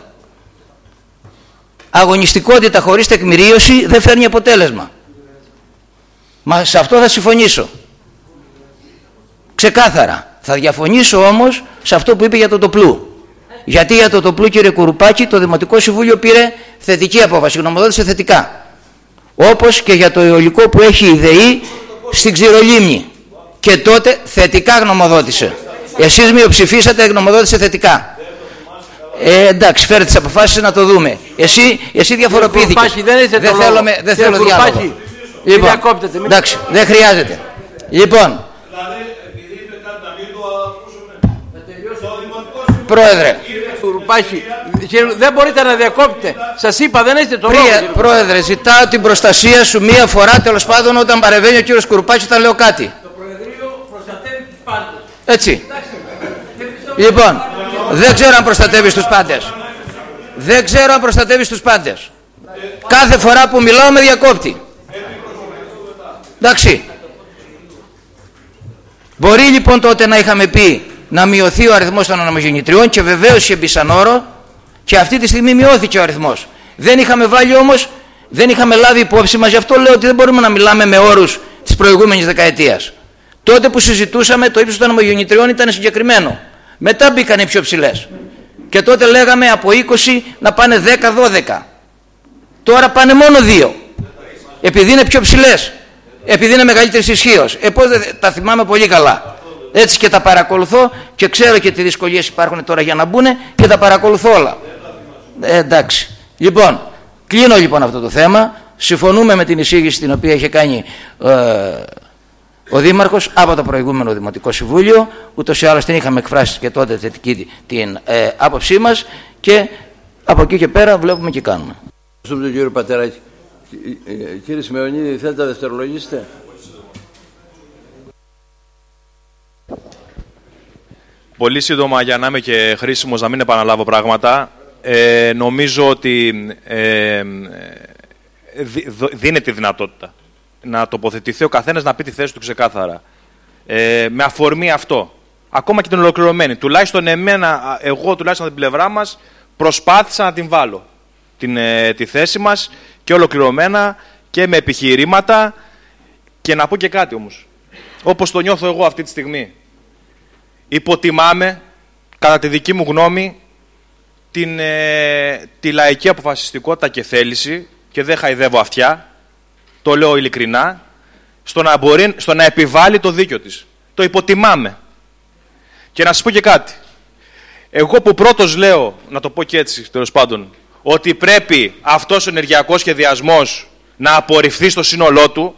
Αγωνιστικότητα χωρίς τεκμηρίωση δεν φέρνει αποτέλεσμα. Μα σε αυτό θα συμφωνήσω. Ξεκάθαρα. Θα διαφωνήσω όμως σε αυτό που είπε για το τοπλού. Γιατί για το τοπλού, κύριε Κουρουπάκη, το Δημοτικό Συμβούλιο πήρε θετική απόφαση, γνωμοδότησε θετικά. Όπως και για το αιωλικό που έχει η ΔΕΗ στην Ξηρολίμνη. Και τότε θετικά γνωμοδότησε. Εσείς μειοψηφίσατε, γνωμοδότησε θετικά. Ε, εντάξει, φέρετε τις αποφάσεις να το δούμε. Εσύ, εσύ διαφοροποιήθηκες. Δεν, δεν θέλω, με, δεν θέλω διάλογο. Λοιπόν, εντάξει, δεν χρειάζεται. Λοιπόν, Πρόεδρε. Κουρουπάκη, δεν μπορείτε να διακόπτετε. Σας είπα, δεν έχετε το Πρία, λόγο. Πρόεδρε, ζητάω την προστασία σου μία φορά, τέλος πάντων, όταν παρεμβαίνει ο κύριος Κουρουπάκης όταν λέω κάτι. Το Προεδρείο προστατεύει τους πάντες. Έτσι. Λοιπόν, δεν ξέρω αν προστατεύεις τους πάντες. Δεν ξέρω αν προστατεύεις τους πάντες. Κάθε φορά που μιλάω με διακόπτη. Εντάξει. Μπορεί λοιπόν τότε να είχαμε πει να μειωθεί ο αριθμός των ανεμογεννητριών και βεβαίως είχε μπει σαν όρο και αυτή τη στιγμή μειώθηκε ο αριθμός. Δεν είχαμε βάλει όμως, δεν είχαμε λάβει υπόψη μας, γι' αυτό λέω ότι δεν μπορούμε να μιλάμε με όρους της προηγούμενης δεκαετίας. Τότε που συζητούσαμε το ύψος των ανεμογεννητριών ήταν συγκεκριμένο. Μετά μπήκαν οι πιο ψηλές. Και τότε λέγαμε από είκοσι να πάνε δέκα δώδεκα. Τώρα πάνε μόνο δύο. Επειδή είναι πιο ψηλές. Επειδή είναι μεγαλύτερης ισχύως. Ε, πώς τα θυμάμαι πολύ καλά. Έτσι και τα παρακολουθώ και ξέρω και τι δυσκολίες υπάρχουν τώρα για να μπουν και τα παρακολουθώ όλα. Ε, εντάξει. Λοιπόν, κλείνω λοιπόν αυτό το θέμα. Συμφωνούμε με την εισήγηση την οποία είχε κάνει ε, ο Δήμαρχος από το προηγούμενο Δημοτικό Συμβούλιο. Ούτως ή άλλως την είχαμε εκφράσει και τότε θετική την ε, άποψή μας και από εκεί και πέρα βλέπουμε και κάνουμε. Στον κύριο Πατεράκη. Κύριε Σιμεωνίδη, θέλετε να δευτερολογήσετε? Πολύ σύντομα, για να είμαι και χρήσιμος, να μην επαναλάβω πράγματα. Ε, νομίζω ότι ε, δίνεται η δυνατότητα να τοποθετηθεί ο καθένας, να πει τη θέση του ξεκάθαρα. Ε, με αφορμή αυτό. Ακόμα και την ολοκληρωμένη. Τουλάχιστον εμένα, εγώ τουλάχιστον από την πλευρά μας, προσπάθησα να την βάλω την, ε, τη θέση μας και ολοκληρωμένα και με επιχειρήματα. Και να πω και κάτι όμως. Όπως το νιώθω εγώ αυτή τη στιγμή. Υποτιμάμε, κατά τη δική μου γνώμη, την, ε, τη λαϊκή αποφασιστικότητα και θέληση, και δεν χαϊδεύω αυτιά, το λέω ειλικρινά, στο να, μπορεί, στο να επιβάλλει το δίκιο της. Το υποτιμάμε. Και να σας πω και κάτι. Εγώ που πρώτος λέω, να το πω και έτσι τέλος πάντων, ότι πρέπει αυτός ο ενεργειακός σχεδιασμός να απορριφθεί στο σύνολό του,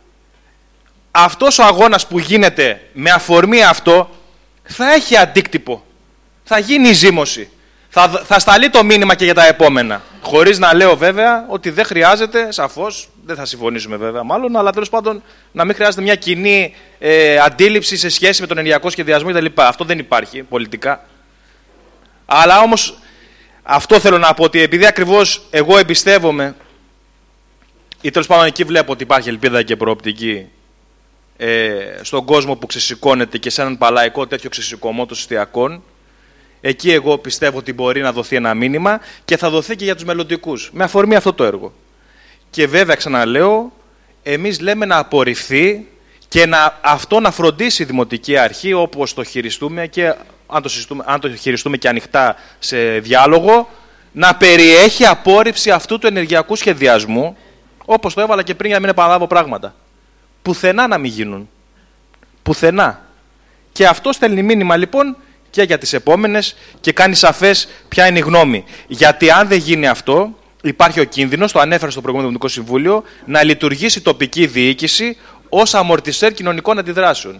αυτός ο αγώνας που γίνεται με αφορμή αυτό, θα έχει αντίκτυπο. Θα γίνει η ζήμωση. Θα, θα σταλεί το μήνυμα και για τα επόμενα. Χωρίς να λέω βέβαια ότι δεν χρειάζεται, σαφώς, δεν θα συμφωνήσουμε βέβαια μάλλον, αλλά τέλος πάντων να μην χρειάζεται μια κοινή ε, αντίληψη σε σχέση με τον ενεργειακό σχεδιασμό κτλ. Αυτό δεν υπάρχει πολιτικά. Αλλά όμως αυτό θέλω να πω, ότι επειδή ακριβώς εγώ εμπιστεύομαι, ή τέλος πάντων εκεί βλέπω ότι υπάρχει ελπίδα και προοπτική ε, στον κόσμο που ξεσηκώνεται και σε έναν παλαϊκό τέτοιο ξεσηκωμό των εστιακών, εκεί εγώ πιστεύω ότι μπορεί να δοθεί ένα μήνυμα και θα δοθεί και για τους μελλοντικούς, με αφορμή αυτό το έργο. Και βέβαια, ξαναλέω, εμείς λέμε να απορριφθεί και να, αυτό να φροντίσει η Δημοτική Αρχή, όπως το χειριστούμε και αν το, αν το χειριστούμε και ανοιχτά σε διάλογο, να περιέχει απόρριψη αυτού του ενεργειακού σχεδιασμού, όπως το έβαλα και πριν για να μην επαναλάβω πράγματα. Πουθενά να μην γίνουν. Πουθενά. Και αυτό στέλνει μήνυμα λοιπόν και για τις επόμενες και κάνει σαφές ποια είναι η γνώμη. Γιατί αν δεν γίνει αυτό, υπάρχει ο κίνδυνος, το ανέφερα στο προηγούμενο Δημοτικό Συμβούλιο, να λειτουργήσει η τοπική διοίκηση ως αμορτισέρ κοινωνικών αντιδράσεων.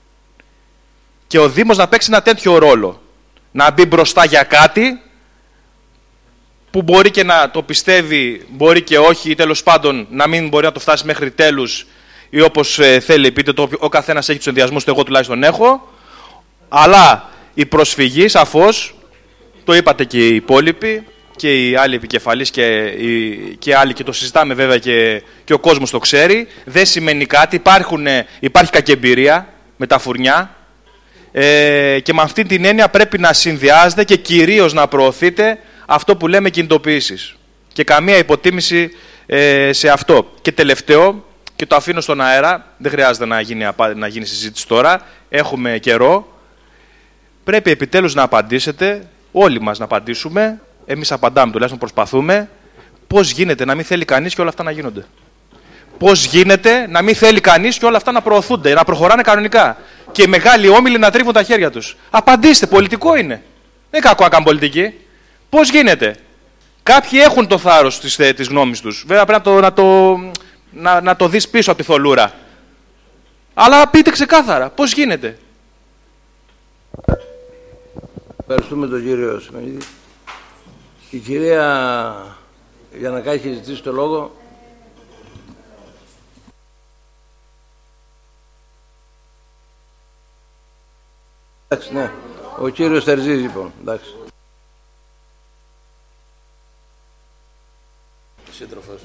Και ο Δήμος να παίξει ένα τέτοιο ρόλο. Να μπει μπροστά για κάτι που μπορεί και να το πιστεύει, μπορεί και όχι, ή τέλος πάντων να μην μπορεί να το φτάσει μέχρι τέλους, ή όπως ε, θέλει, πείτε το, ο καθένας έχει τους ενδιασμούς του, εγώ τουλάχιστον έχω. Αλλά η προσφυγή, σαφώς, το είπατε και οι υπόλοιποι και οι άλλοι επικεφαλείς και οι και άλλοι, και το συζητάμε βέβαια και, και ο κόσμος το ξέρει, δεν σημαίνει κάτι. Υπάρχουν, υπάρχει κακεμπειρία με τα φουρνιά ε, και με αυτή την έννοια πρέπει να συνδυάζεται και κυρίως να προωθείτε αυτό που λέμε κινητοποιήσεις. Και καμία υποτίμηση ε, σε αυτό. Και τελευταίο, και το αφήνω στον αέρα, δεν χρειάζεται να γίνει, να γίνει συζήτηση τώρα, έχουμε καιρό. Πρέπει επιτέλους να απαντήσετε, όλοι μας να απαντήσουμε, εμείς απαντάμε, τουλάχιστον προσπαθούμε, πώς γίνεται να μην θέλει κανείς και όλα αυτά να γίνονται. Πώς γίνεται να μην θέλει κανείς και όλα αυτά να προωθούνται, να προχωράνε κανονικά. Και οι μεγάλοι όμιλοι να τρίβουν τα χέρια τους. Απαντήστε, πολιτικό είναι. Δεν είναι κακό να κάνουν πολιτική. Πώς γίνεται. Κάποιοι έχουν το θάρρος της, της γνώμης τους. Βέβαια πρέπει να το, να, το, να, να το δεις πίσω από τη θολούρα. Αλλά πείτε ξεκάθαρα, πώς γίνεται. Ευχαριστούμε τον κύριο Σιμεωνίδη. Η κυρία Γιαννακάκη έχει ζητήσει το λόγο. Εντάξει, ναι. Ο κύριος Τερζής, λοιπόν. Εντάξει. Σύντροφος.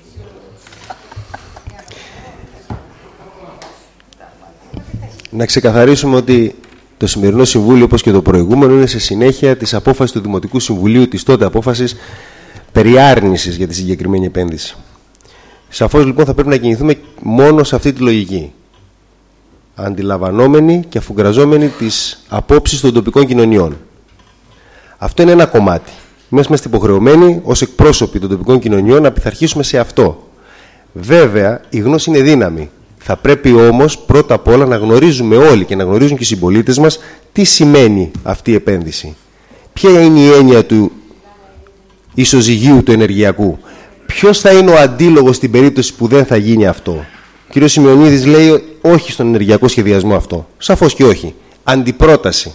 Να ξεκαθαρίσουμε ότι το σημερινό Συμβούλιο, όπως και το προηγούμενο, είναι σε συνέχεια της απόφασης του Δημοτικού Συμβουλίου, της τότε απόφασης περί άρνησης για τη συγκεκριμένη επένδυση. Σαφώς, λοιπόν, θα πρέπει να κινηθούμε μόνο σε αυτή τη λογική. Αντιλαμβανόμενοι και αφουγκραζόμενοι τις απόψεις των τοπικών κοινωνιών. Αυτό είναι ένα κομμάτι. Εμείς είμαστε υποχρεωμένοι ως εκπρόσωποι των τοπικών κοινωνιών να πειθαρχήσουμε σε αυτό. Βέβαια, η γνώση είναι δύναμη. Θα πρέπει όμως πρώτα απ' όλα να γνωρίζουμε όλοι και να γνωρίζουν και οι συμπολίτες μας τι σημαίνει αυτή η επένδυση. Ποια είναι η έννοια του ισοζυγίου του ενεργειακού. Ποιος θα είναι ο αντίλογος στην περίπτωση που δεν θα γίνει αυτό. Ο κ. Σιμεωνίδης λέει όχι στον ενεργειακό σχεδιασμό αυτό. Σαφώς και όχι. Αντιπρόταση.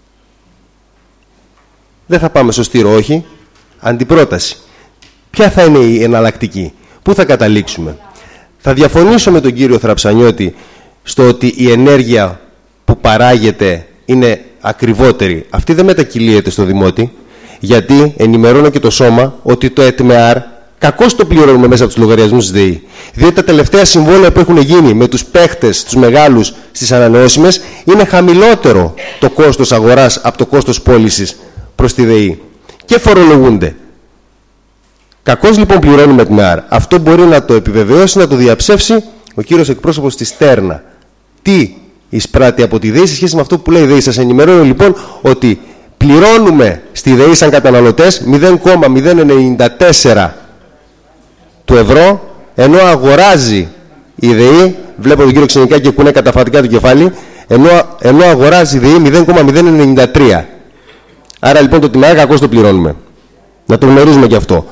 Δεν θα πάμε στο στήρο όχι. Αντιπρόταση. Ποια θα είναι η εναλλακτική. Πού θα καταλήξουμε. Θα διαφωνήσω με τον κύριο Θραψανιώτη στο ότι η ενέργεια που παράγεται είναι ακριβότερη. Αυτή δεν μετακυλίεται στο Δημότη, γιατί ενημερώνω και το Σώμα ότι το ΕΤΜΕΑΡ κακώς το πληρώνουμε μέσα από τους λογαριασμούς της ΔΕΗ. Διότι τα τελευταία συμβόλαια που έχουν γίνει με τους παίχτες, τους μεγάλους στις ανανεώσιμες, είναι χαμηλότερο το κόστος αγοράς από το κόστος πώλησης προς τη ΔΕΗ. Και φορολογούνται. Κακώς λοιπόν πληρώνουμε ΕΤΜΕΑΡ. Αυτό μπορεί να το επιβεβαιώσει, να το διαψεύσει ο κύριος εκπρόσωπος της Στέρνα. Τι εισπράττει από τη ΔΕΗ σε σχέση με αυτό που λέει η ΔΕΗ. Σας ενημερώνω λοιπόν ότι πληρώνουμε στη ΔΕΗ σαν καταναλωτές μηδέν κόμμα μηδέν ενενήντα τέσσερα του ευρώ, ενώ αγοράζει η ΔΕΗ, βλέπω τον κύριο Ξενικάκη και κουνέ καταφατικά το κεφάλι, ενώ, ενώ αγοράζει η ΔΕΗ μηδέν κόμμα μηδέν ενενήντα τρία. Άρα λοιπόν το ΤΜΕΑΡ κακώς το πληρώνουμε. Να το γνωρίζουμε και αυτό.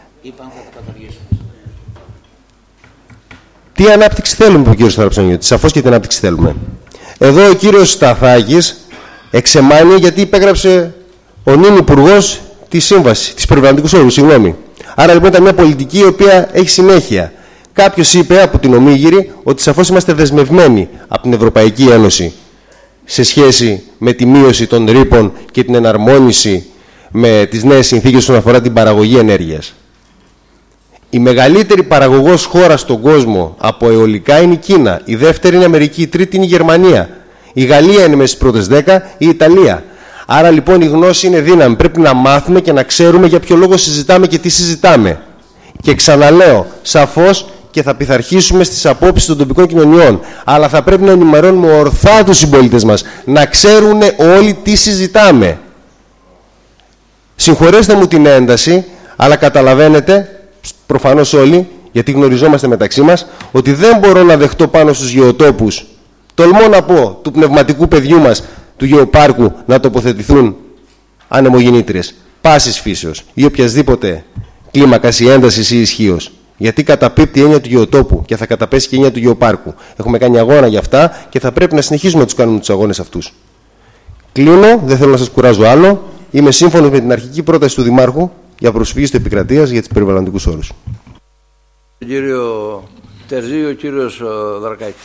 Τι ανάπτυξη θέλουμε, είπε ο κύριος Θραψανιώτης. Σαφώς και την ανάπτυξη θέλουμε. Εδώ ο κύριος Σταθάκης εξεμάνει γιατί υπέγραψε ο νυν υπουργός τη σύμβαση, της περιβαλλοντικούς όρους, συγγνώμη. Άρα λοιπόν ήταν μια πολιτική η οποία έχει συνέχεια. Κάποιος είπε από την Ομίγυρη ότι σαφώς είμαστε δεσμευμένοι από την Ευρωπαϊκή Ένωση σε σχέση με τη μείωση των ρήπων και την εναρμόνιση με τις νέες συνθήκες όσον αφορά την παραγωγή ενέργειας. Η μεγαλύτερη παραγωγός χώρα στον κόσμο από αιωλικά είναι η Κίνα. Η δεύτερη είναι η Αμερική. Η τρίτη είναι η Γερμανία. Η Γαλλία είναι μέσα στις πρώτες δέκα, η Ιταλία. Άρα λοιπόν η γνώση είναι δύναμη. Πρέπει να μάθουμε και να ξέρουμε για ποιο λόγο συζητάμε και τι συζητάμε. Και ξαναλέω, σαφώς και θα πειθαρχήσουμε στις απόψεις των τοπικών κοινωνιών. Αλλά θα πρέπει να ενημερώνουμε ορθά τους συμπολίτες μας. Να ξέρουν όλοι τι συζητάμε. Συγχωρέστε μου την ένταση, αλλά καταλαβαίνετε, προφανώς όλοι, γιατί γνωριζόμαστε μεταξύ μας, ότι δεν μπορώ να δεχτώ πάνω στους γεωτόπους, τολμώ να πω, του πνευματικού παιδιού μας, του γεωπάρκου, να τοποθετηθούν ανεμογεννήτριες πάσης φύσεως ή οποιασδήποτε κλίμακας ή έντασης ή ισχύος. Γιατί καταπίπτει η έννοια του γεωτόπου και θα καταπέσει και η έννοια του γεωπάρκου. Έχουμε κάνει αγώνα για αυτά και θα πρέπει να συνεχίσουμε να τους κάνουμε τους αγώνες αυτούς. Κλείνω, δεν θέλω να σας κουράζω άλλο. Είμαι σύμφωνος με την αρχική πρόταση του Δημάρχου για προσφυγή στο Επικρατείας για τις περιβαλλοντικούς όρους. Ο κύριο Τερζή, ο κύριος Δρακάκης.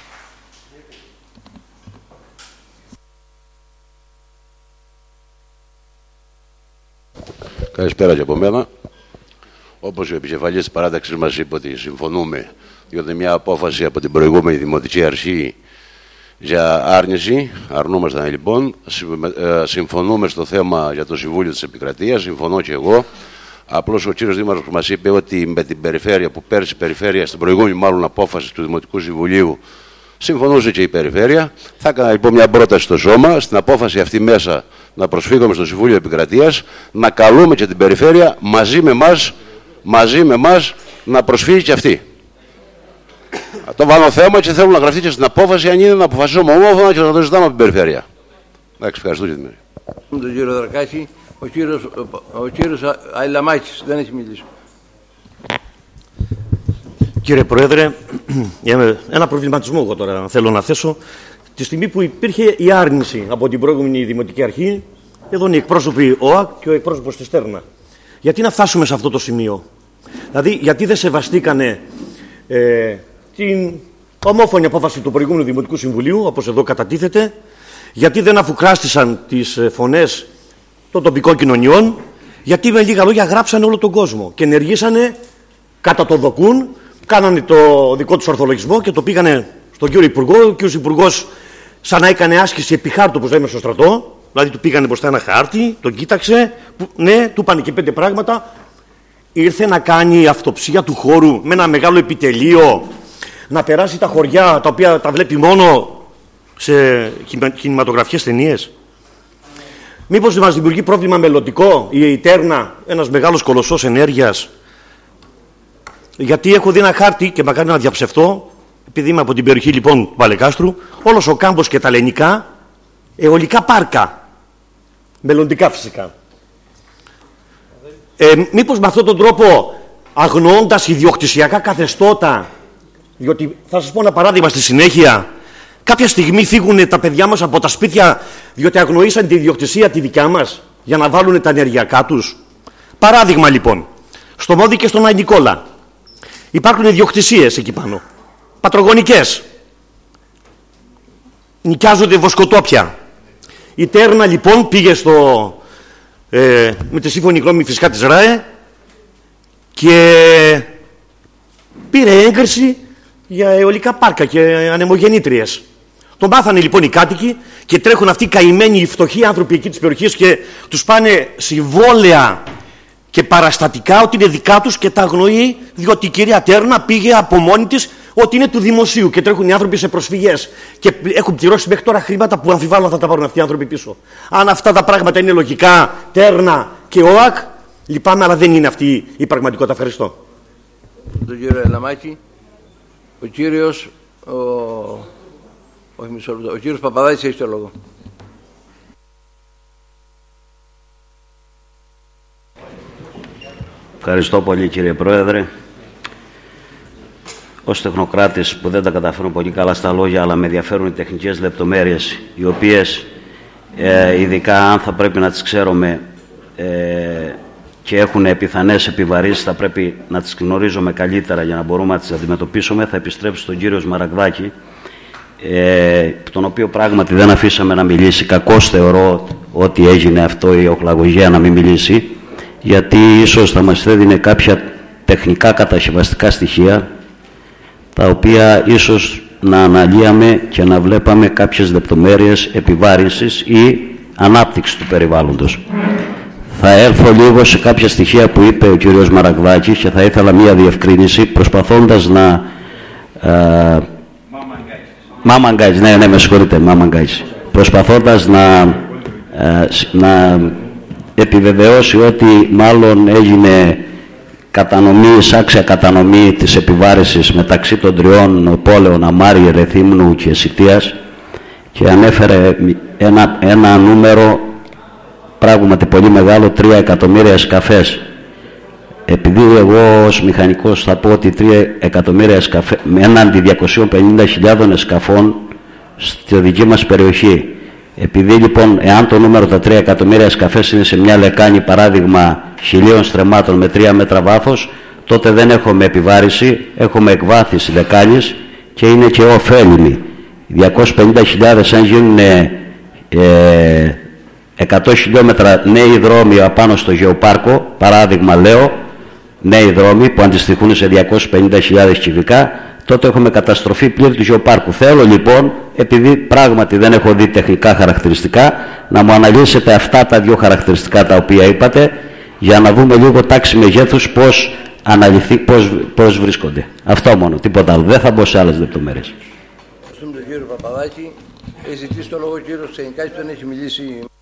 Καλησπέρα και από μένα. Όπως ο επικεφαλής της παράταξης μας είπε ότι συμφωνούμε, διότι μια απόφαση από την προηγούμενη Δημοτική Αρχή για άρνηση, αρνούμασταν λοιπόν, συμφωνούμε στο θέμα για το Συμβούλιο της Επικρατείας, συμφωνώ και εγώ. Απλώς ο κύριος Δήμαρχος μας είπε ότι με την περιφέρεια που πέρσι η περιφέρεια, στην προηγούμενη μάλλον απόφαση του Δημοτικού Συμβουλίου, συμφωνούσε και η περιφέρεια. Θα έκανα λοιπόν μια πρόταση στο Σώμα, στην απόφαση αυτή μέσα να προσφύγουμε στο Συμβούλιο Επικρατείας, να καλούμε και την περιφέρεια μαζί με εμάς, μαζί με εμάς να προσφύγει και αυτή. Το βάλω θέμα και θέλω να γραφτεί και στην απόφαση, αν είναι να αποφασίσουμε ομόφωνα και να το ζητάμε από την περιφέρεια. Εντάξει, ευχαριστώ και την μέρα. Τον κύριο Δρακάκη, ο κύριος, ο κύριος Αιλαμάκης δεν έχει μιλήσει. Κύριε Πρόεδρε, ένα προβληματισμό εγώ τώρα θέλω να θέσω. Τη στιγμή που υπήρχε η άρνηση από την προηγούμενη Δημοτική Αρχή εδώ είναι οι εκπρόσωποι ΟΑΚ και ο εκπρόσωπος της Τέρνα. Γιατί να φτάσουμε σε αυτό το σημείο? Δηλαδή, γιατί δεν σεβαστήκανε ε, την ομόφωνη απόφαση του προηγούμενου Δημοτικού Συμβουλίου, όπως εδώ κατατίθεται, γιατί δεν αφουγκράστησαν τις φωνές των τοπικών κοινωνιών, γιατί με λίγα λόγια γράψανε όλο τον κόσμο και ενεργήσανε κατά το δοκούν, κάνανε το δικό τους ορθολογισμό και το πήγανε στον κύριο Υπουργό. Ο κύριος Υπουργός, σαν να έκανε άσκηση επί χάρτου, όπως λέμε στο στρατό, δηλαδή του πήγανε μπροστά ένα χάρτη, τον κοίταξε, που, ναι, του είπανε και πέντε πράγματα. Ήρθε να κάνει αυτοψία του χώρου με ένα μεγάλο επιτελείο, να περάσει τα χωριά τα οποία τα βλέπει μόνο σε κινηματογραφικές ταινίες. Μήπως μας δημιουργεί πρόβλημα μελλοντικό η ΙΤΕΡΝΑ, ένας μεγάλος κολοσσός ενέργειας? Γιατί έχω δει ένα χάρτη και μακάρι να διαψευτώ, επειδή είμαι από την περιοχή λοιπόν του Παλεκάστρου, όλος ο κάμπος και τα λενικά, αιωλικά πάρκα. Μελλοντικά φυσικά. Ε, μήπως με αυτόν τον τρόπο, αγνοώντας ιδιοκτησιακά καθεστώτα, διότι θα σας πω ένα παράδειγμα στη συνέχεια, κάποια στιγμή φύγουν τα παιδιά μας από τα σπίτια διότι αγνοήσαν τη ιδιοκτησία τη δικιά μας για να βάλουν τα ενεργειακά τους. Παράδειγμα λοιπόν, στο Μόδι και στον Άι Νικόλα υπάρχουν ιδιοκτησίες εκεί πάνω, πατρογονικές, νοικιάζονται βοσκοτόπια. Η Τέρνα λοιπόν πήγε στο, ε, με τη σύμφωνη γνώμη φυσικά της ΡΑΕ και πήρε έγκριση για αιωλικά πάρκα και ανεμογεννήτριες. Το μάθανε λοιπόν οι κάτοικοι και τρέχουν αυτοί οι καημένοι, οι φτωχοί άνθρωποι εκεί της περιοχής και τους πάνε συμβόλαια και παραστατικά ότι είναι δικά τους και τα αγνοεί, διότι η κυρία Τέρνα πήγε από μόνη της ότι είναι του δημοσίου και τρέχουν οι άνθρωποι σε προσφυγές και έχουν πληρώσει μέχρι τώρα χρήματα που αμφιβάλλω θα τα πάρουν αυτοί οι άνθρωποι πίσω. Αν αυτά τα πράγματα είναι λογικά, Τέρνα και ΟΑΚ, λυπάμαι, αλλά δεν είναι αυτή η πραγματικότητα. Ευχαριστώ. Τον κύριο Ελαμάκη, ο κύριος, ο, όχι μισό λεπτό, ο κύριος Παπαδάκης έχει το λόγο. Ευχαριστώ πολύ κύριε Πρόεδρε. Ως τεχνοκράτης που δεν τα καταφέρνω πολύ καλά στα λόγια, αλλά με ενδιαφέρουν οι τεχνικές λεπτομέρειες, οι οποίες ε, ειδικά αν θα πρέπει να τις ξέρουμε ε, και έχουν πιθανές επιβαρύσεις, θα πρέπει να τις γνωρίζουμε καλύτερα για να μπορούμε να τις αντιμετωπίσουμε. Θα επιστρέψω στον κύριο Σμαραγδάκη, ε, τον οποίο πράγματι δεν αφήσαμε να μιλήσει. Κακώς θεωρώ ότι έγινε αυτό η οχλαγωγία να μην μιλήσει, γιατί ίσως θα μας έδινε κάποια τεχνικά κατασκευαστικά στοιχεία, τα οποία ίσως να αναλύαμε και να βλέπαμε κάποιες λεπτομέρειες επιβάρυνσης ή ανάπτυξης του περιβάλλοντος. Θα έλθω λίγο σε κάποια στοιχεία που είπε ο κύριος Μαραγδάκης και θα ήθελα μία διευκρίνηση, προσπαθώντας να... Μάμαγκάιτς, ναι, ναι, με συγχωρείτε, Μάμαγκάιτς. Προσπαθώντας να, α, να επιβεβαιώσει ότι μάλλον έγινε κατανομή, εισάξια κατανομή της επιβάρησης μεταξύ των τριών πόλεων Αμάρι, Ρεθύμνου και Σιτίας και ανέφερε ένα, ένα νούμερο πράγματι πολύ μεγάλο, τρία εκατομμύρια σκαφές. Επειδή εγώ ως μηχανικός θα πω ότι τρία εκατομμύρια σκαφές με έναντι διακόσιες πενήντα χιλιάδες σκαφών στη δική μας περιοχή. Επειδή λοιπόν, εάν το νούμερο τα τρία εκατομμύρια σκαφές είναι σε μια λεκάνη, παράδειγμα χιλίων στρεμμάτων με τρία μέτρα βάθος, τότε δεν έχουμε επιβάρηση, έχουμε εκβάθηση λεκάνης και είναι και ωφέλιμη. διακόσιες πενήντα χιλιάδες αν γίνουν ε, εκατό χιλιόμετρα νέοι δρόμοι απάνω στο γεωπάρκο, παράδειγμα λέω, νέοι δρόμοι που αντιστοιχούν σε διακόσιες πενήντα χιλιάδες κυβικά, τότε έχουμε καταστροφή πλήρη του γεωπάρκου. Θέλω λοιπόν, επειδή πράγματι δεν έχω δει τεχνικά χαρακτηριστικά, να μου αναλύσετε αυτά τα δύο χαρακτηριστικά τα οποία είπατε, για να δούμε λίγο τάξη μεγέθους πώς, αναλυθεί, πώς, πώς βρίσκονται. Αυτό μόνο, τίποτα άλλο. Δεν θα μπω σε άλλες λεπτομέρειες. Ευχαριστούμε τον κύριο Παπαδάκη. Έχει ζητήσει το λόγο ο κύριος Ξενικάκης που δεν έχει μιλήσει.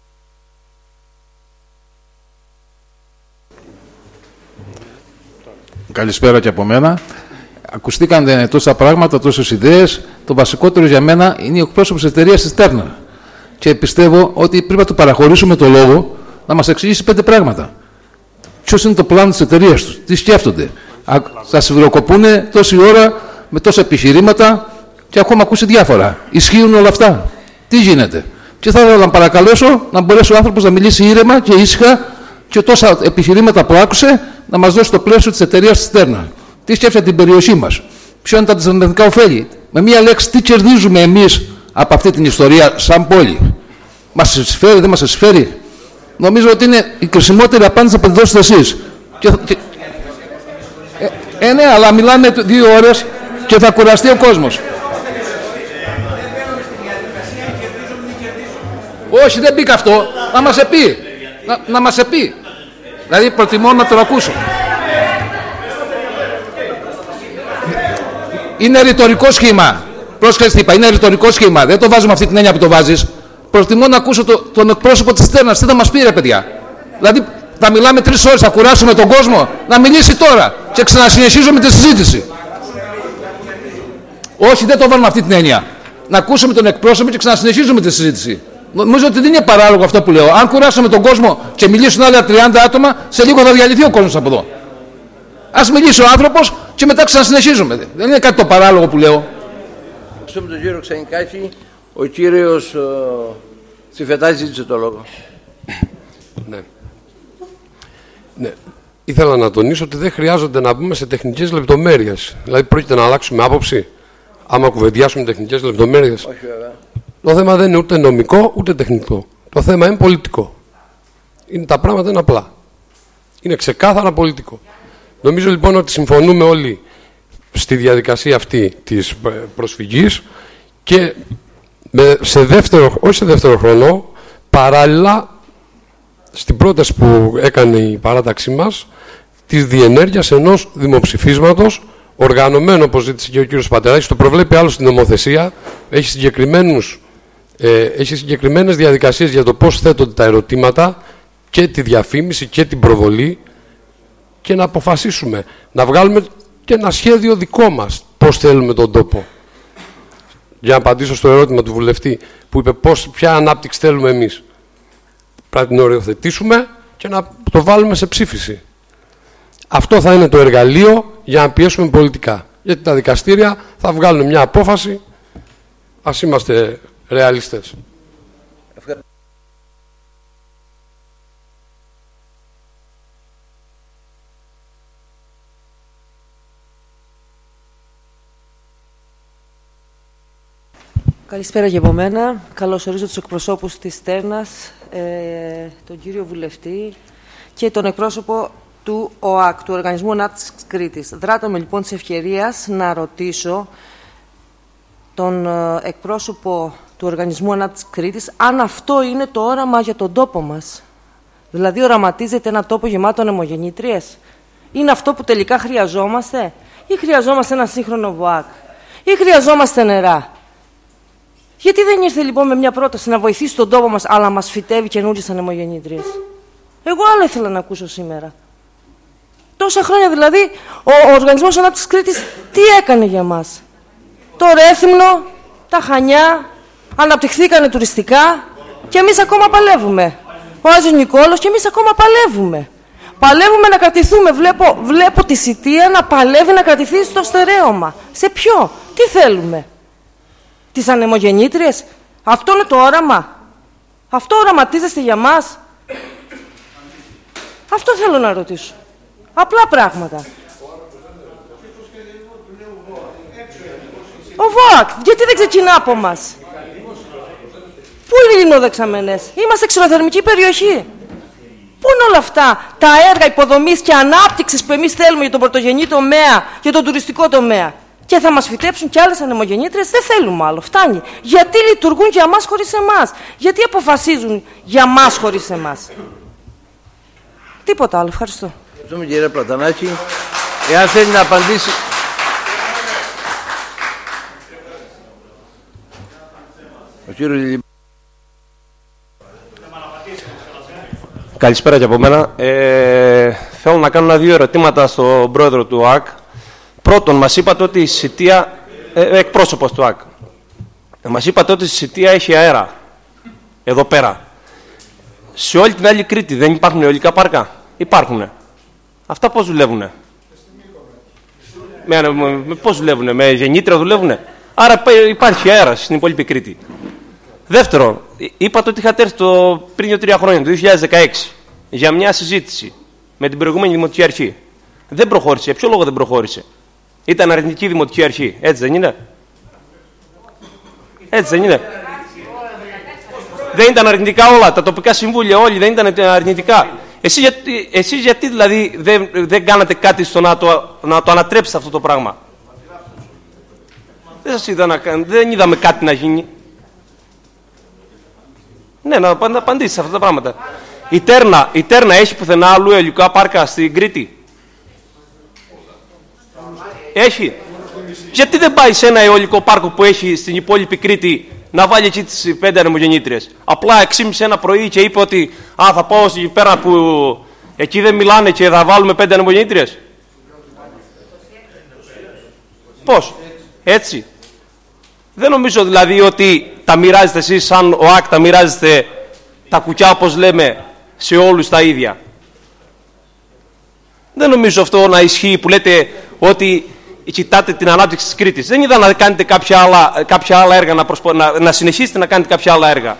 Καλησπέρα και από μένα. Ακουστήκαν τόσα πράγματα, τόσες ιδέες. Το βασικότερο για μένα είναι ο εκπρόσωπος της εταιρείας της Τέρνα. Και πιστεύω ότι πρέπει να του παραχωρήσουμε το λόγο να μας εξηγήσει πέντε πράγματα. Ποιος είναι το πλάνο της εταιρείας τους, τι σκέφτονται. Σας σιδηροκοπούνε τόση ώρα με τόσα επιχειρήματα και ακόμα ακούσει διάφορα. Ισχύουν όλα αυτά. Τι γίνεται. Και θα ήθελα να παρακαλέσω να μπορέσει ο άνθρωπος να μιλήσει ήρεμα και ήσυχα και τόσα επιχειρήματα που άκουσε να μας δώσει το πλαίσιο της εταιρείας της Στέρνα. Τι σκέφτεται την περιοχή μας, ποιο είναι τα αντισταθμιστικά ωφέλη. Με μία λέξη, τι κερδίζουμε εμείς από αυτή την ιστορία σαν πόλη. Μας συμφέρει, δεν μας συμφέρει. Νομίζω ότι είναι η κρισιμότερη απάντηση που θα δώσετε εσείς. Και, και, ε, ε, ναι, αλλά μιλάμε δύο ώρες και θα κουραστεί ο κόσμος. Όχι, δεν μπήκα αυτό. Να μας επεί. Να, να μας επεί. Δηλαδή προτιμώ να το ακούσω. Είναι ρητορικό σχήμα. Πρόσχεση είπα, είναι ρητορικό σχήμα. Δεν το βάζουμε αυτή την έννοια που το βάζεις. Προτιμώ να ακούσω το, τον εκπρόσωπο της Στέρνας. Τι θα μας πει, ρε παιδιά. Δηλαδή θα μιλάμε τρεις ώρες, θα κουράσουμε τον κόσμο. Να μιλήσει τώρα και ξανασυνεχίζουμε τη συζήτηση. Όχι, δεν το βάλουμε αυτή την έννοια. Να ακούσουμε τον εκπρόσωπο και ξανασυνεχίζουμε τη συζήτηση. Νομίζω ότι δεν είναι παράλογο αυτό που λέω. Αν κουράσουμε τον κόσμο και μιλήσουν άλλα τριάντα άτομα, σε λίγο θα διαλυθεί ο κόσμος από εδώ. Ας μιλήσει ο άνθρωπος και μετά ξανασυνεχίζουμε. Δεν είναι κάτι το παράλογο που λέω. Ευχαριστούμε τον κύριο Ξενικάκη. Ο κύριος Τσιφετάκης ζήτησε το λόγο. Ναι. Ναι. Ήθελα να τονίσω ότι δεν χρειάζονται να μπούμε σε τεχνικές λεπτομέρειες. Δηλαδή πρόκειται να αλλάξουμε άποψη άμα κουβεντιάσουμε τεχνικές λεπτομέρειες. Όχι βέβαια. Το θέμα δεν είναι ούτε νομικό ούτε τεχνικό. Το θέμα είναι πολιτικό. Είναι, τα πράγματα είναι απλά. Είναι ξεκάθαρα πολιτικό. Νομίζω λοιπόν ότι συμφωνούμε όλοι στη διαδικασία αυτή της προσφυγής και με, σε δεύτερο, όχι σε δεύτερο χρόνο, παράλληλα στην πρόταση που έκανε η παράταξή μας της διενέργειας ενός δημοψηφίσματος οργανωμένο, όπως ζήτησε και ο κύριος Πατεράκης, το προβλέπει άλλο στην νομοθεσία, έχει, συγκεκριμένους, ε, έχει συγκεκριμένες διαδικασίες για το πώς θέτονται τα ερωτήματα και τη διαφήμιση και την προβολή και να αποφασίσουμε, να βγάλουμε και ένα σχέδιο δικό μας πώς θέλουμε τον τόπο. Για να απαντήσω στο ερώτημα του βουλευτή που είπε πώς, ποια ανάπτυξη θέλουμε εμείς. Πρέπει να οριοθετήσουμε και να το βάλουμε σε ψήφιση. Αυτό θα είναι το εργαλείο για να πιέσουμε πολιτικά. Γιατί τα δικαστήρια θα βγάλουν μια απόφαση. Ας είμαστε ρεαλιστές. Καλησπέρα και από μένα. Καλώς ορίζω τους εκπροσώπους της Στέρνας, ε, τον κύριο βουλευτή και τον εκπρόσωπο του ΟΑΚ, του Οργανισμού Ανάπτυξης Κρήτης. Δράτω με λοιπόν της ευκαιρίας να ρωτήσω τον ε, εκπρόσωπο του Οργανισμού Ανάπτυξης Κρήτης αν αυτό είναι το όραμα για τον τόπο μας. Δηλαδή οραματίζεται ένα τόπο γεμάτο ανεμογεννήτριες. Είναι αυτό που τελικά χρειαζόμαστε ή χρειαζόμαστε ένα σύγχρονο ΒΟΑΚ ή χρειαζόμαστε νερά. Γιατί δεν ήρθε λοιπόν με μια πρόταση να βοηθήσει τον τόπο μας, αλλά μας φυτεύει καινούργιες ανεμογεννήτριες. Εγώ άλλο ήθελα να ακούσω σήμερα. Τόσα χρόνια δηλαδή ο, ο Οργανισμός Ανάπτυξης Κρήτης τι έκανε για μας. Το Ρέθυμνο, τα Χανιά, αναπτυχθήκανε τουριστικά και εμείς ακόμα παλεύουμε. Ο Άζος Νικόλος και εμείς ακόμα παλεύουμε. Παλεύουμε να κρατηθούμε. Βλέπω, βλέπω τη Σιτία να παλεύει να κρατηθεί στο στερέωμα. Σε ποιο, τι θέλουμε. Τις ανεμογεννήτριες. Αυτό είναι το όραμα. Αυτό οραματίζεστε για μας. Αυτό θέλω να ρωτήσω. Απλά πράγματα. Ο ΒΟΑΚ, γιατί δεν ξεκινά από μας. Πού είναι οι λιμνοδεξαμενές. Είμαστε εξωθερμική περιοχή. Πού είναι όλα αυτά τα έργα υποδομής και ανάπτυξης που εμείς θέλουμε για τον πρωτογενή τομέα, για τον τουριστικό τομέα. Και θα μας φυτέψουν και άλλες ανεμογεννήτριες. Δεν θέλουμε άλλο. Φτάνει. Γιατί λειτουργούν για μας χωρίς εμάς. Γιατί αποφασίζουν για μας χωρίς εμάς. Τίποτα άλλο. Ευχαριστώ. Ευχαριστούμε κύριε Πλατανάκη. Εάν θέλει να απαντήσει... Ο κύριος... Καλησπέρα και από μένα. Ε, θέλω να κάνω ένα-δύο ερωτήματα στον πρόεδρο του ΟΑΚ. Πρώτον, μας είπατε ότι η Σιτία, ε, εκπρόσωπος του ΟΑΚ, μας είπατε ότι η Σιτία έχει αέρα, εδώ πέρα. Σε όλη την άλλη Κρήτη δεν υπάρχουν αιωλικά πάρκα. Υπάρχουνε. Αυτά πώς δουλεύουνε. Με, με, με, πώς δουλεύουνε, με γεννήτρια δουλεύουνε. Άρα υπάρχει αέρα στην υπόλοιπη Κρήτη. Δεύτερον, είπατε ότι είχατε έρθει το, πριν δύο-τρία χρόνια, το δύο χιλιάδες δεκαέξι, για μια συζήτηση με την προηγούμενη Δημοτική Αρχή. Δεν προχώρησε. Για ποιο λόγο δεν προχώρησε? Ήταν αρνητική Δημοτική Αρχή. Έτσι δεν είναι? Έτσι δεν είναι? Δεν ήταν αρνητικά όλα, τα τοπικά συμβούλια όλοι δεν ήταν αρνητικά. Εσείς γιατί, εσείς γιατί δηλαδή δεν, δεν κάνατε κάτι στο να το, να το ανατρέψετε αυτό το πράγμα? Δεν σας είδα να, δεν είδαμε κάτι να γίνει. Ναι, να, να απαντήσεις σε αυτά τα πράγματα. Η Τέρνα, η Τέρνα έχει πουθενά άλλου αιωλικά πάρκα στην Κρήτη? Έχει. Γιατί δεν πάει σε ένα αιωλικό πάρκο που έχει στην υπόλοιπη Κρήτη να βάλει εκεί τις πέντε ανεμογεννήτριες? Απλά εξήμισε ένα πρωί και είπε ότι α, θα πάω εκεί πέρα που εκεί δεν μιλάνε και θα βάλουμε πέντε ανεμογεννήτριες. Πώς? Έτσι. Δεν νομίζω δηλαδή ότι τα μοιράζετε εσείς σαν ο ΑΚ, τα μοιράζετε τα κουκιά όπως λέμε σε όλους τα ίδια. Δεν νομίζω αυτό να ισχύει που λέτε ότι κοιτάτε την ανάπτυξη της Κρήτης. Δεν είδα να κάνετε κάποια άλλα, κάποια άλλα έργα, να, προσπο... να, να συνεχίσετε να κάνετε κάποια άλλα έργα.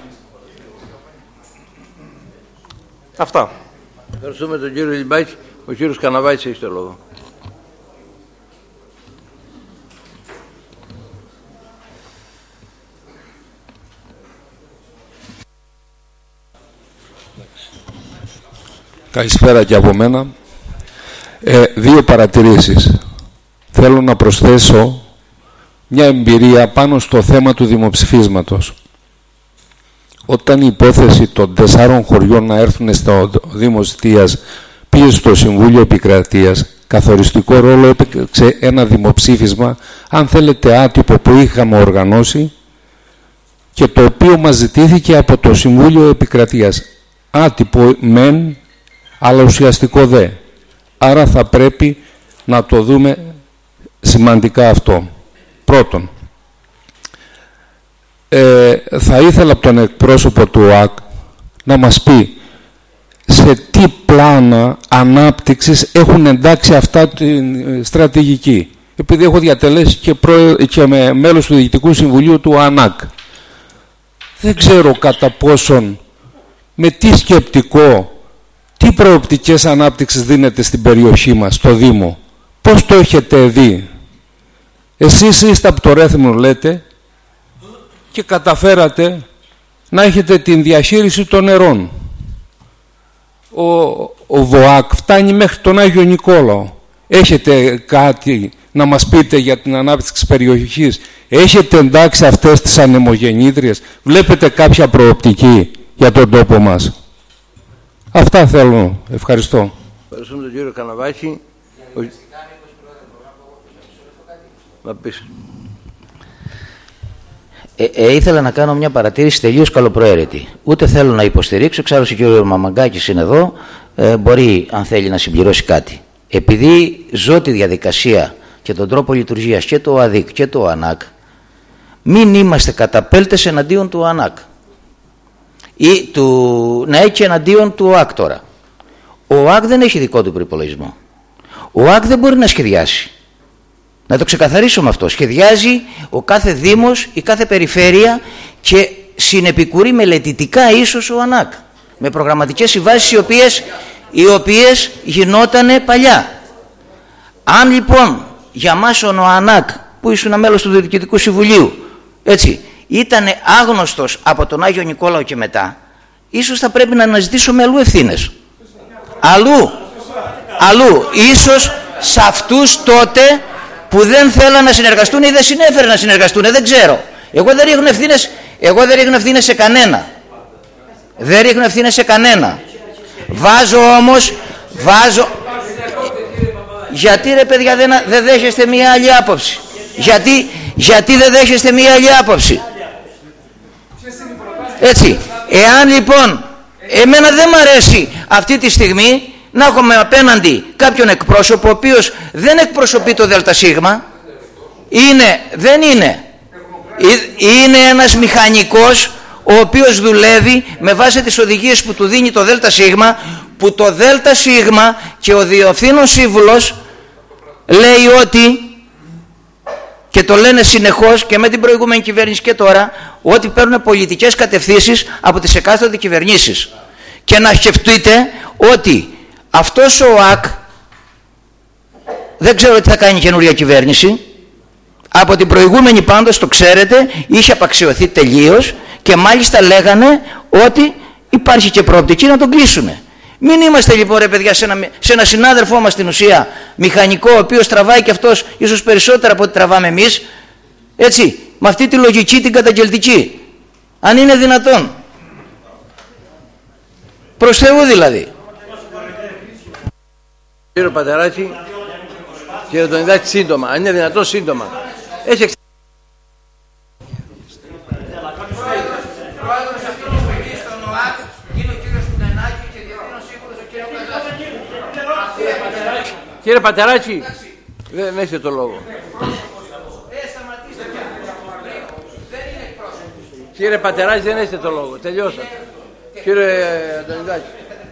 Αυτά. Ευχαριστούμε τον κύριο Λιμπάκη. Ο κύριος Καναβάης έχει το λόγο. Καλησπέρα και από μένα. Ε, δύο παρατηρήσεις. Θέλω να προσθέσω μια εμπειρία πάνω στο θέμα του δημοψηφίσματος. Όταν η υπόθεση των τεσσάρων χωριών να έρθουν στο Δήμο Ζητίας πήγε στο Συμβούλιο Επικρατείας, καθοριστικό ρόλο έπαιξε ένα δημοψήφισμα, αν θέλετε άτυπο, που είχαμε οργανώσει και το οποίο μας ζητήθηκε από το Συμβούλιο Επικρατείας. Άτυπο μεν, αλλά ουσιαστικό δε. Άρα θα πρέπει να το δούμε σημαντικά αυτό. Πρώτον, ε, θα ήθελα από τον εκπρόσωπο του ΟΑΚ να μας πει σε τι πλάνα ανάπτυξης έχουν εντάξει αυτά την στρατηγική. Επειδή έχω διατελέσει και, προ... και με μέλος του Διοικητικού Συμβουλίου του ΑΝΑΚ. Δεν ξέρω κατά πόσον, με τι σκεπτικό, τι προοπτικές ανάπτυξης δίνεται στην περιοχή μας, στο Δήμο. Πώς το έχετε δει? Εσείς είστε από το Ρέθυμνο, λέτε, και καταφέρατε να έχετε την διαχείριση των νερών. Ο, ο ΒΟΑΚ φτάνει μέχρι τον Άγιο Νικόλαο. Έχετε κάτι να μας πείτε για την ανάπτυξη της περιοχής? Έχετε εντάξει αυτές τις ανεμογεννήτριες? Βλέπετε κάποια προοπτική για τον τόπο μας? Αυτά θέλω. Ευχαριστώ. Ευχαριστούμε τον κύριο Καναβάκη. Ο... Να πεις. Ε, ε, ήθελα να κάνω μια παρατήρηση τελείως καλοπροαίρετη. Ούτε θέλω να υποστηρίξω, ξέρω ο κύριο Μαμαγκάκης είναι εδώ, ε, μπορεί αν θέλει να συμπληρώσει κάτι. Επειδή ζω τη διαδικασία και τον τρόπο λειτουργίας και το ΑΔΙΚ και το ΑΝΑΚ, μην είμαστε καταπέλτες εναντίον του ΑΝΑΚ. Ή του, να έχει εναντίον του ΟΑΚ τώρα. Ο ΟΑΚ δεν έχει δικό του προϋπολογισμό. Ο ΟΑΚ δεν μπορεί να σχεδιάσει. Να το ξεκαθαρίσουμε αυτό. Σχεδιάζει ο κάθε Δήμος, η κάθε περιφέρεια και συνεπικουρεί μελετητικά ίσως ο ΑΝΑΚ. Με προγραμματικές συμβάσεις οι οποίες, οι οποίες γινότανε παλιά. Αν λοιπόν για μας ο ΑΝΑΚ που ήσουν μέλος του Διοικητικού Συμβουλίου, έτσι, ήταν άγνωστος από τον Άγιο Νικόλαο και μετά, ίσως θα πρέπει να αναζητήσουμε αλλού ευθύνες. Αλλού, αλλού, ίσως σε αυτούς τότε που δεν θέλαν να συνεργαστούν ή δεν συνέφερε να συνεργαστούν, δεν ξέρω. Εγώ δεν ρίχνω ευθύνες, εγώ δεν ρίχνω ευθύνες σε κανένα. Δεν ρίχνω ευθύνες σε κανένα. Βάζω όμως, βάζω... Γιατί ρε παιδιά δεν, δεν δέχεστε μία άλλη άποψη? Γιατί, γιατί δεν δέχεστε μία άλλη άποψη? Έτσι, εάν λοιπόν εμένα δεν μ' αρέσει αυτή τη στιγμή να έχουμε απέναντι κάποιον εκπρόσωπο ο οποίος δεν εκπροσωπεί το ΔΣ, είναι, δεν είναι, είναι ένας μηχανικός ο οποίος δουλεύει με βάση τις οδηγίες που του δίνει το ΔΣ, που το ΔΣ και ο Διευθύνων Σύμβουλος λέει ότι και το λένε συνεχώς και με την προηγούμενη κυβέρνηση και τώρα, ότι παίρνουν πολιτικές κατευθύνσεις από τις εκάστοτε κυβερνήσεις. Και να σκεφτείτε ότι αυτός ο ΟΑΚ δεν ξέρω τι θα κάνει η καινούργια κυβέρνηση. Από την προηγούμενη πάντως, το ξέρετε, είχε απαξιωθεί τελείως και μάλιστα λέγανε ότι υπάρχει και προοπτική να τον κλείσουνε. Μην είμαστε λοιπόν ρε παιδιά σε ένα, σε ένα συνάδελφό μας στην ουσία, μηχανικό, ο οποίος τραβάει και αυτός ίσως περισσότερα από ό,τι τραβάμε εμείς, έτσι, με αυτή τη λογική την καταγγελτική. Αν είναι δυνατόν. Προς Θεού δηλαδή. Κύριε Πατεράκη, κύριε Αντωνιδάκη, σύντομα, αν είναι δυνατόν σύντομα. Έχει Κύριε Πατεράκη, δεν έχετε το λόγο. Κύριε Πατεράκη, δεν έχετε το λόγο. Τελειώσατε. Κύριε Αντωνιδάκη.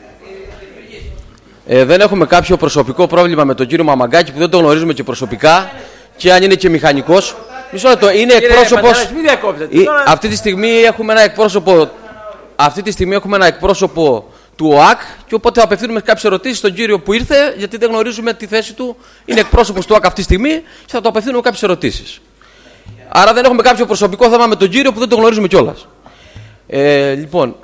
Ε, δεν έχουμε κάποιο προσωπικό πρόβλημα με τον κύριο Μαμαγκάκη που δεν τον γνωρίζουμε και προσωπικά και αν είναι και μηχανικός. Μισό λεπτό, είναι εκπρόσωπος. Ή, αυτή τη στιγμή έχουμε ένα εκπρόσωπο. Αυτή τη στιγμή έχουμε ένα εκπρόσωπο του ΟΑΚ και οπότε θα απευθύνουμε κάποιες ερωτήσεις στον κύριο που ήρθε, γιατί δεν γνωρίζουμε τη θέση του. Είναι εκπρόσωπος του ΟΑΚ αυτή τη στιγμή και θα το απευθύνουμε κάποιες ερωτήσεις. Άρα δεν έχουμε κάποιο προσωπικό θέμα με τον κύριο που δεν τον γνωρίζουμε κιόλας. Ε, λοιπόν,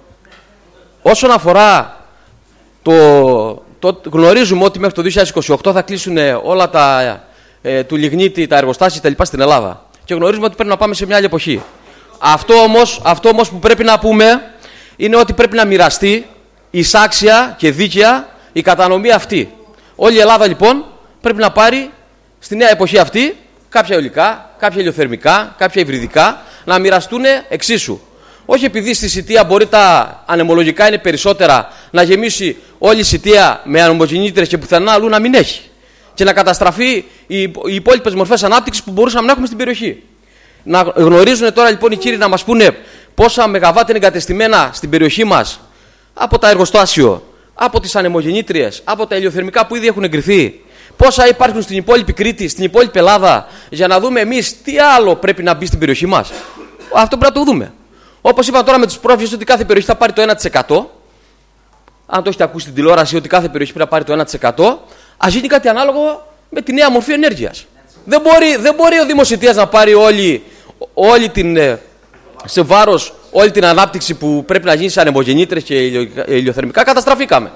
όσον αφορά το, το. Γνωρίζουμε ότι μέχρι το δύο χιλιάδες είκοσι οκτώ θα κλείσουν όλα τα ε, του λιγνίτη, τα εργοστάσια κτλ. Στην Ελλάδα. Και γνωρίζουμε ότι πρέπει να πάμε σε μια άλλη εποχή. Αυτό όμως, αυτό όμως που πρέπει να πούμε είναι ότι πρέπει να μοιραστεί εισάξια και δίκαια η κατανομή αυτή. Όλη η Ελλάδα λοιπόν πρέπει να πάρει στη νέα εποχή αυτή κάποια υλικά, κάποια ηλιοθερμικά, κάποια υβριδικά, να μοιραστούν εξίσου. Όχι επειδή στη Σιτία μπορεί τα ανεμολογικά είναι περισσότερα, να γεμίσει όλη η Σιτία με ανεμογεννήτρες και πουθενά αλλού να μην έχει. Και να καταστραφεί οι, οι υπόλοιπες μορφές ανάπτυξης που μπορούσαμε να έχουμε στην περιοχή. Να γνωρίζουν τώρα λοιπόν οι κύριοι να μας πούνε πόσα μεγαβάτ είναι εγκατεστημένα στην περιοχή μας από τα εργοστάσιο, από τις ανεμογεννήτριες, από τα ηλιοθερμικά που ήδη έχουν εγκριθεί. Πόσα υπάρχουν στην υπόλοιπη Κρήτη, στην υπόλοιπη Ελλάδα, για να δούμε εμείς τι άλλο πρέπει να μπει στην περιοχή μας. Αυτό πρέπει να το δούμε. Όπως είπα τώρα με τους πρόφυγες ότι κάθε περιοχή θα πάρει το ένα τοις εκατό. Αν το έχετε ακούσει στην τηλεόραση ότι κάθε περιοχή πρέπει να πάρει το ένα τοις εκατό, ας γίνει κάτι ανάλογο με τη νέα μορφή ενέργειας. Δεν μπορεί, δεν μπορεί ο Δήμος Σιτίας να πάρει όλη, όλη την, σε βάρος όλη την ανάπτυξη που πρέπει να γίνει σε ανεμογεννήτρες και ηλιοθερμικά. Καταστραφήκαμε.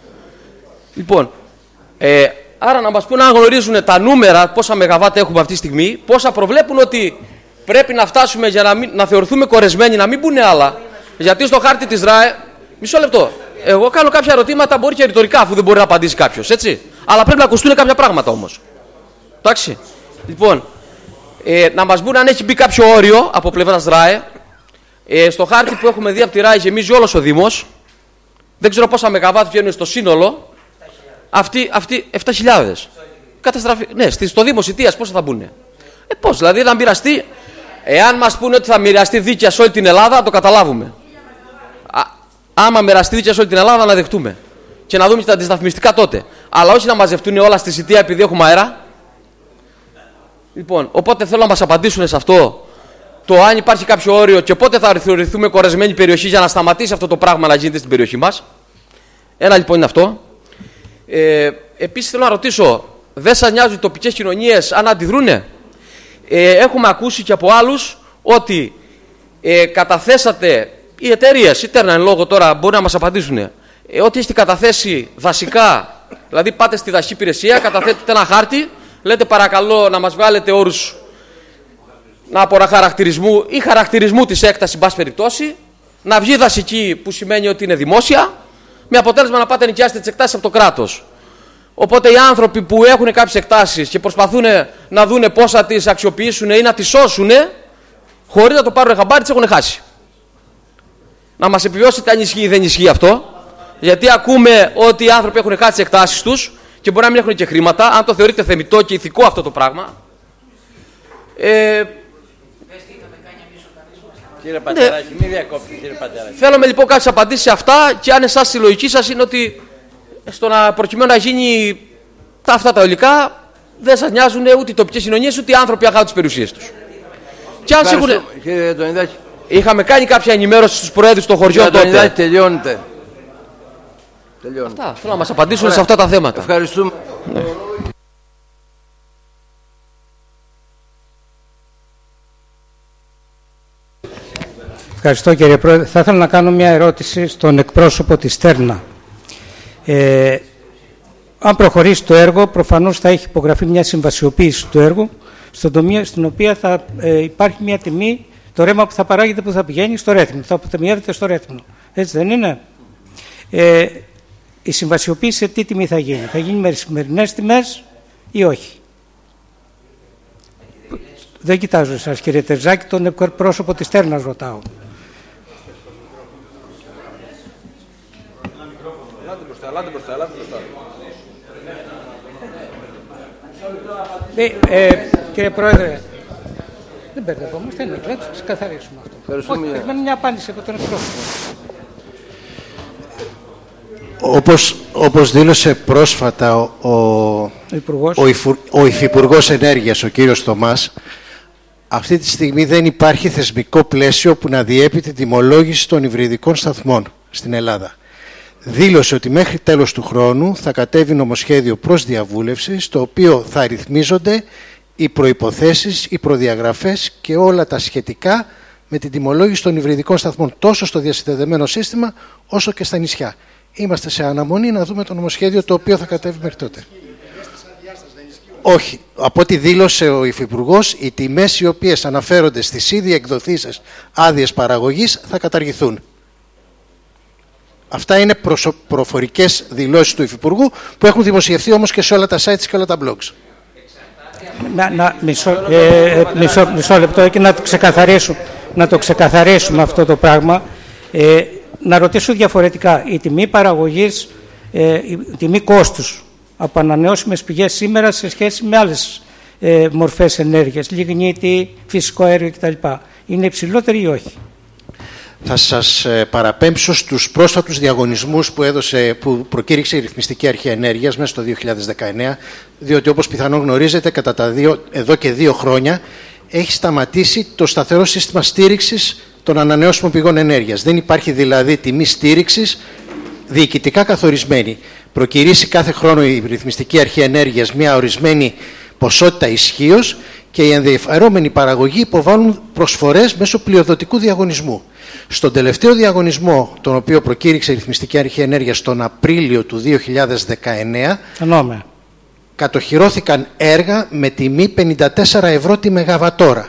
Λοιπόν, ε, άρα να μας πούνε αν γνωρίζουν τα νούμερα, πόσα μεγαβάτ έχουμε αυτή τη στιγμή, πόσα προβλέπουν ότι πρέπει να φτάσουμε για να, μην, να θεωρηθούμε κορεσμένοι, να μην μπουν άλλα. Γιατί στο χάρτη της ΡΑΕ, μισό λεπτό, εγώ κάνω κάποια ερωτήματα, μπορεί και ρητορικά, αφού δεν μπορεί να απαντήσει κάποιος, έτσι. Αλλά πρέπει να ακουστούν κάποια πράγματα όμως. Εντάξει. Λοιπόν, ε, να μας πούν αν έχει μπει κάποιο όριο από πλευράς ΡΑΕ. Ε, στο χάρτη που έχουμε δει από τη ΡΑΕ γεμίζει όλος ο Δήμος. Δεν ξέρω πόσα μεγαβάτ βγαίνουν στο σύνολο. Αυτοί, αυτοί επτά χιλιάδες. Καταστραφή. Ναι, στο Δήμο Σιτίας πόσα θα μπουν. Ε, πώς, δηλαδή να μοιραστεί. Εάν μας πούνε ότι θα μοιραστεί δίκαια σε όλη την Ελλάδα, θα το καταλάβουμε. Α, άμα μοιραστεί δίκαια σε όλη την Ελλάδα, να δεχτούμε. Και να δούμε τα αντισταθμιστικά τότε. Αλλά όχι να μαζευτούν όλα στη Σιτία επειδή έχουμε αέρα. Λοιπόν, οπότε θέλω να μας απαντήσουν σε αυτό. Το αν υπάρχει κάποιο όριο και πότε θα θεωρηθούμε κορεσμένη περιοχή για να σταματήσει αυτό το πράγμα να γίνεται στην περιοχή μας. Ένα λοιπόν είναι αυτό. Ε, επίσης θέλω να ρωτήσω, δεν σας νοιάζουν οι τοπικές κοινωνίες αν αντιδρούνε? Ε, έχουμε ακούσει και από άλλους ότι ε, καταθέσατε, οι εταιρείες, η Τέρνα εν λόγω τώρα μπορεί να μας απαντήσουν, ε, ότι έχετε καταθέσει δασικά, δηλαδή πάτε στη δασική υπηρεσία, καταθέτετε ένα χάρτη, λέτε παρακαλώ να μας βγάλετε όρους να αποραχαρακτηρισμού ή χαρακτηρισμού της έκτασης, μπας περιπτώσει, να βγει δασική που σημαίνει ότι είναι δημόσια, με αποτέλεσμα να πάτε νοικιάσετε τις εκτάσεις από το κράτος. Οπότε οι άνθρωποι που έχουν κάποιες εκτάσεις και προσπαθούν να δούνε πώς θα τις αξιοποιήσουν ή να τις σώσουν, χωρίς να το πάρουν χαμπάρι, τις έχουν χάσει. Να μας επιβιώσετε αν ισχύει ή δεν ισχύει αυτό, γιατί ακούμε ότι οι άνθρωποι έχουν χάσει τις εκτάσεις τους και μπορεί να μην έχουν και χρήματα, αν το θεωρείτε θεμιτό και ηθικό αυτό το πράγμα. Ε, Κύριε Πατεράκη, ναι. Μην διακόπτει, κύριε Πατεράκη. Θέλουμε λοιπόν κάποιες απαντήσεις σε αυτά και αν εσάς η λογική σας είναι ότι στο να προκειμένου να γίνει τα αυτά τα υλικά δεν σας νοιάζουν ούτε οι τοπικές κοινωνίες ούτε οι άνθρωποι αγάπη τις περιουσίες τους. Και αν σίγουρα... Κύριε Τονιδάκη. Είχαμε κάνει κάποια ενημέρωση στους προέδρους των χωριών τότε. Κύριε Τονιδάκη, τελειώνετε. Αυτά. Θέλω να μας απαντήσουν Ωραία. σε αυτά τα θέματα. Ευχαριστούμε. Ναι. Ευχαριστώ κύριε Πρόεδρε. Θα ήθελα να κάνω μια ερώτηση στον εκπρόσωπο της Στέρνα. Ε, αν προχωρήσει το έργο, προφανώς θα έχει υπογραφεί μια συμβασιοποίηση του έργου, στον τομέα, στην οποία θα ε, υπάρχει μια τιμή, το ρεύμα που θα παράγεται που θα πηγαίνει στο Ρέθυμνο, θα αποτεμιεύεται στο Ρέθυμνο. Έτσι δεν είναι? Ε, η συμβασιοποίηση σε τι τιμή θα γίνει? Θα γίνει με σημερινές τιμές ή όχι? Δεν κοιτάζω εσάς κύριε Τερζάκη, τον εκπρόσωπο της Στέρνας ρωτάω. Ε, ε, κύριε Πρόεδρε, δεν μπερδευόμαστε, ναι, θα το ξεκαθαρίσουμε αυτό. Όχι, περιμένουμε μια απάντηση από τον εκπρόσωπο. Όπως, όπως δήλωσε πρόσφατα ο, ο, ο, υφου, ο Υφυπουργός Ενέργειας, ο κύριος Θωμάς, αυτή τη στιγμή δεν υπάρχει θεσμικό πλαίσιο που να διέπει την τιμολόγηση των υβριδικών σταθμών στην Ελλάδα. Δήλωσε ότι μέχρι τέλος του χρόνου θα κατέβει νομοσχέδιο προς διαβούλευση, στο οποίο θα ρυθμίζονται οι προϋποθέσεις, οι προδιαγραφές και όλα τα σχετικά με την τιμολόγηση των υβριδικών σταθμών, τόσο στο διασυνδεδεμένο σύστημα όσο και στα νησιά. Είμαστε σε αναμονή να δούμε το νομοσχέδιο το οποίο θα κατέβει μέχρι τότε. Όχι. Από ό,τι δήλωσε ο Υφυπουργός, οι τιμές οι οποίες αναφέρονται στις ήδη εκδοθήσεις άδειες παραγωγής θα καταργηθούν. Αυτά είναι προσω... προφορικές δηλώσεις του Υφυπουργού που έχουν δημοσιευθεί όμως και σε όλα τα sites και όλα τα blogs. Να, να, μισό, ε, μισό, μισό λεπτό και να το ξεκαθαρίσουμε, να το ξεκαθαρίσουμε αυτό το πράγμα. Ε, να ρωτήσω διαφορετικά. Η τιμή παραγωγής, ε, η τιμή κόστους από ανανεώσιμες πηγές σήμερα σε σχέση με άλλες ε, μορφές ενέργειας, λιγνίτη, φυσικό αέριο κτλ. Είναι υψηλότερη ή όχι? Θα σας παραπέμψω στους πρόσφατους διαγωνισμούς που, έδωσε, που προκήρυξε η Ρυθμιστική Αρχή Ενέργειας μέσα στο δύο χιλιάδες δεκαεννέα, διότι όπως πιθανόν γνωρίζετε, κατά τα δύο, εδώ και δύο χρόνια έχει σταματήσει το σταθερό σύστημα στήριξης των ανανεώσιμων πηγών ενέργειας. Δεν υπάρχει δηλαδή τιμή στήριξης διοικητικά καθορισμένη. Προκηρύσει κάθε χρόνο η Ρυθμιστική Αρχή Ενέργειας μια ορισμένη ποσότητα ισχύως και οι ενδιαφερόμενοι παραγωγοί υποβάλλουν προσφορές μέσω πλειοδοτικού διαγωνισμού. Στον τελευταίο διαγωνισμό, τον οποίο προκήρυξε η Ρυθμιστική Αρχή Ενέργειας τον Απρίλιο του δύο χιλιάδες δεκαεννέα, Ενώμε. κατοχυρώθηκαν έργα με τιμή πενήντα τέσσερα ευρώ τη μεγαβατόρα.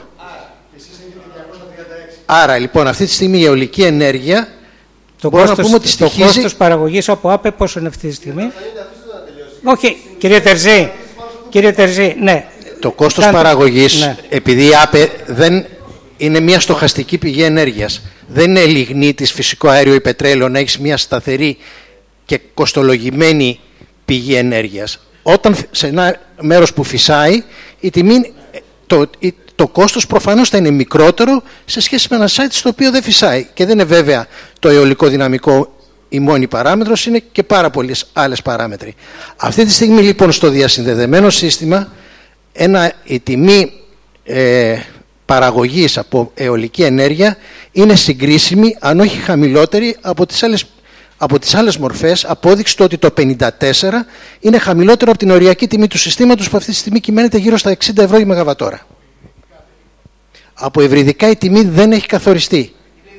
Άρα λοιπόν αυτή τη στιγμή η αιωλική ενέργεια το κόστος, να στοιχίζει... το κόστος παραγωγής από ΑΠΕ πόσο είναι αυτή τη στιγμή? Όχι, κύριε Τερζή, κύριε Τερζή, ναι. Το κόστος Κάνε... παραγωγής, ναι. επειδή η ΑΠΕ δεν είναι μια στοχαστική πηγή ενέργειας, δεν είναι λιγνίτης, φυσικό αέριο ή πετρέλαιο, να έχεις μια σταθερή και κοστολογημένη πηγή ενέργειας. Όταν σε ένα μέρος που φυσάει, η τιμή, το, η, το κόστος προφανώς θα είναι μικρότερο σε σχέση με ένα site στο οποίο δεν φυσάει. Και δεν είναι βέβαια το αιωλικό δυναμικό η μόνη παράμετρος, είναι και πάρα πολλές άλλες παράμετροι. Αυτή τη στιγμή λοιπόν στο διασυνδεδεμένο σύστημα ένα, η τιμή ε, παραγωγής από αιωλική ενέργεια είναι συγκρίσιμη, αν όχι χαμηλότερη από τις άλλες, από τις άλλες μορφές, απόδειξη το ότι το πενήντα τέσσερα είναι χαμηλότερο από την οριακή τιμή του συστήματος που αυτή τη στιγμή κυμαίνεται γύρω στα εξήντα ευρώ η μεγαβατόρα. Από υβριδικά η τιμή δεν έχει καθοριστεί.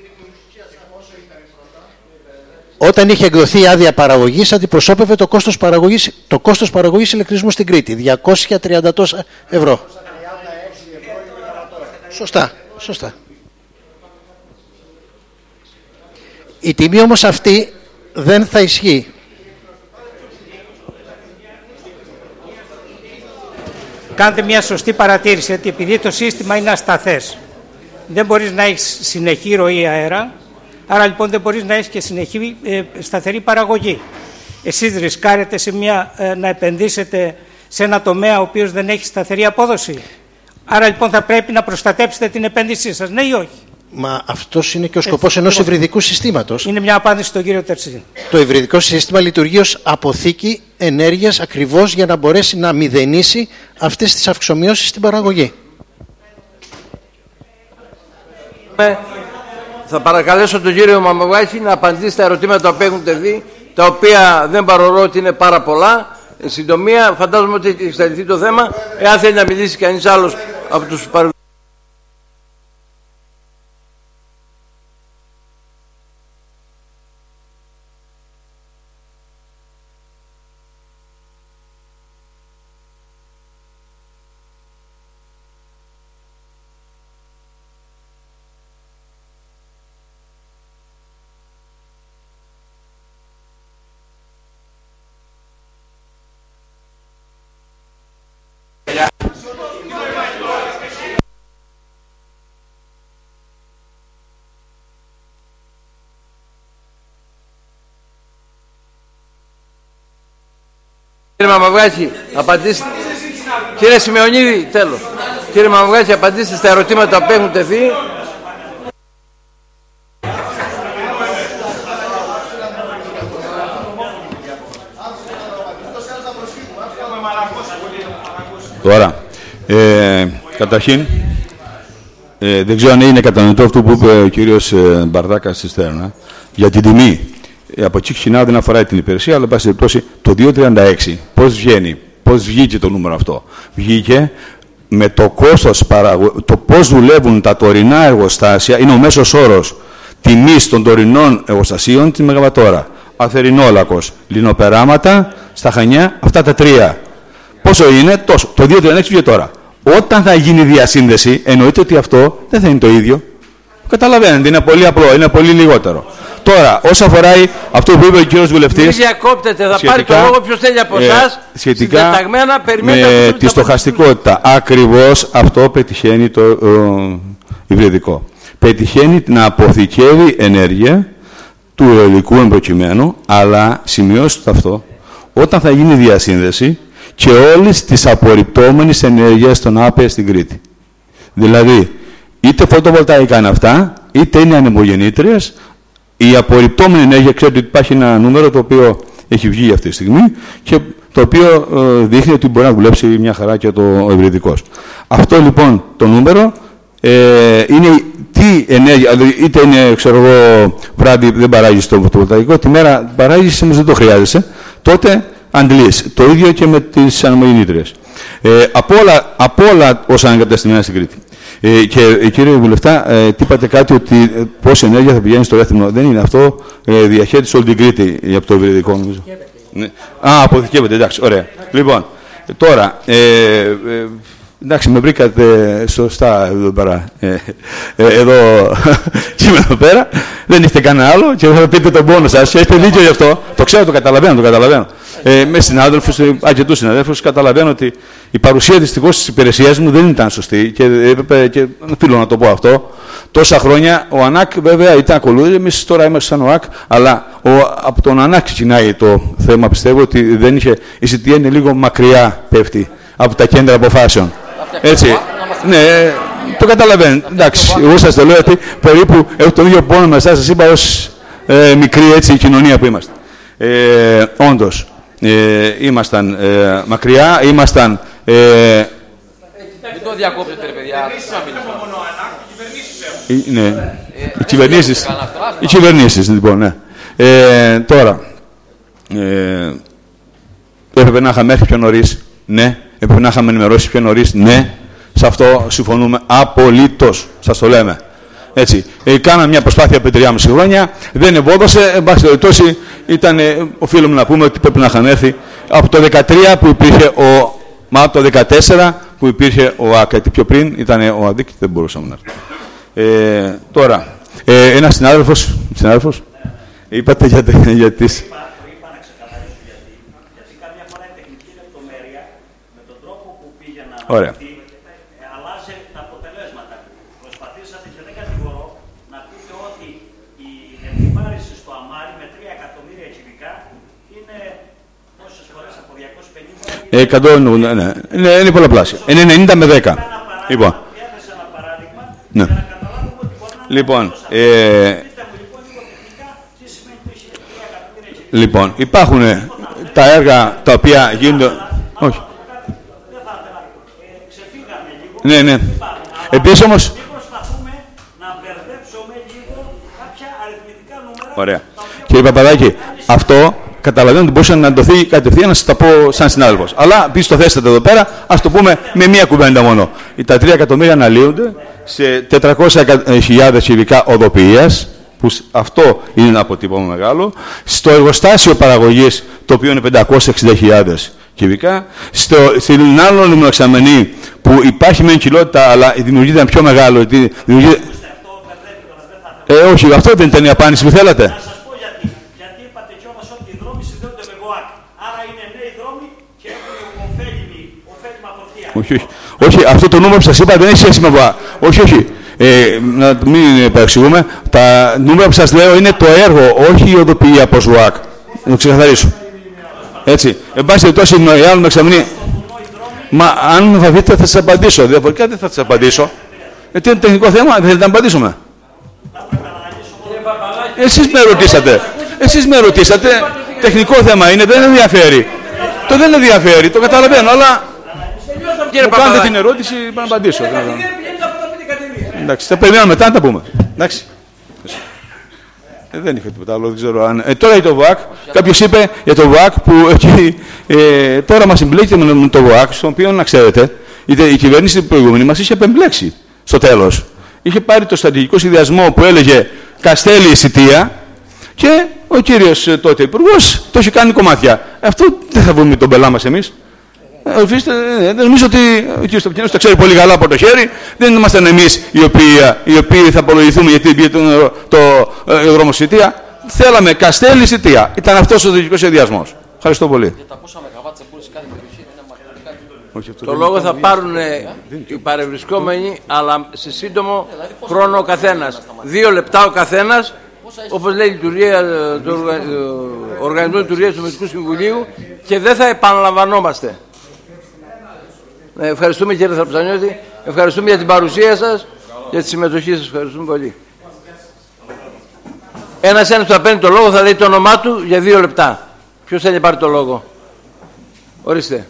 Όταν είχε εκδοθεί η άδεια παραγωγής, αντιπροσώπευε το κόστος παραγωγής, το κόστος παραγωγής ηλεκτρισμού στην Κρήτη, διακόσια τριάντα τόσα ευρώ. Σωστά, σωστά. Η τιμή όμως αυτή δεν θα ισχύει. Κάντε μια σωστή παρατήρηση, ότι επειδή το σύστημα είναι ασταθές, δεν μπορείς να έχεις συνεχή ροή αέρα, άρα λοιπόν δεν μπορείς να έχεις και συνεχή ε, σταθερή παραγωγή. Εσείς ρισκάρετε σε μια, ε, να επενδύσετε σε ένα τομέα ο οποίος δεν έχει σταθερή απόδοση. Άρα λοιπόν θα πρέπει να προστατέψετε την επένδυσή σας, ναι ή όχι? Μα αυτός είναι και ο σκοπός ενός υβριδικού συστήματος. Είναι μια απάντηση στον κύριο Τερσίδη. Το υβριδικό σύστημα λειτουργεί ως αποθήκη ενέργειας ακριβώς για να μπορέσει να μηδενίσει αυτές τις αυξομοιώσεις στην παραγωγή. Θα παρακαλέσω τον κύριο Μαμαβάκη να απαντήσει στα ερωτήματα που έχουν τεθεί, τα οποία δεν παρορώ ότι είναι πάρα πολλά. Εν συντομία, φαντάζομαι ότι έχει εξαντληθεί το θέμα. Εάν θέλει να μιλήσει κανείς άλλος από τους παρουσιαστές. Κύριε Μαμαβγάκη, απαντήστε. Κύριε Σημεωνίδη, τέλος. Κύριε Μαμαβγάκη, απαντήστε στα ερωτήματα που έχουν τεθεί. Τώρα, ε, καταρχήν, ε, δεν ξέρω αν είναι κατανοητό αυτό που είπε ο κύριος ε, Μπαρδάκας στη Στέρνα για την τιμή. Ε, από εκεί Χινά δεν αφορά την υπηρεσία, αλλά πάση περιπτώσει το δύο τριάντα έξι. Πώς βγαίνει, πώς βγήκε το νούμερο αυτό. Βγήκε με το κόστος, παραγω... το πώς δουλεύουν τα τωρινά εργοστάσια, είναι ο μέσος όρος τιμής των τωρινών εργοστασίων τη Μεγαβατόρα. Αθερινόλακος, λινοπεράματα, στα Χανιά, αυτά τα τρία. Πόσο είναι, τόσο. Το δύο τριάντα έξι βγήκε τώρα. Όταν θα γίνει διασύνδεση, εννοείται ότι αυτό δεν θα είναι το ίδιο. Καταλαβαίνετε, είναι πολύ απλό, είναι πολύ λιγότερο. Τώρα, όσο αφορά αυτό που είπε ο κύριος βουλευτής. Μην διακόπτετε, θα πάρει το λόγο ποιος θέλει από εσάς. Ε, σχετικά με τη στοχαστικότητα. Ακριβώς αυτό πετυχαίνει το ε, υβριδικό. Πετυχαίνει να αποθηκεύει ενέργεια του αιωλικού εμπροκειμένου, αλλά σημειώστε αυτό, όταν θα γίνει διασύνδεση και όλες τις απορριπτόμενες ενέργειες των ΑΠΕ στην Κρήτη. Δηλαδή, είτε φωτοβολταϊκά είναι αυτά, είτε είναι ανεμογεννήτριες. Η απορριπτόμενη ενέργεια, ξέρετε ότι υπάρχει ένα νούμερο το οποίο έχει βγει αυτή τη στιγμή και το οποίο ε, δείχνει ότι μπορεί να δουλέψει μια χαρά και το ευρυδικός. Αυτό λοιπόν το νούμερο ε, είναι τι ενέργεια, είτε είναι ξέρω εγώ βράδυ δεν παράγεις το φωτοβολταϊκό, τη μέρα παράγεις όμως δεν το χρειάζεσαι, τότε αντλείς. Το ίδιο και με τις ανεμογεννήτριες. Ε, από, όλα, από όλα όσα είναι εγκαταστημένα στην Κρήτη. Ε, και ε, κύριε Βουλευτά, ε, τι είπατε κάτι ότι ε, πόση ενέργεια θα πηγαίνει στο Ρέθυμνο. Δεν είναι αυτό. Ε, διαχέρισε όλη την Κρήτη από το ευρυδικό, νομίζω. Ναι. Α, αποθηκεύεται, εντάξει, ωραία. Λοιπόν, τώρα, ε, ε, εντάξει, με βρήκατε σωστά εδώ πέρα. Ε, ε, εδώ, και είμαι εδώ πέρα. Δεν έχετε κανένα άλλο και θα πείτε τον πόνο σας. Έχετε δίκιο γι' αυτό. Το ξέρω, το καταλαβαίνω, το καταλαβαίνω. Ε, με συνάδελφους, αρκετούς συναδέλφους, καταλαβαίνω ότι η παρουσία δυστυχώς της υπηρεσίας μου δεν ήταν σωστή και έπρεπε, και οφείλω να το πω αυτό. Τόσα χρόνια ο ΑΝΑΚ βέβαια ήταν ακολούθη, εμείς τώρα είμαστε σαν ο ΑΚ, αλλά ο, από τον ΑΝΑΚ ξεκινάει το θέμα, πιστεύω ότι δεν είχε, η ΣΥΤΙΑ είναι λίγο μακριά πέφτει από τα κέντρα αποφάσεων. Έτσι, ναι, το καταλαβαίνετε. Εντάξει, εγώ σας το λέω ότι περίπου έχω τον ίδιο πόνο με εσάς, σας είπα ως ε, μικρή έτσι κοινωνία που είμαστε. Ε, όντως. Ε, ήμασταν ε, μακριά, ήμασταν... Ε, Μην το διακόπτετε ρε παιδιά. Ναι, οι κυβερνήσεις. Οι κυβερνήσεις, λοιπόν, ναι. Ε, τώρα, ε, έπρεπε να είχαμε έρθει πιο νωρίς, ναι. Έπρεπε να είχαμε ενημερώσει πιο νωρίς, ναι. Σε αυτό συμφωνούμε απολύτως, σας το λέμε. Έτσι, ε, κάναμε μια προσπάθεια από τρία και μισό χρόνια, δεν ευόδωσε, εν πάση περιπτώσει, ήταν, ε, οφείλουμε να πούμε ότι πρέπει να είχαν έρθει από το δεκατρία που υπήρχε ο, μα από το δεκατέσσερα που υπήρχε ο ΑΚ, γιατί πιο πριν ήταν ο ΑΔΙΚ και δεν μπορούσαμε να έρθει. Ε, τώρα, ε, ένας συνάδελφος, συνάδελφος, είπατε για, για τις... Ωραία. εκατό, ναι, ναι. Είναι, είναι πολλαπλάσια. Είναι ενενήντα με δέκα. Λοιπόν. Ναι. Λοιπόν, ε, λοιπόν, υπάρχουν τα έργα τα οποία γίνονται... Όχι. Ναι, ναι. Επίσης όμως... Ωραία. Κύριε Παπαδάκη, αυτό καταλαβαίνω ότι μπορούσε να εντοθεί κατευθείαν να σας τα πω σαν συνάδελφος. Αλλά επίσης το θέσατε εδώ πέρα, ας το πούμε με μία κουβέντα μόνο. Τα τρία εκατομμύρια αναλύονται σε τετρακόσιες χιλιάδες κυβικά οδοποιίας, που αυτό είναι ένα αποτύπωμα μεγάλο, στο εργοστάσιο παραγωγής, το οποίο είναι πεντακόσιες εξήντα χιλιάδες κυβικά, στο, στην άλλο λιμνοεξαμενή, που υπάρχει μεν κοιλότητα, αλλά δημιουργείται ένα πιο μεγάλο. Δημιουργείται... Ε, όχι, αυτό δεν ήταν η απάντηση που θέλατε. Να σας πω γιατί. Γιατί είπατε κιόλας ότι οι δρόμοι συνδέονται με ΓΟΑΚ. Άρα είναι νέοι δρόμοι και έχουν ωφέλιμα φορτία. Όχι, όχι. Όχι, αυτό το νούμερο που σας είπα δεν έχει σχέση με ΓΟΑΚ. Όχι, όχι. Ε, να μην παρεξηγούμε. Τα νούμερα που σας λέω είναι το έργο, όχι η οδοποιία από ΓΟΑΚ. Να το ξεκαθαρίσω. Έτσι. Εν πάση περιπτώσει, οι άλλοι με εξαμηνεί. Μα αν θα δείτε, θα σας απαντήσω. Διαφορετικά δεν θα σας απαντήσω. Γιατί είναι τεχνικό θέμα, δεν θέλετε να απαντήσουμε. Εσείς με ρωτήσατε. Εσείς με ρωτήσατε. Τεχνικό θέμα είναι, δεν ενδιαφέρει. Το δεν ενδιαφέρει, το καταλαβαίνω, αλλά μου κάνετε την ερώτηση, να απαντήσω. Εντάξει, θα περιμένουμε μετά να τα πούμε. Εντάξει. Ε, δεν είχα τίποτα άλλο, δεν ξέρω αν... Ε, τώρα για το ΒΟΑΚ, κάποιος είπε για το ΒΟΑΚ που εκεί, ε, τώρα μας εμπλέκεται με το ΒΟΑΚ, στον οποίο, να ξέρετε, η, η κυβέρνηση την προηγούμενη μας είχε απεμπλέξει στο τέλος. Είχε πάρει το στρατηγικό συνδυασμό που έλεγε Καστέλη η Σιτία και ο κύριος τότε υπουργός το έχει κάνει κομμάτια. Αυτό δεν θα βγούμε τον πελά μας εμείς. Ε, νομίζω ότι ο κύριος Στοπκίνος το ξέρει πολύ καλά από το χέρι. Δεν ήμασταν εμείς οι οποίοι, οι οποίοι θα απολογηθούμε γιατί πήγε το, το, το ε, δρόμο Σιτία. Θέλαμε Καστέλη Σιτία. Ήταν αυτός ο στρατηγικός συνδυασμός. Ευχαριστώ πολύ. Το λόγο θα πάρουν οι παρευρισκόμενοι, αλλά σε σύντομο χρόνο ο καθένας. Δύο λεπτά ο καθένας, όπως λέει η λειτουργία του Οργανισμού Λειτουργίας του Δημοτικού Συμβουλίου, και δεν θα επαναλαμβανόμαστε. Ευχαριστούμε κύριε Θραψανιώτη, ευχαριστούμε για την παρουσία σας, για τη συμμετοχή σας. Ευχαριστούμε πολύ. Ένας ένας που θα παίρνει το λόγο θα λέει το όνομά του για δύο λεπτά. Ποιος θέλει να πάρει το λόγο? Ορίστε.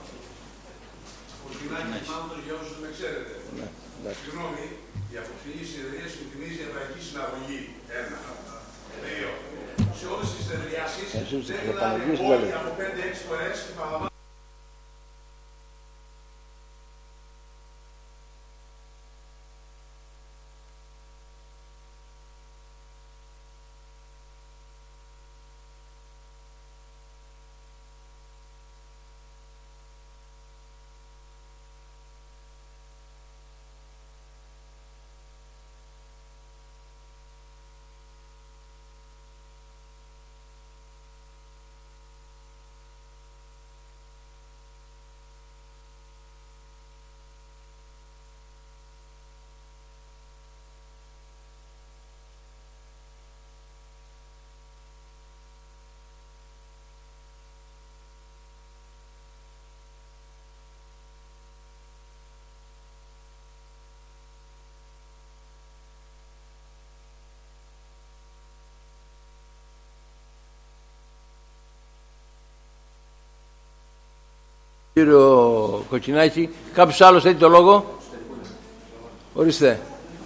Κύριο Κοκκινάκη, κάποιος άλλος θέλει το λόγο? Ορίστε.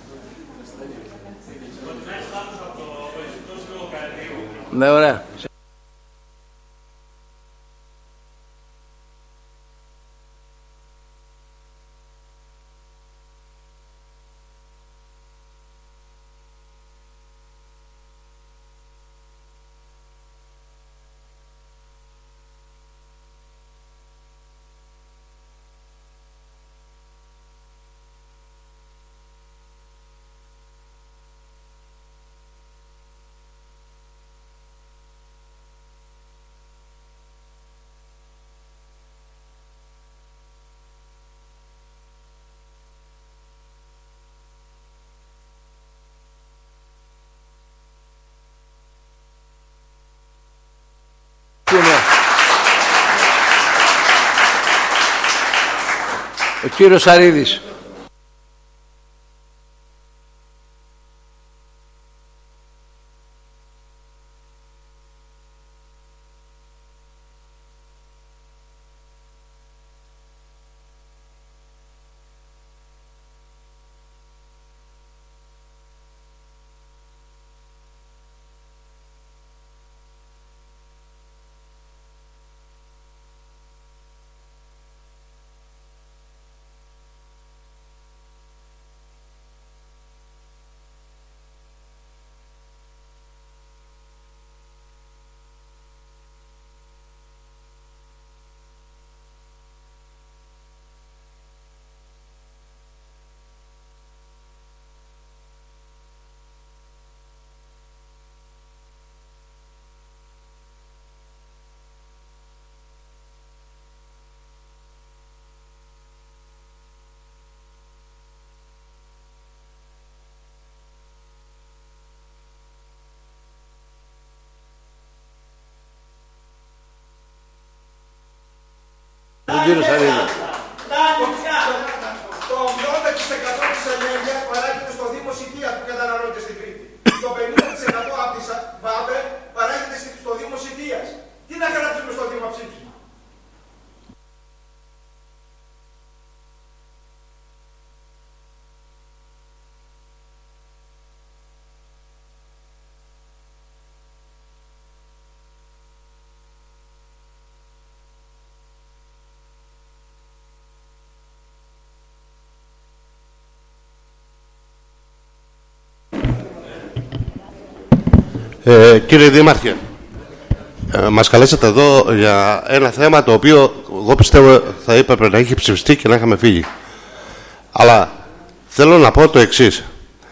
Ναι, ωραία. Ο κύριος Σαρίδης. Τον κύριο Σαρίδη. Το ογδόντα τοις εκατό της ενέργειας παράγεται στο Δήμο Σιτία που καταναλώνεται στην Κρήτη. Το πενήντα τοις εκατό από τις ΒΑΠΕ παράγεται στο Δήμο Σιτίας. Τι να γράψουμε στο Δήμο ψήφισμα. Ε, κύριε Δήμαρχε, ε, μας καλέσατε εδώ για ένα θέμα το οποίο εγώ πιστεύω θα έπρεπε να είχε ψηφιστεί και να είχαμε φύγει. Αλλά θέλω να πω το εξής.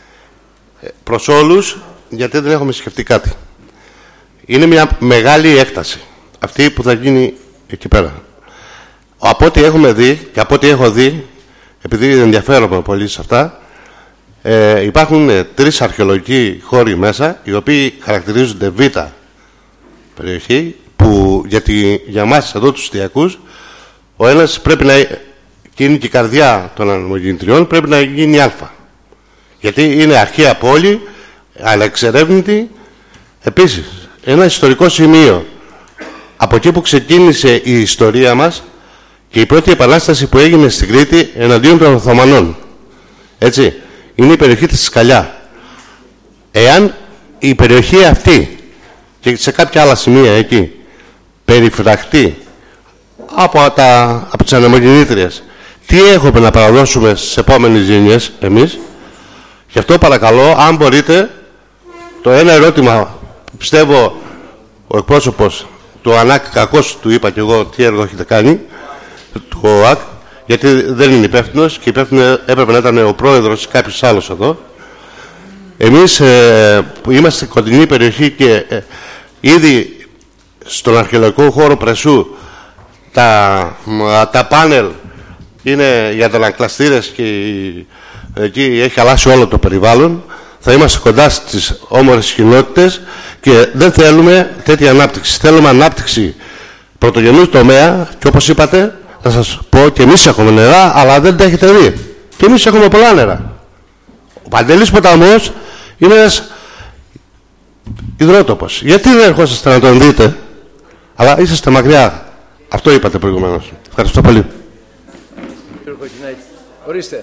Ε, προς όλους, γιατί δεν έχουμε σκεφτεί κάτι. Είναι μια μεγάλη έκταση αυτή που θα γίνει εκεί πέρα. Από ό,τι έχουμε δει και από ό,τι έχω δει, επειδή ενδιαφέρομαι πολύ σε αυτά, Ε, υπάρχουν ε, τρεις αρχαιολογικοί χώροι μέσα, οι οποίοι χαρακτηρίζονται Β περιοχή, που για, τη, για μας εδώ τους Στιακούς, ο ένας πρέπει να και είναι και η καρδιά των ανεμογεννητριών, πρέπει να γίνει Α. Γιατί είναι αρχαία πόλη, αλλά εξερεύνητη. Επίσης, ένα ιστορικό σημείο, από εκεί που ξεκίνησε η ιστορία μας και η πρώτη επανάσταση που έγινε στην Κρήτη εναντίον των Οθωμανών. Έτσι. Είναι η περιοχή της Σκαλιά. Εάν η περιοχή αυτή και σε κάποια άλλα σημεία εκεί περιφραχτεί από, τα, από τις ανεμογεννήτριες, τι έχουμε να παραδώσουμε στις επόμενες γενιές εμείς? Γι' αυτό παρακαλώ, αν μπορείτε, το ένα ερώτημα που πιστεύω ο εκπρόσωπος του ΑΝΑΚ, κακώς του είπα και εγώ τι έργο έχετε κάνει, του ΟΑΚ, γιατί δεν είναι υπεύθυνος και υπεύθυνο έπρεπε να ήταν ο πρόεδρος ή κάποιος άλλος εδώ. Εμείς ε, που είμαστε κοντινή περιοχή και ε, ήδη στον αρχαιολογικό χώρο Πρεσού τα, τα πάνελ είναι για αντανακλαστήρες και εκεί έχει αλλάξει όλο το περιβάλλον. Θα είμαστε κοντά στις όμορφες κοινότητες και δεν θέλουμε τέτοια ανάπτυξη. Θέλουμε ανάπτυξη πρωτογενούς τομέα και όπως είπατε, να σας πω, και εμείς έχουμε νερά, αλλά δεν τα έχετε δει. Και εμείς έχουμε πολλά νερά. Ο Παντελής ποταμός είναι ένας υδρότοπος. Γιατί δεν ερχόσαστε να τον δείτε, αλλά είσαστε μακριά. Αυτό είπατε προηγουμένως. Ευχαριστώ πολύ. Ορίστε.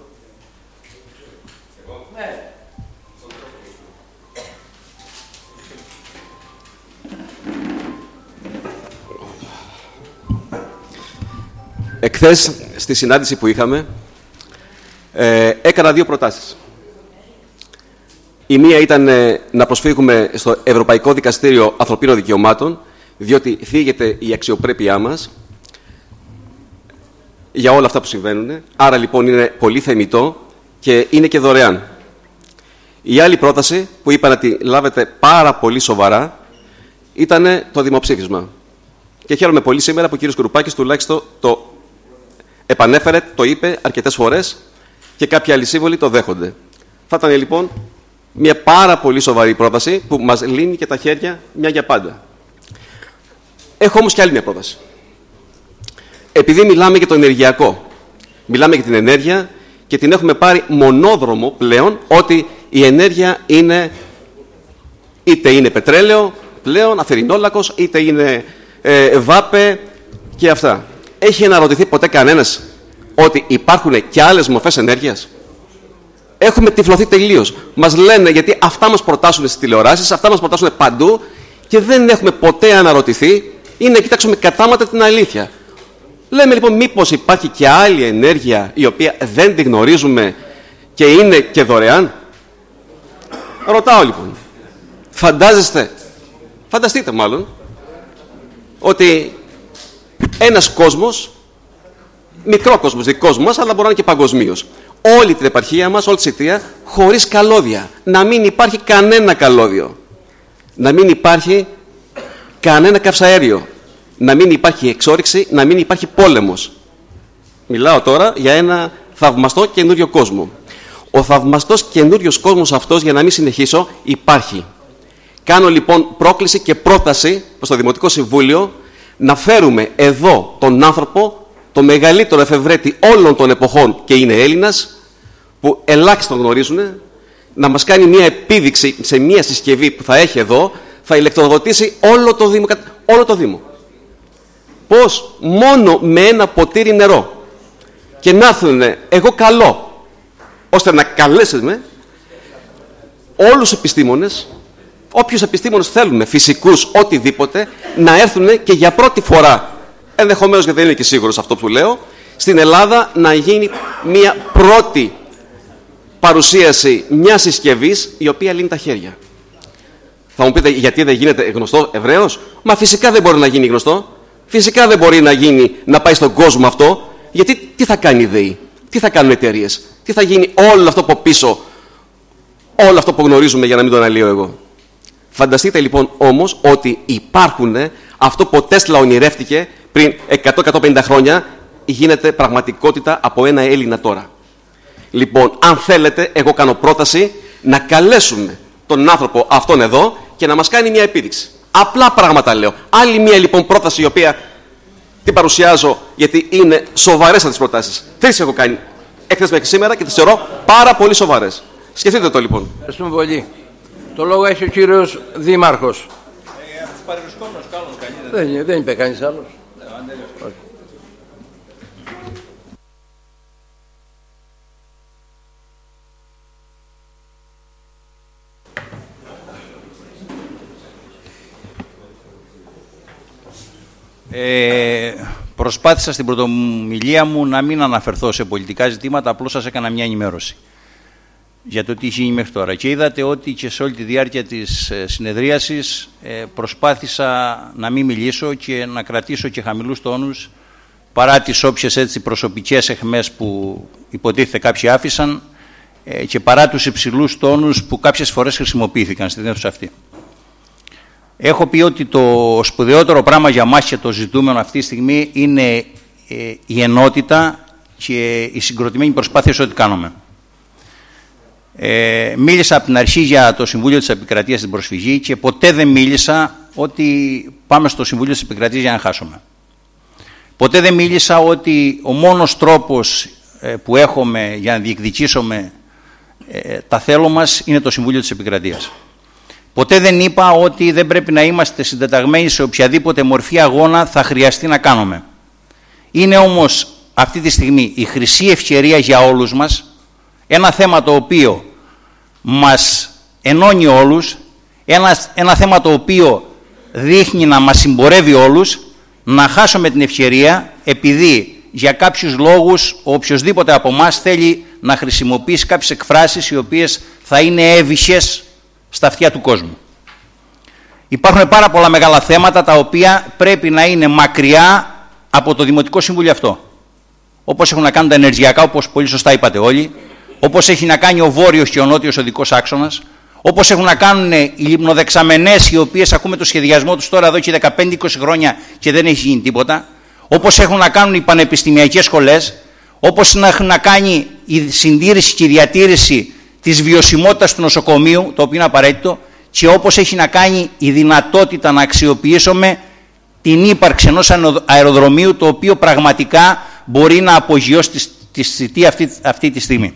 Εχθές, στη συνάντηση που είχαμε, ε, έκανα δύο προτάσεις. Η μία ήταν ε, να προσφύγουμε στο Ευρωπαϊκό Δικαστήριο Ανθρωπίνων Δικαιωμάτων, διότι θίγεται η αξιοπρέπειά μας για όλα αυτά που συμβαίνουν. Άρα λοιπόν είναι πολύ θεμιτό και είναι και δωρεάν. Η άλλη πρόταση που είπα να τη λάβετε πάρα πολύ σοβαρά ήταν το δημοψήφισμα. Και χαίρομαι πολύ σήμερα που ο κύριος Κουρουπάκης τουλάχιστον το επανέφερε, το είπε αρκετές φορές και κάποιοι άλλοι σύμβολοι το δέχονται. Θα ήταν λοιπόν μια πάρα πολύ σοβαρή πρόταση που μας λύνει και τα χέρια μια για πάντα. Έχω όμως και άλλη μια πρόταση. Επειδή μιλάμε για το ενεργειακό, μιλάμε για την ενέργεια και την έχουμε πάρει μονόδρομο πλέον, ότι η ενέργεια είναι είτε είναι πετρέλαιο πλέον, αφαιρινόλακος, είτε είναι ε, βάπε και αυτά. Έχει αναρωτηθεί ποτέ κανένας ότι υπάρχουν και άλλες μορφές ενέργειας? Έχουμε τυφλωθεί τελείως. Μας λένε, γιατί αυτά μας προτάσουν στις τηλεοράσεις, αυτά μας προτάσουν παντού και δεν έχουμε ποτέ αναρωτηθεί ή να κοιτάξουμε κατάματα την αλήθεια. Λέμε λοιπόν, μήπως υπάρχει και άλλη ενέργεια η οποία δεν τη γνωρίζουμε και είναι και δωρεάν? Ρωτάω λοιπόν, φαντάζεστε, φανταστείτε μάλλον, ότι ένας κόσμος, μικρό κόσμος δικός μας, αλλά μπορεί να είναι και παγκοσμίως, όλη την επαρχία μας, όλη τη Σιτία, χωρίς καλώδια. Να μην υπάρχει κανένα καλώδιο. Να μην υπάρχει κανένα καυσαέριο. Να μην υπάρχει εξόρυξη, να μην υπάρχει πόλεμος. Μιλάω τώρα για ένα θαυμαστό καινούριο κόσμο. Ο θαυμαστός καινούριος κόσμος αυτός, για να μην συνεχίσω, υπάρχει. Κάνω λοιπόν πρόκληση και πρόταση προς το Δημοτικό Συμβούλιο να φέρουμε εδώ τον άνθρωπο το μεγαλύτερο εφευρέτη όλων των εποχών και είναι Έλληνας, που ελάχιστοι τον γνωρίζουν, να μας κάνει μια επίδειξη σε μια συσκευή που θα έχει εδώ, θα ηλεκτροδοτήσει όλο το Δήμο. Όλο το Δήμο. Πώς μόνο με ένα ποτήρι νερό και να έρθουν, εγώ καλώ, ώστε να καλέσουμε όλους τους επιστήμονες, όποιους επιστήμονες θέλουν, φυσικούς, οτιδήποτε, να έρθουν και για πρώτη φορά, ενδεχομένως γιατί δεν είναι και σίγουρος αυτό που λέω, στην Ελλάδα να γίνει μια πρώτη παρουσίαση μιας συσκευής η οποία λύνει τα χέρια. Θα μου πείτε γιατί δεν γίνεται γνωστό ευρέως? Μα φυσικά δεν μπορεί να γίνει γνωστό. Φυσικά δεν μπορεί να γίνει, να πάει στον κόσμο αυτό. Γιατί τι θα κάνει η ΔΕΗ, τι θα κάνουν εταιρείες, τι θα γίνει όλο αυτό από πίσω, όλο αυτό που γνωρίζουμε, για να μην το αναλύω εγώ. Φανταστείτε λοιπόν όμως ότι υπάρχουν, αυτό που ο Τέσλα ονειρεύτηκε πριν εκατό με εκατόν πενήντα χρόνια, γίνεται πραγματικότητα από ένα Έλληνα τώρα. Λοιπόν, αν θέλετε, εγώ κάνω πρόταση να καλέσουμε τον άνθρωπο αυτόν εδώ και να μας κάνει μια επίδειξη. Απλά πράγματα λέω. Άλλη μια λοιπόν πρόταση, η οποία την παρουσιάζω γιατί είναι σοβαρές αυτές τις προτάσεις. Τρεις έχω κάνει έκθεση μέχρι σήμερα και τις θεωρώ πάρα πολύ σοβαρές. Σκεφτείτε το λοιπόν. Ευχαριστούμε πολύ. Το λόγο έχει ο κύριος Δήμαρχος. Δεν, δεν είπε κανείς άλλος. Ε, προσπάθησα στην πρωτομιλία μου να μην αναφερθώ σε πολιτικά ζητήματα, απλώς σας έκανα μια ενημέρωση για το τι έχει γίνει μέχρι τώρα. Και είδατε ότι και σε όλη τη διάρκεια της συνεδρίασης ε, προσπάθησα να μην μιλήσω και να κρατήσω και χαμηλούς τόνους, παρά τις όποιες έτσι προσωπικές αιχμές που υποτίθεται κάποιοι άφησαν ε, και παρά τους υψηλούς τόνους που κάποιες φορές χρησιμοποιήθηκαν στην αίθουσα αυτή. Έχω πει ότι το σπουδαιότερο πράγμα για μας και το ζητούμενο αυτή τη στιγμή είναι ε, η ενότητα και η συγκροτημένη προσπάθεια σε ό,τι κάνουμε. Ε, μίλησα από την αρχή για το Συμβούλιο της Επικρατείας στην προσφυγή και ποτέ δεν μίλησα ότι πάμε στο Συμβούλιο της Επικρατείας για να χάσουμε. Ποτέ δεν μίλησα ότι ο μόνος τρόπος ε, που έχουμε για να διεκδικήσουμε ε, τα θέλω μας είναι το Συμβούλιο της Επικρατείας. Ποτέ δεν είπα ότι δεν πρέπει να είμαστε συντεταγμένοι σε οποιαδήποτε μορφή αγώνα θα χρειαστεί να κάνουμε. Είναι όμως αυτή τη στιγμή η χρυσή ευκαιρία για όλους μας, ένα θέμα το οποίο μας ενώνει όλους, ένα, ένα θέμα το οποίο δείχνει να μας συμπορεύει όλους, να χάσουμε την ευκαιρία επειδή για κάποιους λόγους ο οποιοσδήποτε από εμάς θέλει να χρησιμοποιήσει κάποιες εκφράσεις οι οποίες θα είναι έβυσες στα αυτιά του κόσμου. Υπάρχουν πάρα πολλά μεγάλα θέματα τα οποία πρέπει να είναι μακριά από το Δημοτικό Συμβούλιο αυτό. Όπως έχουν να κάνουν τα ενεργειακά, όπως πολύ σωστά είπατε όλοι, όπως έχει να κάνει ο βόρειος και ο νότιος οδικός άξονας, όπως έχουν να κάνουν οι λιμνοδεξαμενές, οι οποίες ακούμε το σχεδιασμό τους τώρα εδώ και δεκαπέντε είκοσι χρόνια και δεν έχει γίνει τίποτα, όπως έχουν να κάνουν οι πανεπιστημιακές σχολές, όπως έχουν να κάνει η συντήρηση και η διατήρηση της βιωσιμότητας του νοσοκομείου, το οποίο είναι απαραίτητο, και όπως έχει να κάνει η δυνατότητα να αξιοποιήσουμε την ύπαρξη ενός αεροδρομίου, το οποίο πραγματικά μπορεί να απογειώσει τη θητεία αυτή, αυτή τη στιγμή.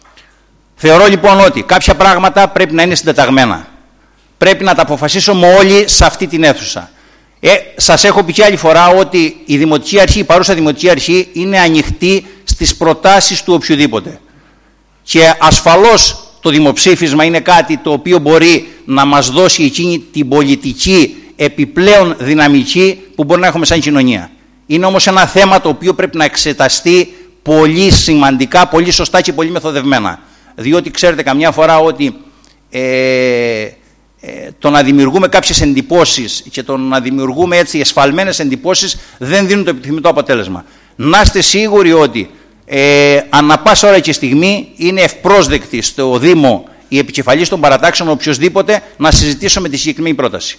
Θεωρώ λοιπόν ότι κάποια πράγματα πρέπει να είναι συντεταγμένα. Πρέπει να τα αποφασίσουμε όλοι σε αυτή την αίθουσα. Ε, σας έχω πει και άλλη φορά ότι η Δημοτική Αρχή, η παρούσα Δημοτική Αρχή είναι ανοιχτή στις προτάσεις του οποιοδήποτε. Και ασφαλώς το δημοψήφισμα είναι κάτι το οποίο μπορεί να μας δώσει εκείνη την πολιτική επιπλέον δυναμική που μπορεί να έχουμε σαν κοινωνία. Είναι όμως ένα θέμα το οποίο πρέπει να εξεταστεί πολύ σημαντικά, πολύ σωστά και πολύ μεθοδευμένα. Διότι ξέρετε καμιά φορά ότι ε, ε, το να δημιουργούμε κάποιες εντυπώσεις και το να δημιουργούμε έτσι εσφαλμένες εντυπώσεις δεν δίνουν το επιθυμητό αποτέλεσμα. Να είστε σίγουροι ότι ε, ανά πάσα ώρα και στιγμή είναι ευπρόσδεκτη στο Δήμο η επικεφαλής των παρατάξεων οποιοσδήποτε να συζητήσουμε τη συγκεκριμένη πρόταση.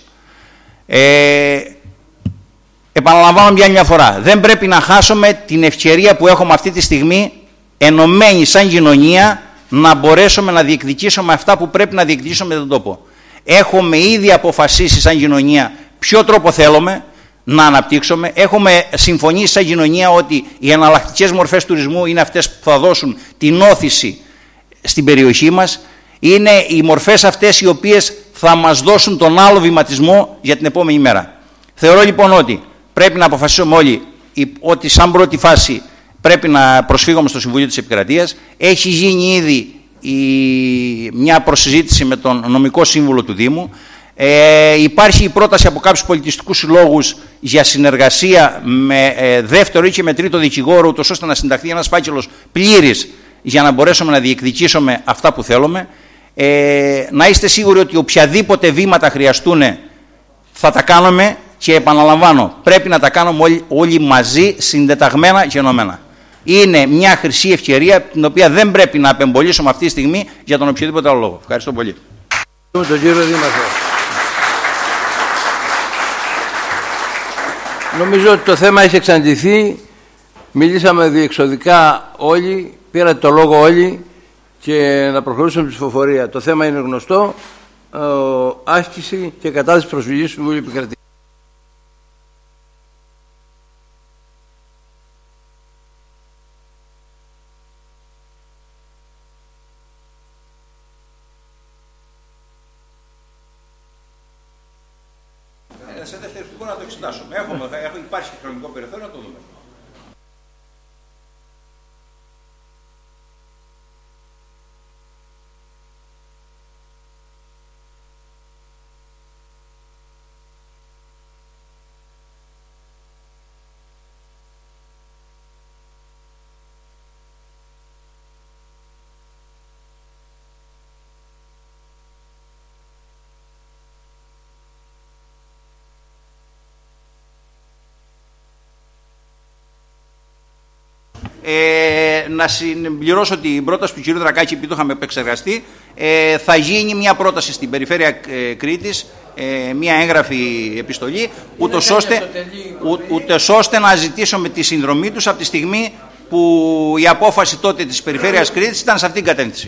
Ε, επαναλαμβάνω μια, μια φορά, δεν πρέπει να χάσουμε την ευκαιρία που έχουμε αυτή τη στιγμή ενωμένοι σαν κοινωνία να μπορέσουμε να διεκδικήσουμε αυτά που πρέπει να διεκδικήσουμε με τον τόπο. Έχουμε ήδη αποφασίσει σαν κοινωνία ποιο τρόπο θέλουμε. να αναπτύξουμε. Έχουμε συμφωνήσει σαν κοινωνία ότι οι εναλλακτικές μορφές τουρισμού είναι αυτές που θα δώσουν την όθηση στην περιοχή μας. Είναι οι μορφές αυτές οι οποίες θα μας δώσουν τον άλλο βηματισμό για την επόμενη μέρα. Θεωρώ λοιπόν ότι πρέπει να αποφασίσουμε όλοι ότι σαν πρώτη φάση πρέπει να προσφύγουμε στο Συμβούλιο της Επικρατείας. Έχει γίνει ήδη η, μια προσυζήτηση με τον νομικό σύμβουλο του Δήμου. Ε, υπάρχει η πρόταση από κάποιους πολιτιστικούς συλλόγους για συνεργασία με ε, δεύτερο ή και με τρίτο δικηγόρο, ούτως ώστε να συνταχθεί ένας φάκελος πλήρης για να μπορέσουμε να διεκδικήσουμε αυτά που θέλουμε. Ε, να είστε σίγουροι ότι οποιαδήποτε βήματα χρειαστούν θα τα κάνουμε και επαναλαμβάνω, πρέπει να τα κάνουμε όλοι, όλοι μαζί, συντεταγμένα και ενωμένα. Είναι μια χρυσή ευκαιρία την οποία δεν πρέπει να απεμπολίσουμε αυτή τη στιγμή για τον οποιοδήποτε άλλο λόγο. Ευχαριστώ πολύ. Τον κύριο Δήμαρχο. Νομίζω ότι το θέμα έχει εξαντληθεί. Μιλήσαμε διεξοδικά όλοι, πήρατε το λόγο όλοι και να προχωρήσουμε στην ψηφοφορία. Το θέμα είναι γνωστό. Ε, άσκηση και κατάθεση προσφυγής του Συμβουλίου Επικρατείας. Σε δεύτερο να το εξετάσουμε. Έχουμε, έχουμε, υπάρχει χρονικό περιθώριο να το δούμε. Ε, να συμπληρώσω την πρόταση του κ. Δρακάκη, επειδή το είχαμε επεξεργαστεί. Ε, θα γίνει μια πρόταση στην Περιφέρεια ε, Κρήτης, ε, μια έγγραφη επιστολή, ούτως ώστε, ού, ούτως ώστε να ζητήσουμε τη συνδρομή τους από τη στιγμή που η απόφαση τότε της Περιφέρειας Κρήτης ήταν σε αυτήν την κατεύθυνση.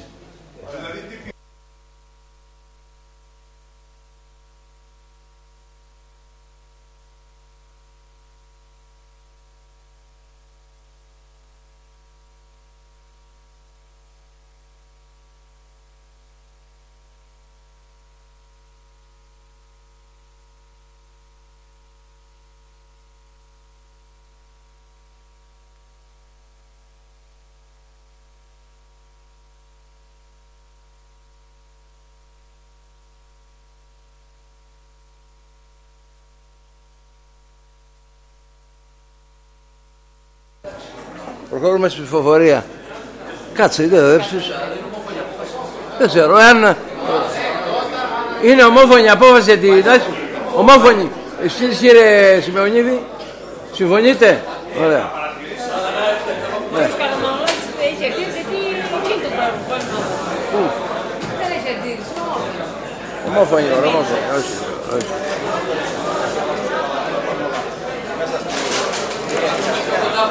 Προχωρούμε στην ψηφοφορία. Κάτσε, δεν δέψεις. Δεν ξέρω, εάν είναι ομόφωνη απόφαση για την τάση. Ομόφωνη. Εσείς κύριε Σιμεωνίδη, συμφωνείτε? Ωραία. Ναι. Ομόφωνη, ομόφωνη. Όχι, όχι.